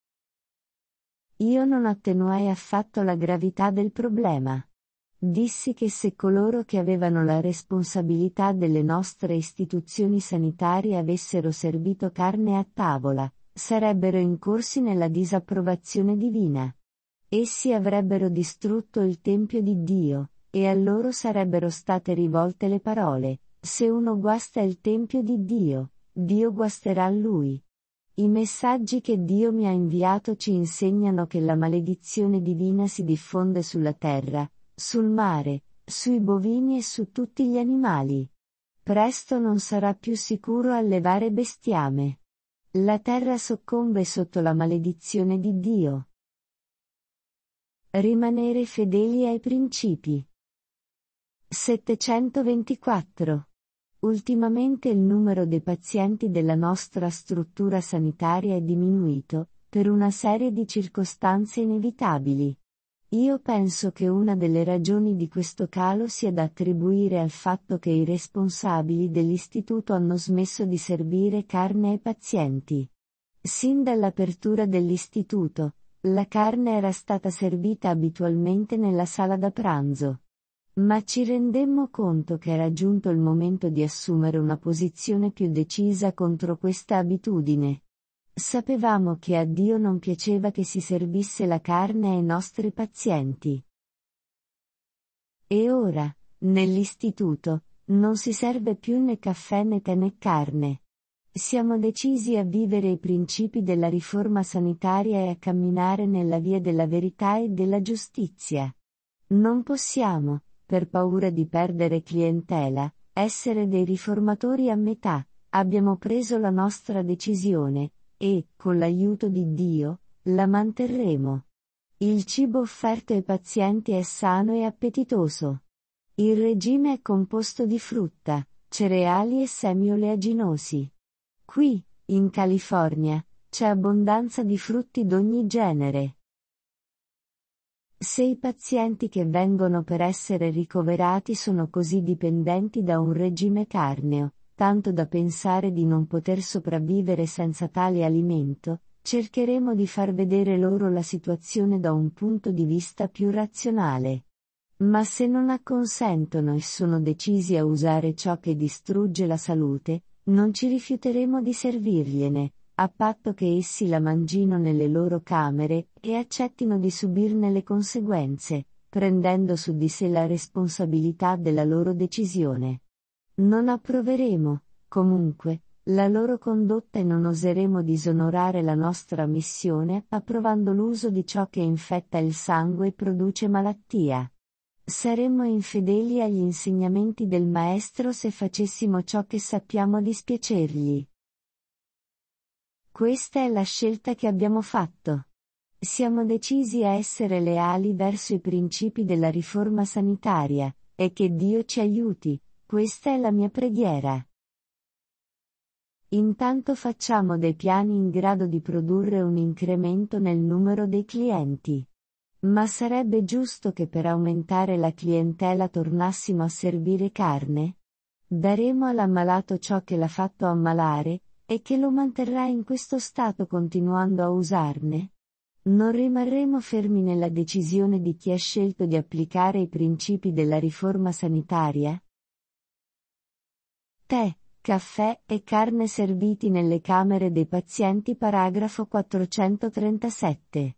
Io non attenuai affatto la gravità del problema. Dissi che se coloro che avevano la responsabilità delle nostre istituzioni sanitarie avessero servito carne a tavola, sarebbero incorsi nella disapprovazione divina. Essi avrebbero distrutto il Tempio di Dio, e a loro sarebbero state rivolte le parole: se uno guasta il Tempio di Dio, Dio guasterà lui. I messaggi che Dio mi ha inviato ci insegnano che la maledizione divina si diffonde sulla terra, sul mare, sui bovini e su tutti gli animali. Presto non sarà più sicuro allevare bestiame. La terra soccombe sotto la maledizione di Dio. Rimanere fedeli ai principi. 724. Ultimamente il numero dei pazienti della nostra struttura sanitaria è diminuito, per una serie di circostanze inevitabili. Io penso che una delle ragioni di questo calo sia da attribuire al fatto che i responsabili dell'istituto hanno smesso di servire carne ai pazienti. Sin dall'apertura dell'istituto, la carne era stata servita abitualmente nella sala da pranzo. Ma ci rendemmo conto che era giunto il momento di assumere una posizione più decisa contro questa abitudine. Sapevamo che a Dio non piaceva che si servisse la carne ai nostri pazienti. E ora, nell'istituto, non si serve più né caffè né tè né carne. Siamo decisi a vivere i principi della riforma sanitaria e a camminare nella via della verità e della giustizia. Non possiamo, per paura di perdere clientela, essere dei riformatori a metà. Abbiamo preso la nostra decisione, e, con l'aiuto di Dio, la manterremo. Il cibo offerto ai pazienti è sano e appetitoso. Il regime è composto di frutta, cereali e semi oleaginosi. Qui, in California, c'è abbondanza di frutti d'ogni genere. Se i pazienti che vengono per essere ricoverati sono così dipendenti da un regime carneo, tanto da pensare di non poter sopravvivere senza tale alimento, cercheremo di far vedere loro la situazione da un punto di vista più razionale. Ma se non acconsentono e sono decisi a usare ciò che distrugge la salute, non ci rifiuteremo di servirgliene, a patto che essi la mangino nelle loro camere e accettino di subirne le conseguenze, prendendo su di sé la responsabilità della loro decisione. Non approveremo, comunque, la loro condotta e non oseremo disonorare la nostra missione approvando l'uso di ciò che infetta il sangue e produce malattia. Saremmo infedeli agli insegnamenti del Maestro se facessimo ciò che sappiamo dispiacergli. Questa è la scelta che abbiamo fatto. Siamo decisi a essere leali verso i principi della riforma sanitaria, e che Dio ci aiuti, questa è la mia preghiera. Intanto facciamo dei piani in grado di produrre un incremento nel numero dei clienti. Ma sarebbe giusto che per aumentare la clientela tornassimo a servire carne? Daremo all'ammalato ciò che l'ha fatto ammalare, e che lo manterrà in questo stato continuando a usarne? Non rimarremo fermi nella decisione di chi ha scelto di applicare i principi della riforma sanitaria? Tè, caffè e carne serviti nelle camere dei pazienti. Paragrafo 437.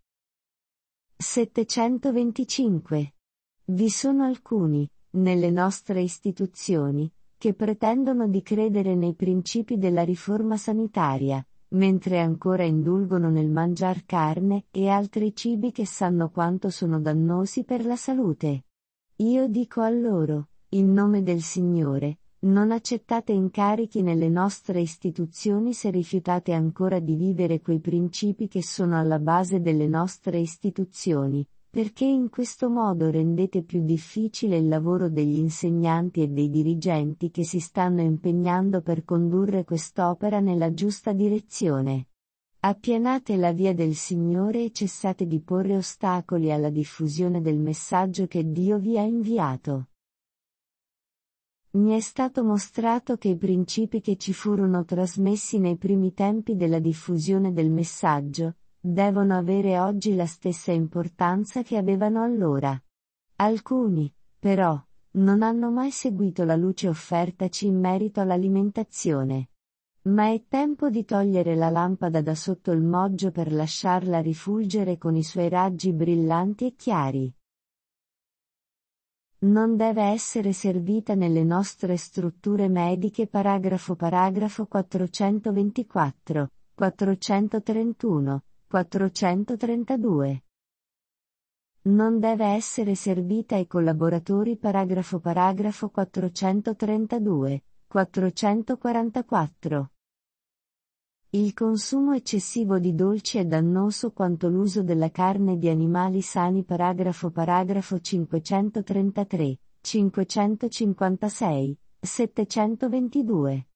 725. Vi sono alcuni, nelle nostre istituzioni, che pretendono di credere nei principi della riforma sanitaria, mentre ancora indulgono nel mangiar carne e altri cibi che sanno quanto sono dannosi per la salute. Io dico a loro, in nome del Signore, non accettate incarichi nelle nostre istituzioni se rifiutate ancora di vivere quei principi che sono alla base delle nostre istituzioni, perché in questo modo rendete più difficile il lavoro degli insegnanti e dei dirigenti che si stanno impegnando per condurre quest'opera nella giusta direzione. Appianate la via del Signore e cessate di porre ostacoli alla diffusione del messaggio che Dio vi ha inviato. Mi è stato mostrato che i principi che ci furono trasmessi nei primi tempi della diffusione del messaggio, devono avere oggi la stessa importanza che avevano allora. Alcuni, però, non hanno mai seguito la luce offertaci in merito all'alimentazione. Ma è tempo di togliere la lampada da sotto il moggio per lasciarla rifulgere con i suoi raggi brillanti e chiari. Non deve essere servita nelle nostre strutture mediche. Paragrafo 424, 431, 432. Non deve essere servita ai collaboratori. Paragrafo 432, 444. Il consumo eccessivo di dolci è dannoso quanto l'uso della carne di animali sani. Paragrafo 533, 556, 722.